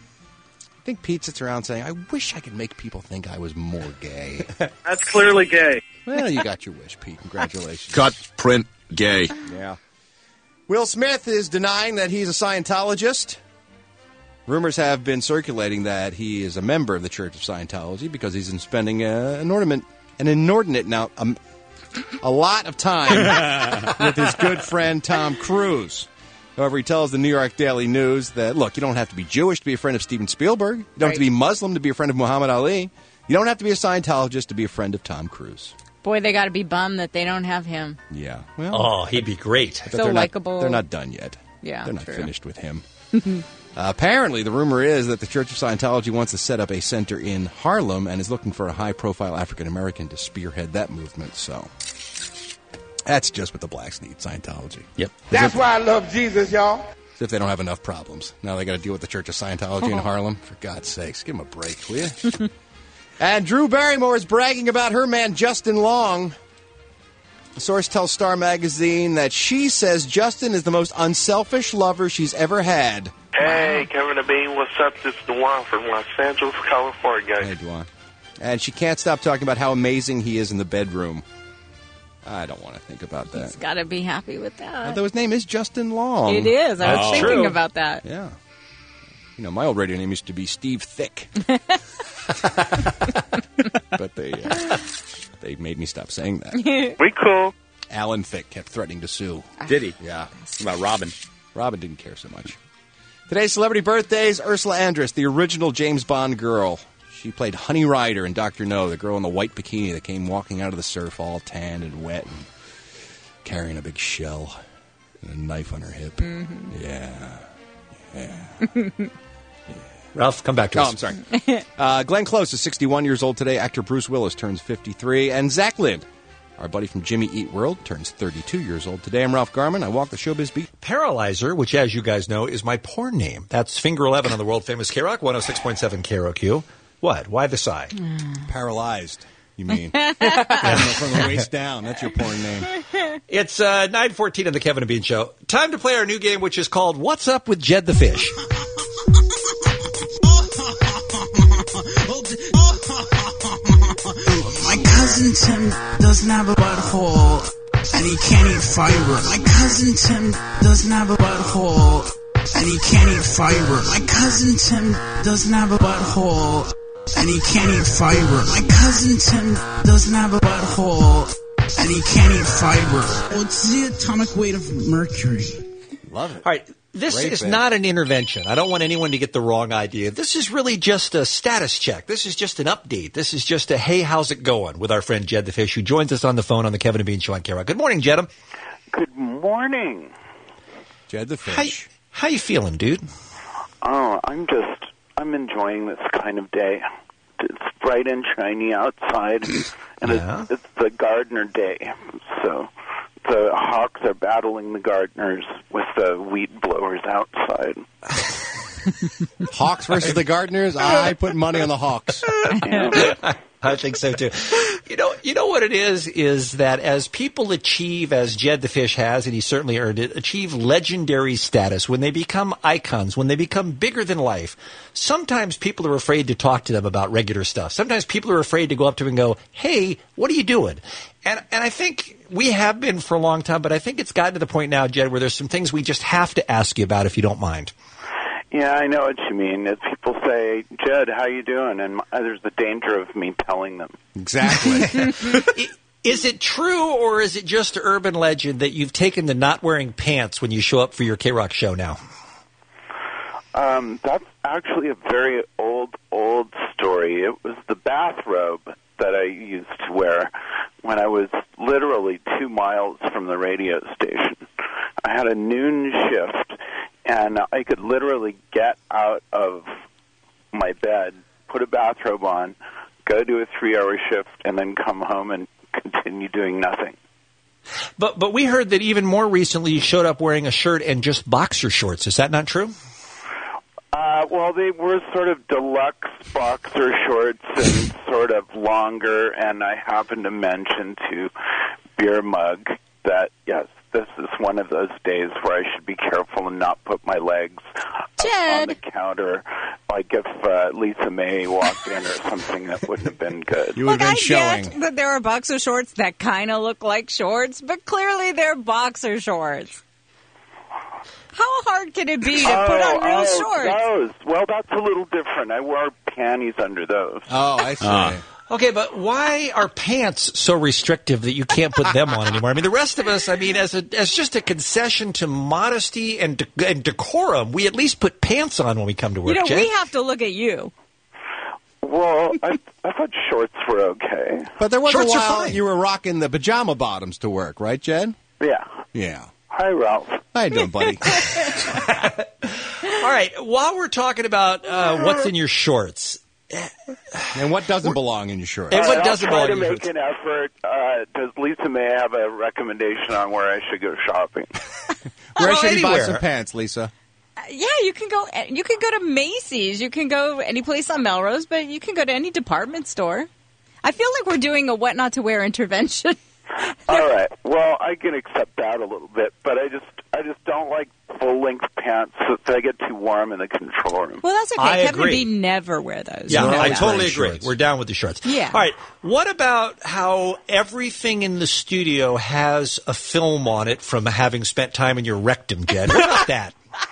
I think Pete sits around saying, I wish I could make people think I was more gay. That's clearly gay. Well, you got your wish, Pete. Congratulations. Cut, print, gay. Yeah. Will Smith is denying that he's a Scientologist. Rumors have been circulating that he is a member of the Church of Scientology because he's been spending uh, an ornament, an inordinate now, um, a lot of time with his good friend Tom Cruise. However, he tells the New York Daily News that, look, you don't have to be Jewish to be a friend of Steven Spielberg. You don't have to be Muslim to be a friend of Muhammad Ali. You don't have to be a Scientologist to be a friend of Tom Cruise. Boy, they got to be bummed that they don't have him. Yeah. Well, oh, he'd be great. But So they're not- likable. They're not done yet. Yeah, They're not true. finished with him. Uh, apparently, the rumor is that the Church of Scientology wants to set up a center in Harlem and is looking for a high-profile African-American to spearhead that movement. So that's just what the blacks need, Scientology. Yep. That's why I love Jesus, y'all. As if they don't have enough problems. Now they got to deal with the Church of Scientology in Harlem. For God's sakes, give them a break, will you? And Drew Barrymore is bragging about her man, Justin Long. The source tells Star Magazine that she says Justin is the most unselfish lover she's ever had. Hey, Kevin and Bean, what's up? This is Dewan from Los Angeles, California. Hey, Dwan. And she can't stop talking about how amazing he is in the bedroom. I don't want to think about that. He's got to be happy with that. Although his name is Justin Long. It is. I was That's thinking true. about that. Yeah. You know, my old radio name used to be Steve Thick. But they uh, they made me stop saying that. We cool. Alan Thicke kept threatening to sue. Did he? Yeah. What about Robin? Robin didn't care so much. Today's celebrity birthdays, Ursula Andress, the original James Bond girl. She played Honey Rider in Doctor No, the girl in the white bikini that came walking out of the surf all tanned and wet and carrying a big shell and a knife on her hip. Mm-hmm. Yeah. Yeah. Ralph, come back to Oh, us. I'm sorry. Uh, Glenn Close is sixty-one years old today. Actor Bruce Willis turns fifty-three. And Zach Lind, our buddy from Jimmy Eat World, turns thirty-two years old today. I'm Ralph Garman. I walk the showbiz beat. Paralyzer, which, as you guys know, is my porn name. That's Finger eleven on the world-famous K-Rock, one oh six point seven K R O Q. What? Why the sigh? Paralyzed, you mean. From the waist down. That's your porn name. It's uh, nine fourteen on the Kevin and Bean Show. Time to play our new game, which is called What's Up with Jed the Fish? My cousin Tim doesn't have a butthole, and he can't eat fiber. My cousin Tim doesn't have a butthole, and he can't eat fiber. My cousin Tim doesn't have a butthole, and he can't eat fiber. My cousin Tim doesn't have a butthole, and he can't eat fiber. What's the atomic weight of mercury? Love it. All right. This Great is bit. not an intervention. I don't want anyone to get the wrong idea. This is really just a status check. This is just an update. This is just a, hey, how's it going with our friend Jed the Fish, who joins us on the phone on the Kevin and Bean Show on K-Rock. Good morning, Jed. Good morning. Jed the Fish. How, how you feeling, dude? Oh, I'm just, I'm enjoying this kind of day. It's bright and shiny outside, and Yeah. it's, it's the gardener day. So the hawks are battling the gardeners with the weed blowers outside. Hawks versus the Gardeners. I put money on the Hawks. I think so, too. You know, you know what it is, is that as people achieve, as Jed the Fish has, and he certainly earned it, achieve legendary status, when they become icons, when they become bigger than life, sometimes people are afraid to talk to them about regular stuff. Sometimes people are afraid to go up to them and go, hey, what are you doing? And and I think we have been for a long time, but I think it's gotten to the point now, Jed, where there's some things we just have to ask you about if you don't mind. Yeah, I know what you mean. As people say, Jed, how you doing? And my, there's the danger of me telling them. Exactly. Is it true, or is it just urban legend that you've taken to not wearing pants when you show up for your K-Rock show now? Um, that's actually a very old, old story. It was the bathrobe that I used to wear when I was literally two miles from the radio station. I had a noon shift, and I could literally get out of my bed, put a bathrobe on, go do a three-hour shift, and then come home and continue doing nothing. But but we heard that even more recently you showed up wearing a shirt and just boxer shorts. Is that not true? Uh, well, they were sort of deluxe boxer shorts and sort of longer, and I happened to mention to Beer Mug that, yes, this is one of those days where I should be careful and not put my legs up on the counter, like if uh, Lisa May walked in or something. That wouldn't have been good. You would have been I showing. get that there are boxer shorts that kind of look like shorts, but clearly they're boxer shorts. How hard can it be to oh, put on real oh, shorts? Those. Well, that's a little different. I wore panties under those. Oh, I see. Uh. Okay, but why are pants so restrictive that you can't put them on anymore? I mean, the rest of us, I mean, as a as just a concession to modesty and, de- and decorum, we at least put pants on when we come to work. You know, Jed? we have to look at you. Well, I, I thought shorts were okay. But there was Shorts a are while fine. you were rocking the pajama bottoms to work, right, Jed? Yeah. Yeah. Hi, Ralph. How you doing, buddy? All right, while we're talking about uh, what's in your shorts. And what doesn't belong in your shorts? And what I'll doesn't try belong to in your make an effort. Uh, does Lisa May have a recommendation on where I should go shopping? Where Oh, should he buy anywhere. some pants, Lisa? Uh, yeah, you can go. You can go to Macy's. You can go any place on Melrose, but you can go to any department store. I feel like we're doing a what not to wear intervention. All right. Well, I can accept that a little bit, but I just I just don't like full length pants. So they get too warm in the control room. Well, that's okay. I Kevin agree. B never wear those. Yeah, You know I that. totally agree. We're down with the shorts. Yeah. All right. What about how everything in the studio has a film on it from having spent time in your rectum, Jed? What about that?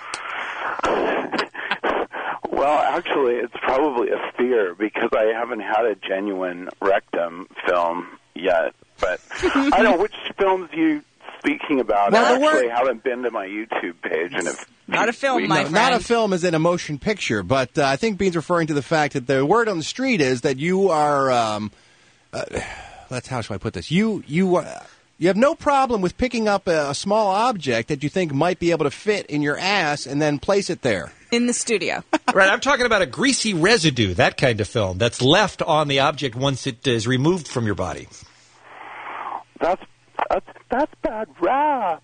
Well, actually, it's probably a fear because I haven't had a genuine rectum film yet. But I don't know which films you speaking about. Well, I the actually word- haven't been to my YouTube page, and if Not a film, we- my No, friend. not a film as in a motion picture, but uh, I think Bean's referring to the fact that the word on the street is that you are. Um, uh, let's how should I put this? You you uh, you have no problem with picking up a, a small object that you think might be able to fit in your ass and then place it there. In the studio. Right, I'm talking about a greasy residue, that kind of film that's left on the object once it is removed from your body. That's that's that's bad rap.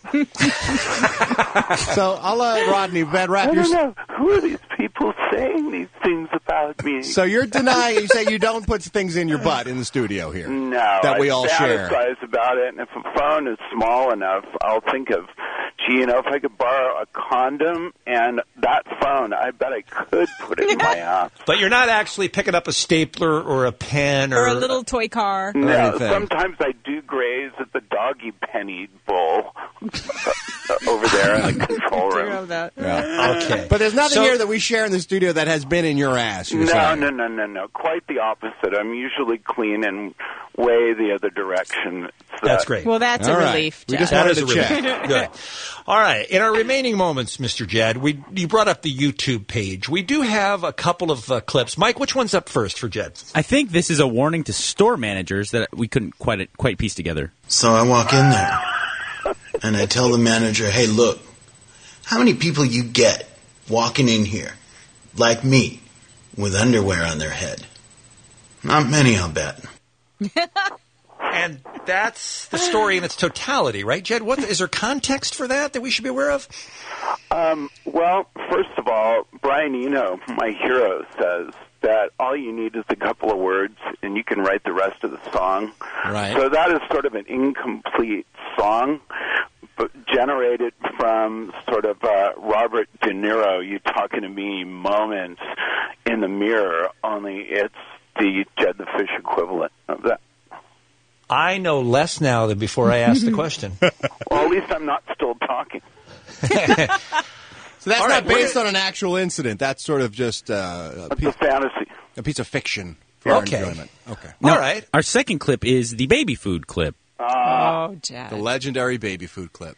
So I'll let Rodney bad rap. I Your, don't know who are these people saying these things about me. so you're denying. You say you don't put things in your butt in the studio here. No, that we I all share. fantasize about it, and if a phone is small enough, I'll think of, gee, you know, if I could borrow a condom and that phone, I bet I could put it in my ass. But you're not actually picking up a stapler or a pen or, Or a little toy car. No, anything. sometimes I do graze at the doggy penny bowl over there in the control room. Yeah. Okay. But there's nothing So- here that we share in the studio that has been in your ass. You're No, saying. no, no, no, no. Quite the opposite. I'm usually clean and way the other direction. It's, That's uh, great. Well, that's All a right. relief. We Jeff. just That wanted is to a check. relief. Good. All right. In our remaining moments, Mister Jed, we you brought up the YouTube page. We do have a couple of uh, clips. Mike, which one's up first for Jed? I think this is a warning to store managers that we couldn't quite quite piece together. So I walk in there and I tell the manager, hey, look, how many people you get walking in here, like me, with underwear on their head? Not many, I'll bet. And that's the story in its totality, right, Jed? What is there context for that that we should be aware of? Um, well, first of all, Brian Eno, my hero, says that all you need is a couple of words, and you can write the rest of the song. Right. So that is sort of an incomplete song, but generated from sort of uh, Robert De Niro, you talking to me moments in the mirror, only it's the Jed the Fish equivalent of that. I know less now than before I asked the question. Well, at least I'm not still talking. So that's All not right, based we're- on an actual incident. That's sort of just uh, a, piece, a fantasy. A piece of fiction for our Okay. enjoyment. Okay. Now, all right. Our second clip is the baby food clip. Oh, Jed. The legendary baby food clip.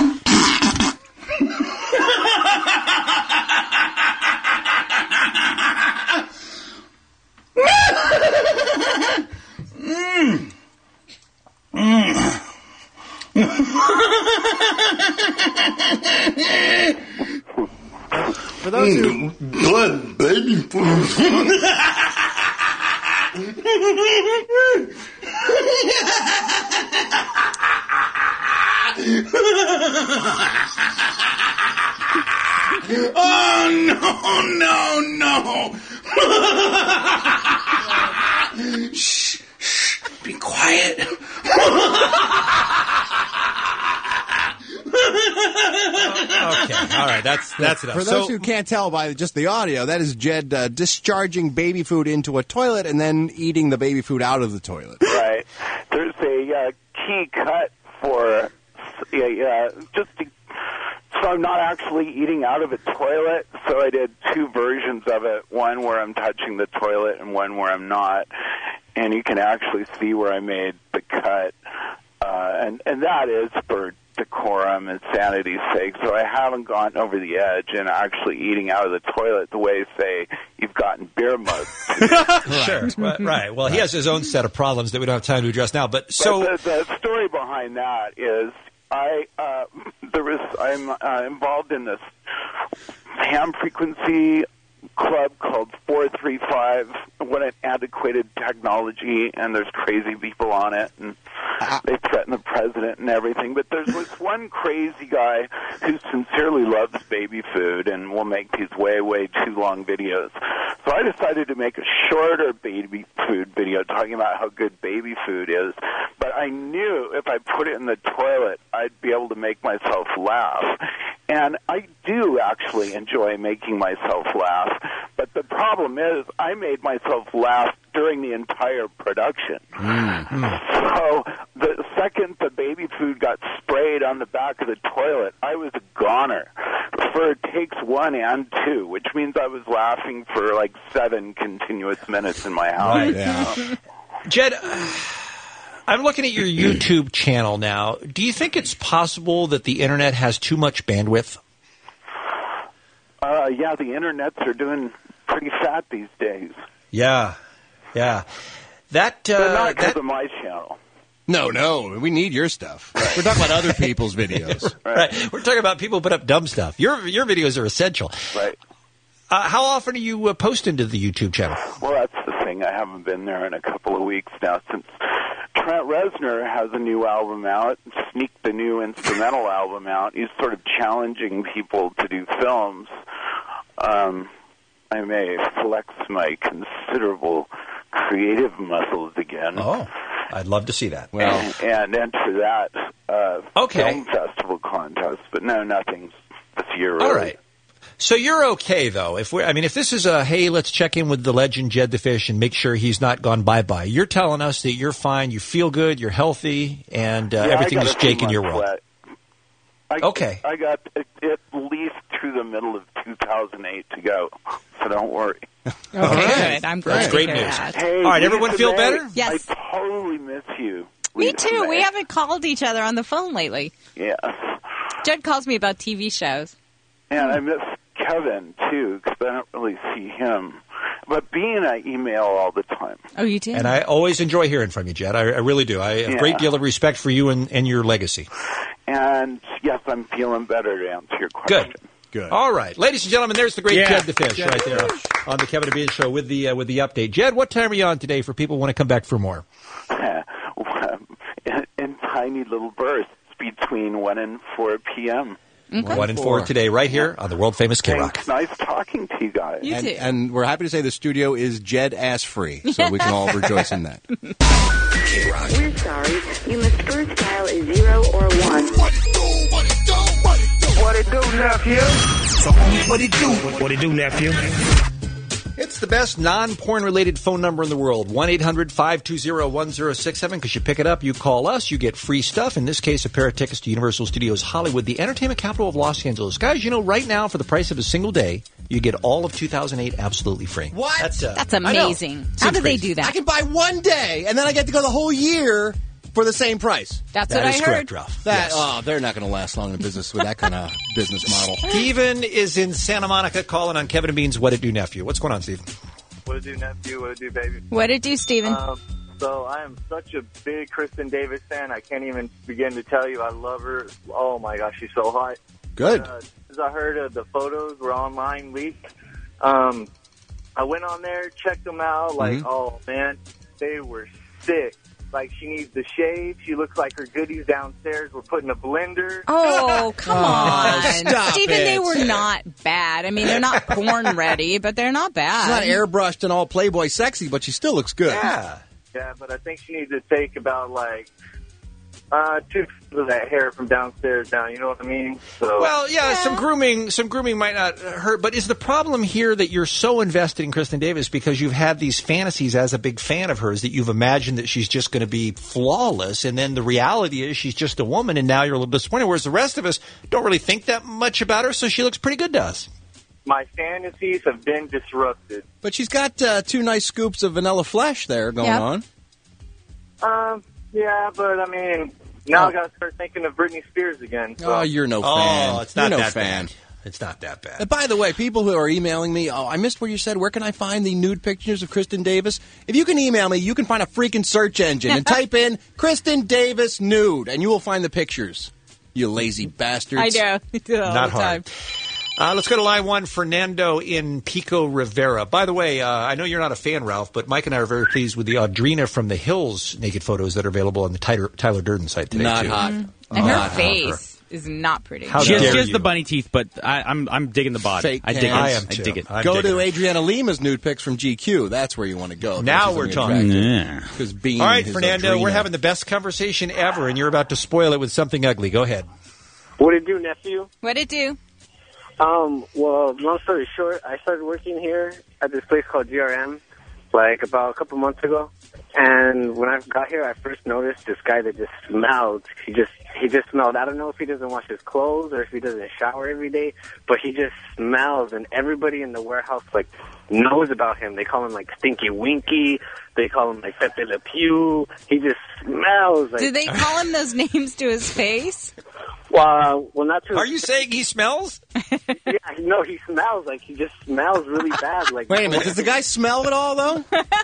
Mm. Mm. For those who blood baby food. Oh no, no, no. Shh, shh, be quiet. Okay, all right, that's that's enough. For those So- who can't tell by just the audio, that is Jed uh, discharging baby food into a toilet and then eating the baby food out of the toilet. Right. There's a uh, key cut for uh, uh, just to, so I'm not actually eating out of a toilet. So I did two versions of it, one where I'm touching the toilet and one where I'm not. And you can actually see where I made the cut. Uh, and, and that is for decorum and sanity's sake. So I haven't gone over the edge and actually eating out of the toilet the way, say, you've gotten beer mugs. Sure, right, right. Well, he has his own set of problems that we don't have time to address now. But so, But the, the story behind that is I uh, there was I'm uh, involved in this ham frequency club called four three five. What an antiquated technology, and there's crazy people on it, and they threaten the president and everything. But there's this one crazy guy who sincerely loves baby food and will make these way, way too long videos. So I decided to make a shorter baby food video talking about how good baby food is. But I knew if I put it in the toilet, I'd be able to make myself laugh. And I do actually enjoy making myself laugh. But the problem is I made myself laugh during the entire production. So the second the baby food got sprayed on the back of the toilet, I was a goner for takes one and two, which means I was laughing for like seven continuous minutes in my house. Right. Yeah. Jed, uh, I'm looking at your YouTube channel now. Do you think it's possible that the internet has too much bandwidth? Uh, yeah, the internets are doing pretty fat these days. Yeah, yeah. That uh, but not because that- of my channel. No, no, we need your stuff. We're talking about other people's videos. right. We're talking about people put up dumb stuff. Your your videos are essential. Right. Uh, how often are you uh, posting to the YouTube channel? Well, that's the thing. I haven't been there in a couple of weeks now since Trent Reznor has a new album out, Sneak the new instrumental album out. He's sort of challenging people to do films. Um, I may flex my considerable creative muscles again. Oh, I'd love to see that. Well, and, and enter that uh, Okay. film festival contest. But no, nothing this year. Really. All right. So you're okay though. If we, I mean, if this is a hey, let's check in with the legend Jed the Fish and make sure he's not gone bye bye. You're telling us that you're fine, you feel good, you're healthy, and uh, Yeah, everything I got is a few Jake in your months world. left. I, Okay. I got at, at least through the middle of two thousand eight to go, so don't worry. Okay, good. I'm glad That's to great hear news. that. Hey, All right, everyone Lisa feel May, better? Yes. I totally miss you. Me Lisa too. We May. haven't called each other on the phone lately. Yeah. Jed calls me about T V shows. And I miss Kevin, too, because I don't really see him. But Bean, I email all the time. Oh, you did? And I always enjoy hearing from you, Jed. I, I really do. I have a Yeah. great deal of respect for you and, and your legacy. And, yes, I'm feeling better to answer your question. Good. Good. All right, ladies and gentlemen, there's the great Yeah. Jed the Fish Jed right the there on the Kevin and Bean Show with the uh, with the update. Jed, what time are you on today for people who want to come back for more? in, in tiny little bursts between one and four p.m. Okay. One and four today, right here on the world famous K Rock. Thanks. Nice talking to you guys. You and, too. and we're happy to say the studio is Jed ass free, so we can all rejoice in that. We're sorry. You must first dial a zero or one. What it do, what it do, what it do? What it do, nephew? So, what it do? What it do, nephew? It's the best non-porn related phone number in the world. one eight hundred five two zero one zero six seven. Because you pick it up, you call us, you get free stuff. In this case, a pair of tickets to Universal Studios Hollywood, the entertainment capital of Los Angeles. Guys, you know, right now, for the price of a single day, you get all of two thousand eight absolutely free. What? That's, uh, That's amazing. How do they do that? I can buy one day, and then I get to go the whole year for the same price. That's That what is I correct, heard. Ralph. That Yes. oh, they're not going to last long in business with that kind of business model. Steven is in Santa Monica calling on Kevin and Bean's What It Do Nephew. What's going on, Steve? What it do, nephew? What it do, baby? What it do, Steven? Um, so I am such a big Kristen Davis fan. I can't even begin to tell you I love her. Oh my gosh, she's so hot. Good. Uh, as I heard uh, the photos were online leaked, um, I went on there, checked them out. Like, Mhm. oh man, they were sick. Like, she needs to shave. She looks like her goodies downstairs were put in a blender. Oh, come Oh, on. stop Steven, it. they were not bad. I mean, they're not porn ready, but they're not bad. She's not airbrushed and all Playboy sexy, but she still looks good. Yeah. Yeah, but I think she needs to take about, like, uh, two of that hair from downstairs down. You know what I mean? So, Well, yeah, some grooming, some grooming might not hurt, but is the problem here that you're so invested in Kristen Davis because you've had these fantasies as a big fan of hers that you've imagined that she's just going to be flawless, and then the reality is she's just a woman, and now you're a little disappointed, whereas the rest of us don't really think that much about her, so she looks pretty good to us. my fantasies have been disrupted. But she's got uh, two nice scoops of vanilla flesh there going Yep. on. Um, yeah, but I mean, now Oh. I got to start thinking of Britney Spears again. So. Oh, you're no Oh, fan. it's not you're no that fan. bad. It's not that bad. And by the way, people who are emailing me, oh, I missed what you said. Where can I find the nude pictures of Kristen Davis? If you can email me, you can find a freaking search engine and type in Kristen Davis nude, and you will find the pictures. You lazy bastards. I know. I do it all Not the time. hard. Uh, let's go to line one, Fernando in Pico Rivera. By the way, uh, I know you're not a fan, Ralph, but Mike and I are very pleased with the Audrina from the Hills naked photos that are available on the Tyler, Tyler Durden site today. Not too. hot. And Oh, her not face is not pretty. How She has, dare she has you. the bunny teeth, but I, I'm I'm digging the body. Fake I dig it. cam. I am I too. dig it. I'm Go digging to it. Adriana Lima's nude pics from G Q. That's where you want to go. Now we're talking. Yeah. Because Bean All right, is Fernando, Audrina. we're having the best conversation ever, and you're about to spoil it with something ugly. Go ahead. What it do, nephew? What it do? Um, well, long story short, I started working here at this place called G R M, like about a couple months ago. And when I got here, I first noticed this guy that just smelled. He just, he just smelled. I don't know if he doesn't wash his clothes or if he doesn't shower every day, but he just smells. And everybody in the warehouse, like, knows about him. They call him, like, Stinky Winky. They call him, like, Pepe Le Pew. He just smells. Like, Do they call him those names to his face? Well, well, not too. Are you saying he smells? Yeah, no, he smells like he just smells really bad. Like, Wait a minute. Does the guy smell at all, though?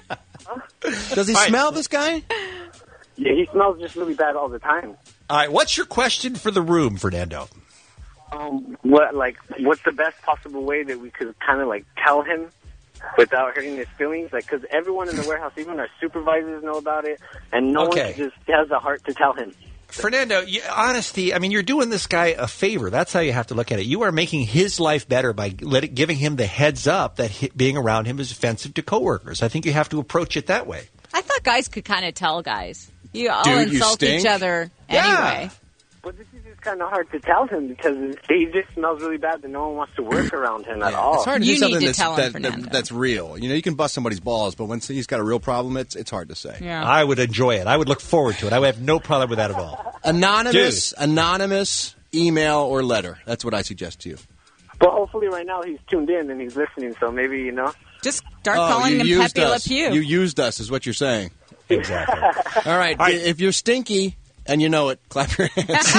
Does he All right. smell, this guy? Yeah, he smells just really bad all the time. All right, what's your question for the room, Fernando? Um, what like what's the best possible way that we could kind of like tell him without hurting his feelings? Like, because everyone in the warehouse, even our supervisors, know about it, and no Okay. one just has the heart to tell him. Fernando, you, honesty, I mean, you're doing this guy a favor. That's how you have to look at it. You are making his life better by let it, giving him the heads up that he, being around him is offensive to coworkers. I think you have to approach it that way. I thought guys could kind of tell guys. You all Dude, you insult each stink. other Yeah. anyway. But this is just kind of hard to tell him because he just smells really bad that no one wants to work around him at all. It's hard to You do something need to that's, tell him, that, Fernando. that, that's real. You know, you can bust somebody's balls, but when he's got a real problem, it's it's hard to say. Yeah. I would enjoy it. I would look forward to it. I would have no problem with that at all. Anonymous, anonymous email or letter. That's what I suggest to you. But hopefully right now he's tuned in and he's listening, so maybe, you know. Just start Oh, calling you him used Pepe Le us. Pew. You used us, is what you're saying. Exactly. All right. All right. If you're stinky and you know it, clap your hands.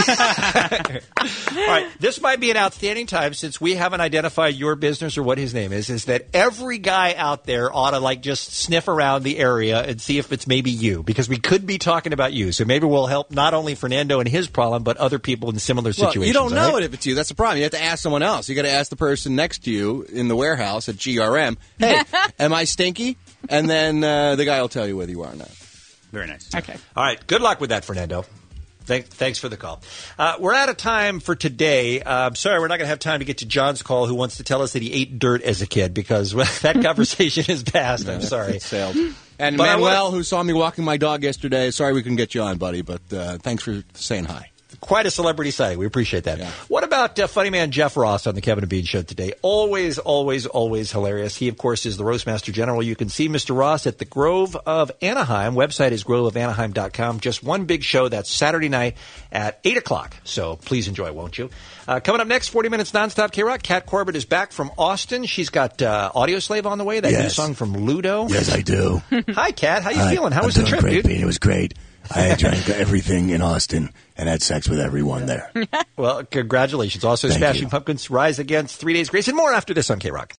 All right, this might be an outstanding time since we haven't identified your business or what his name is, is that every guy out there ought to like just sniff around the area and see if it's maybe you, because we could be talking about you. So maybe we'll help not only Fernando and his problem, but other people in similar Well, situations. you don't all know right? it if it's you. That's the problem. You have to ask someone else. You got to ask the person next to you in the warehouse at G R M. Hey, am I stinky? And then uh, the guy will tell you whether you are or not. Very nice. Okay. All right, good luck with that, Fernando. Thank, thanks for the call. Uh, we're out of time for today. Uh, I'm sorry, we're not going to have time to get to John's call, who wants to tell us that he ate dirt as a kid, because well, that conversation is past. I'm sorry. It sailed. And But I Manuel, wanna- who saw me walking my dog yesterday, sorry we couldn't get you on, buddy, but uh, thanks for saying hi. Quite a celebrity sighting. We appreciate that. What about uh, funny man Jeff Ross on the Kevin and Bean Show today? Always, always, always hilarious. He, of course, is the Roastmaster General. You can see Mister Ross at the Grove of Anaheim. Website is grove of anaheim dot com. Just one big show. That's Saturday night at eight o'clock. So please enjoy, won't you? Uh, coming up next, forty minutes nonstop K-Rock. Kat Corbett is back from Austin. She's got uh, Audio Slave on the way, that new Yes. song from Ludo. Yes, I do. Hi, Kat. How you Hi, feeling? How I'm was the doing trip, great, dude? Bean. It was great. I drank everything in Austin and had sex with everyone there. Well, congratulations. Also, Thank Smashing you. Pumpkins, Rise Against, Three Days Grace, and more after this on K-Rock.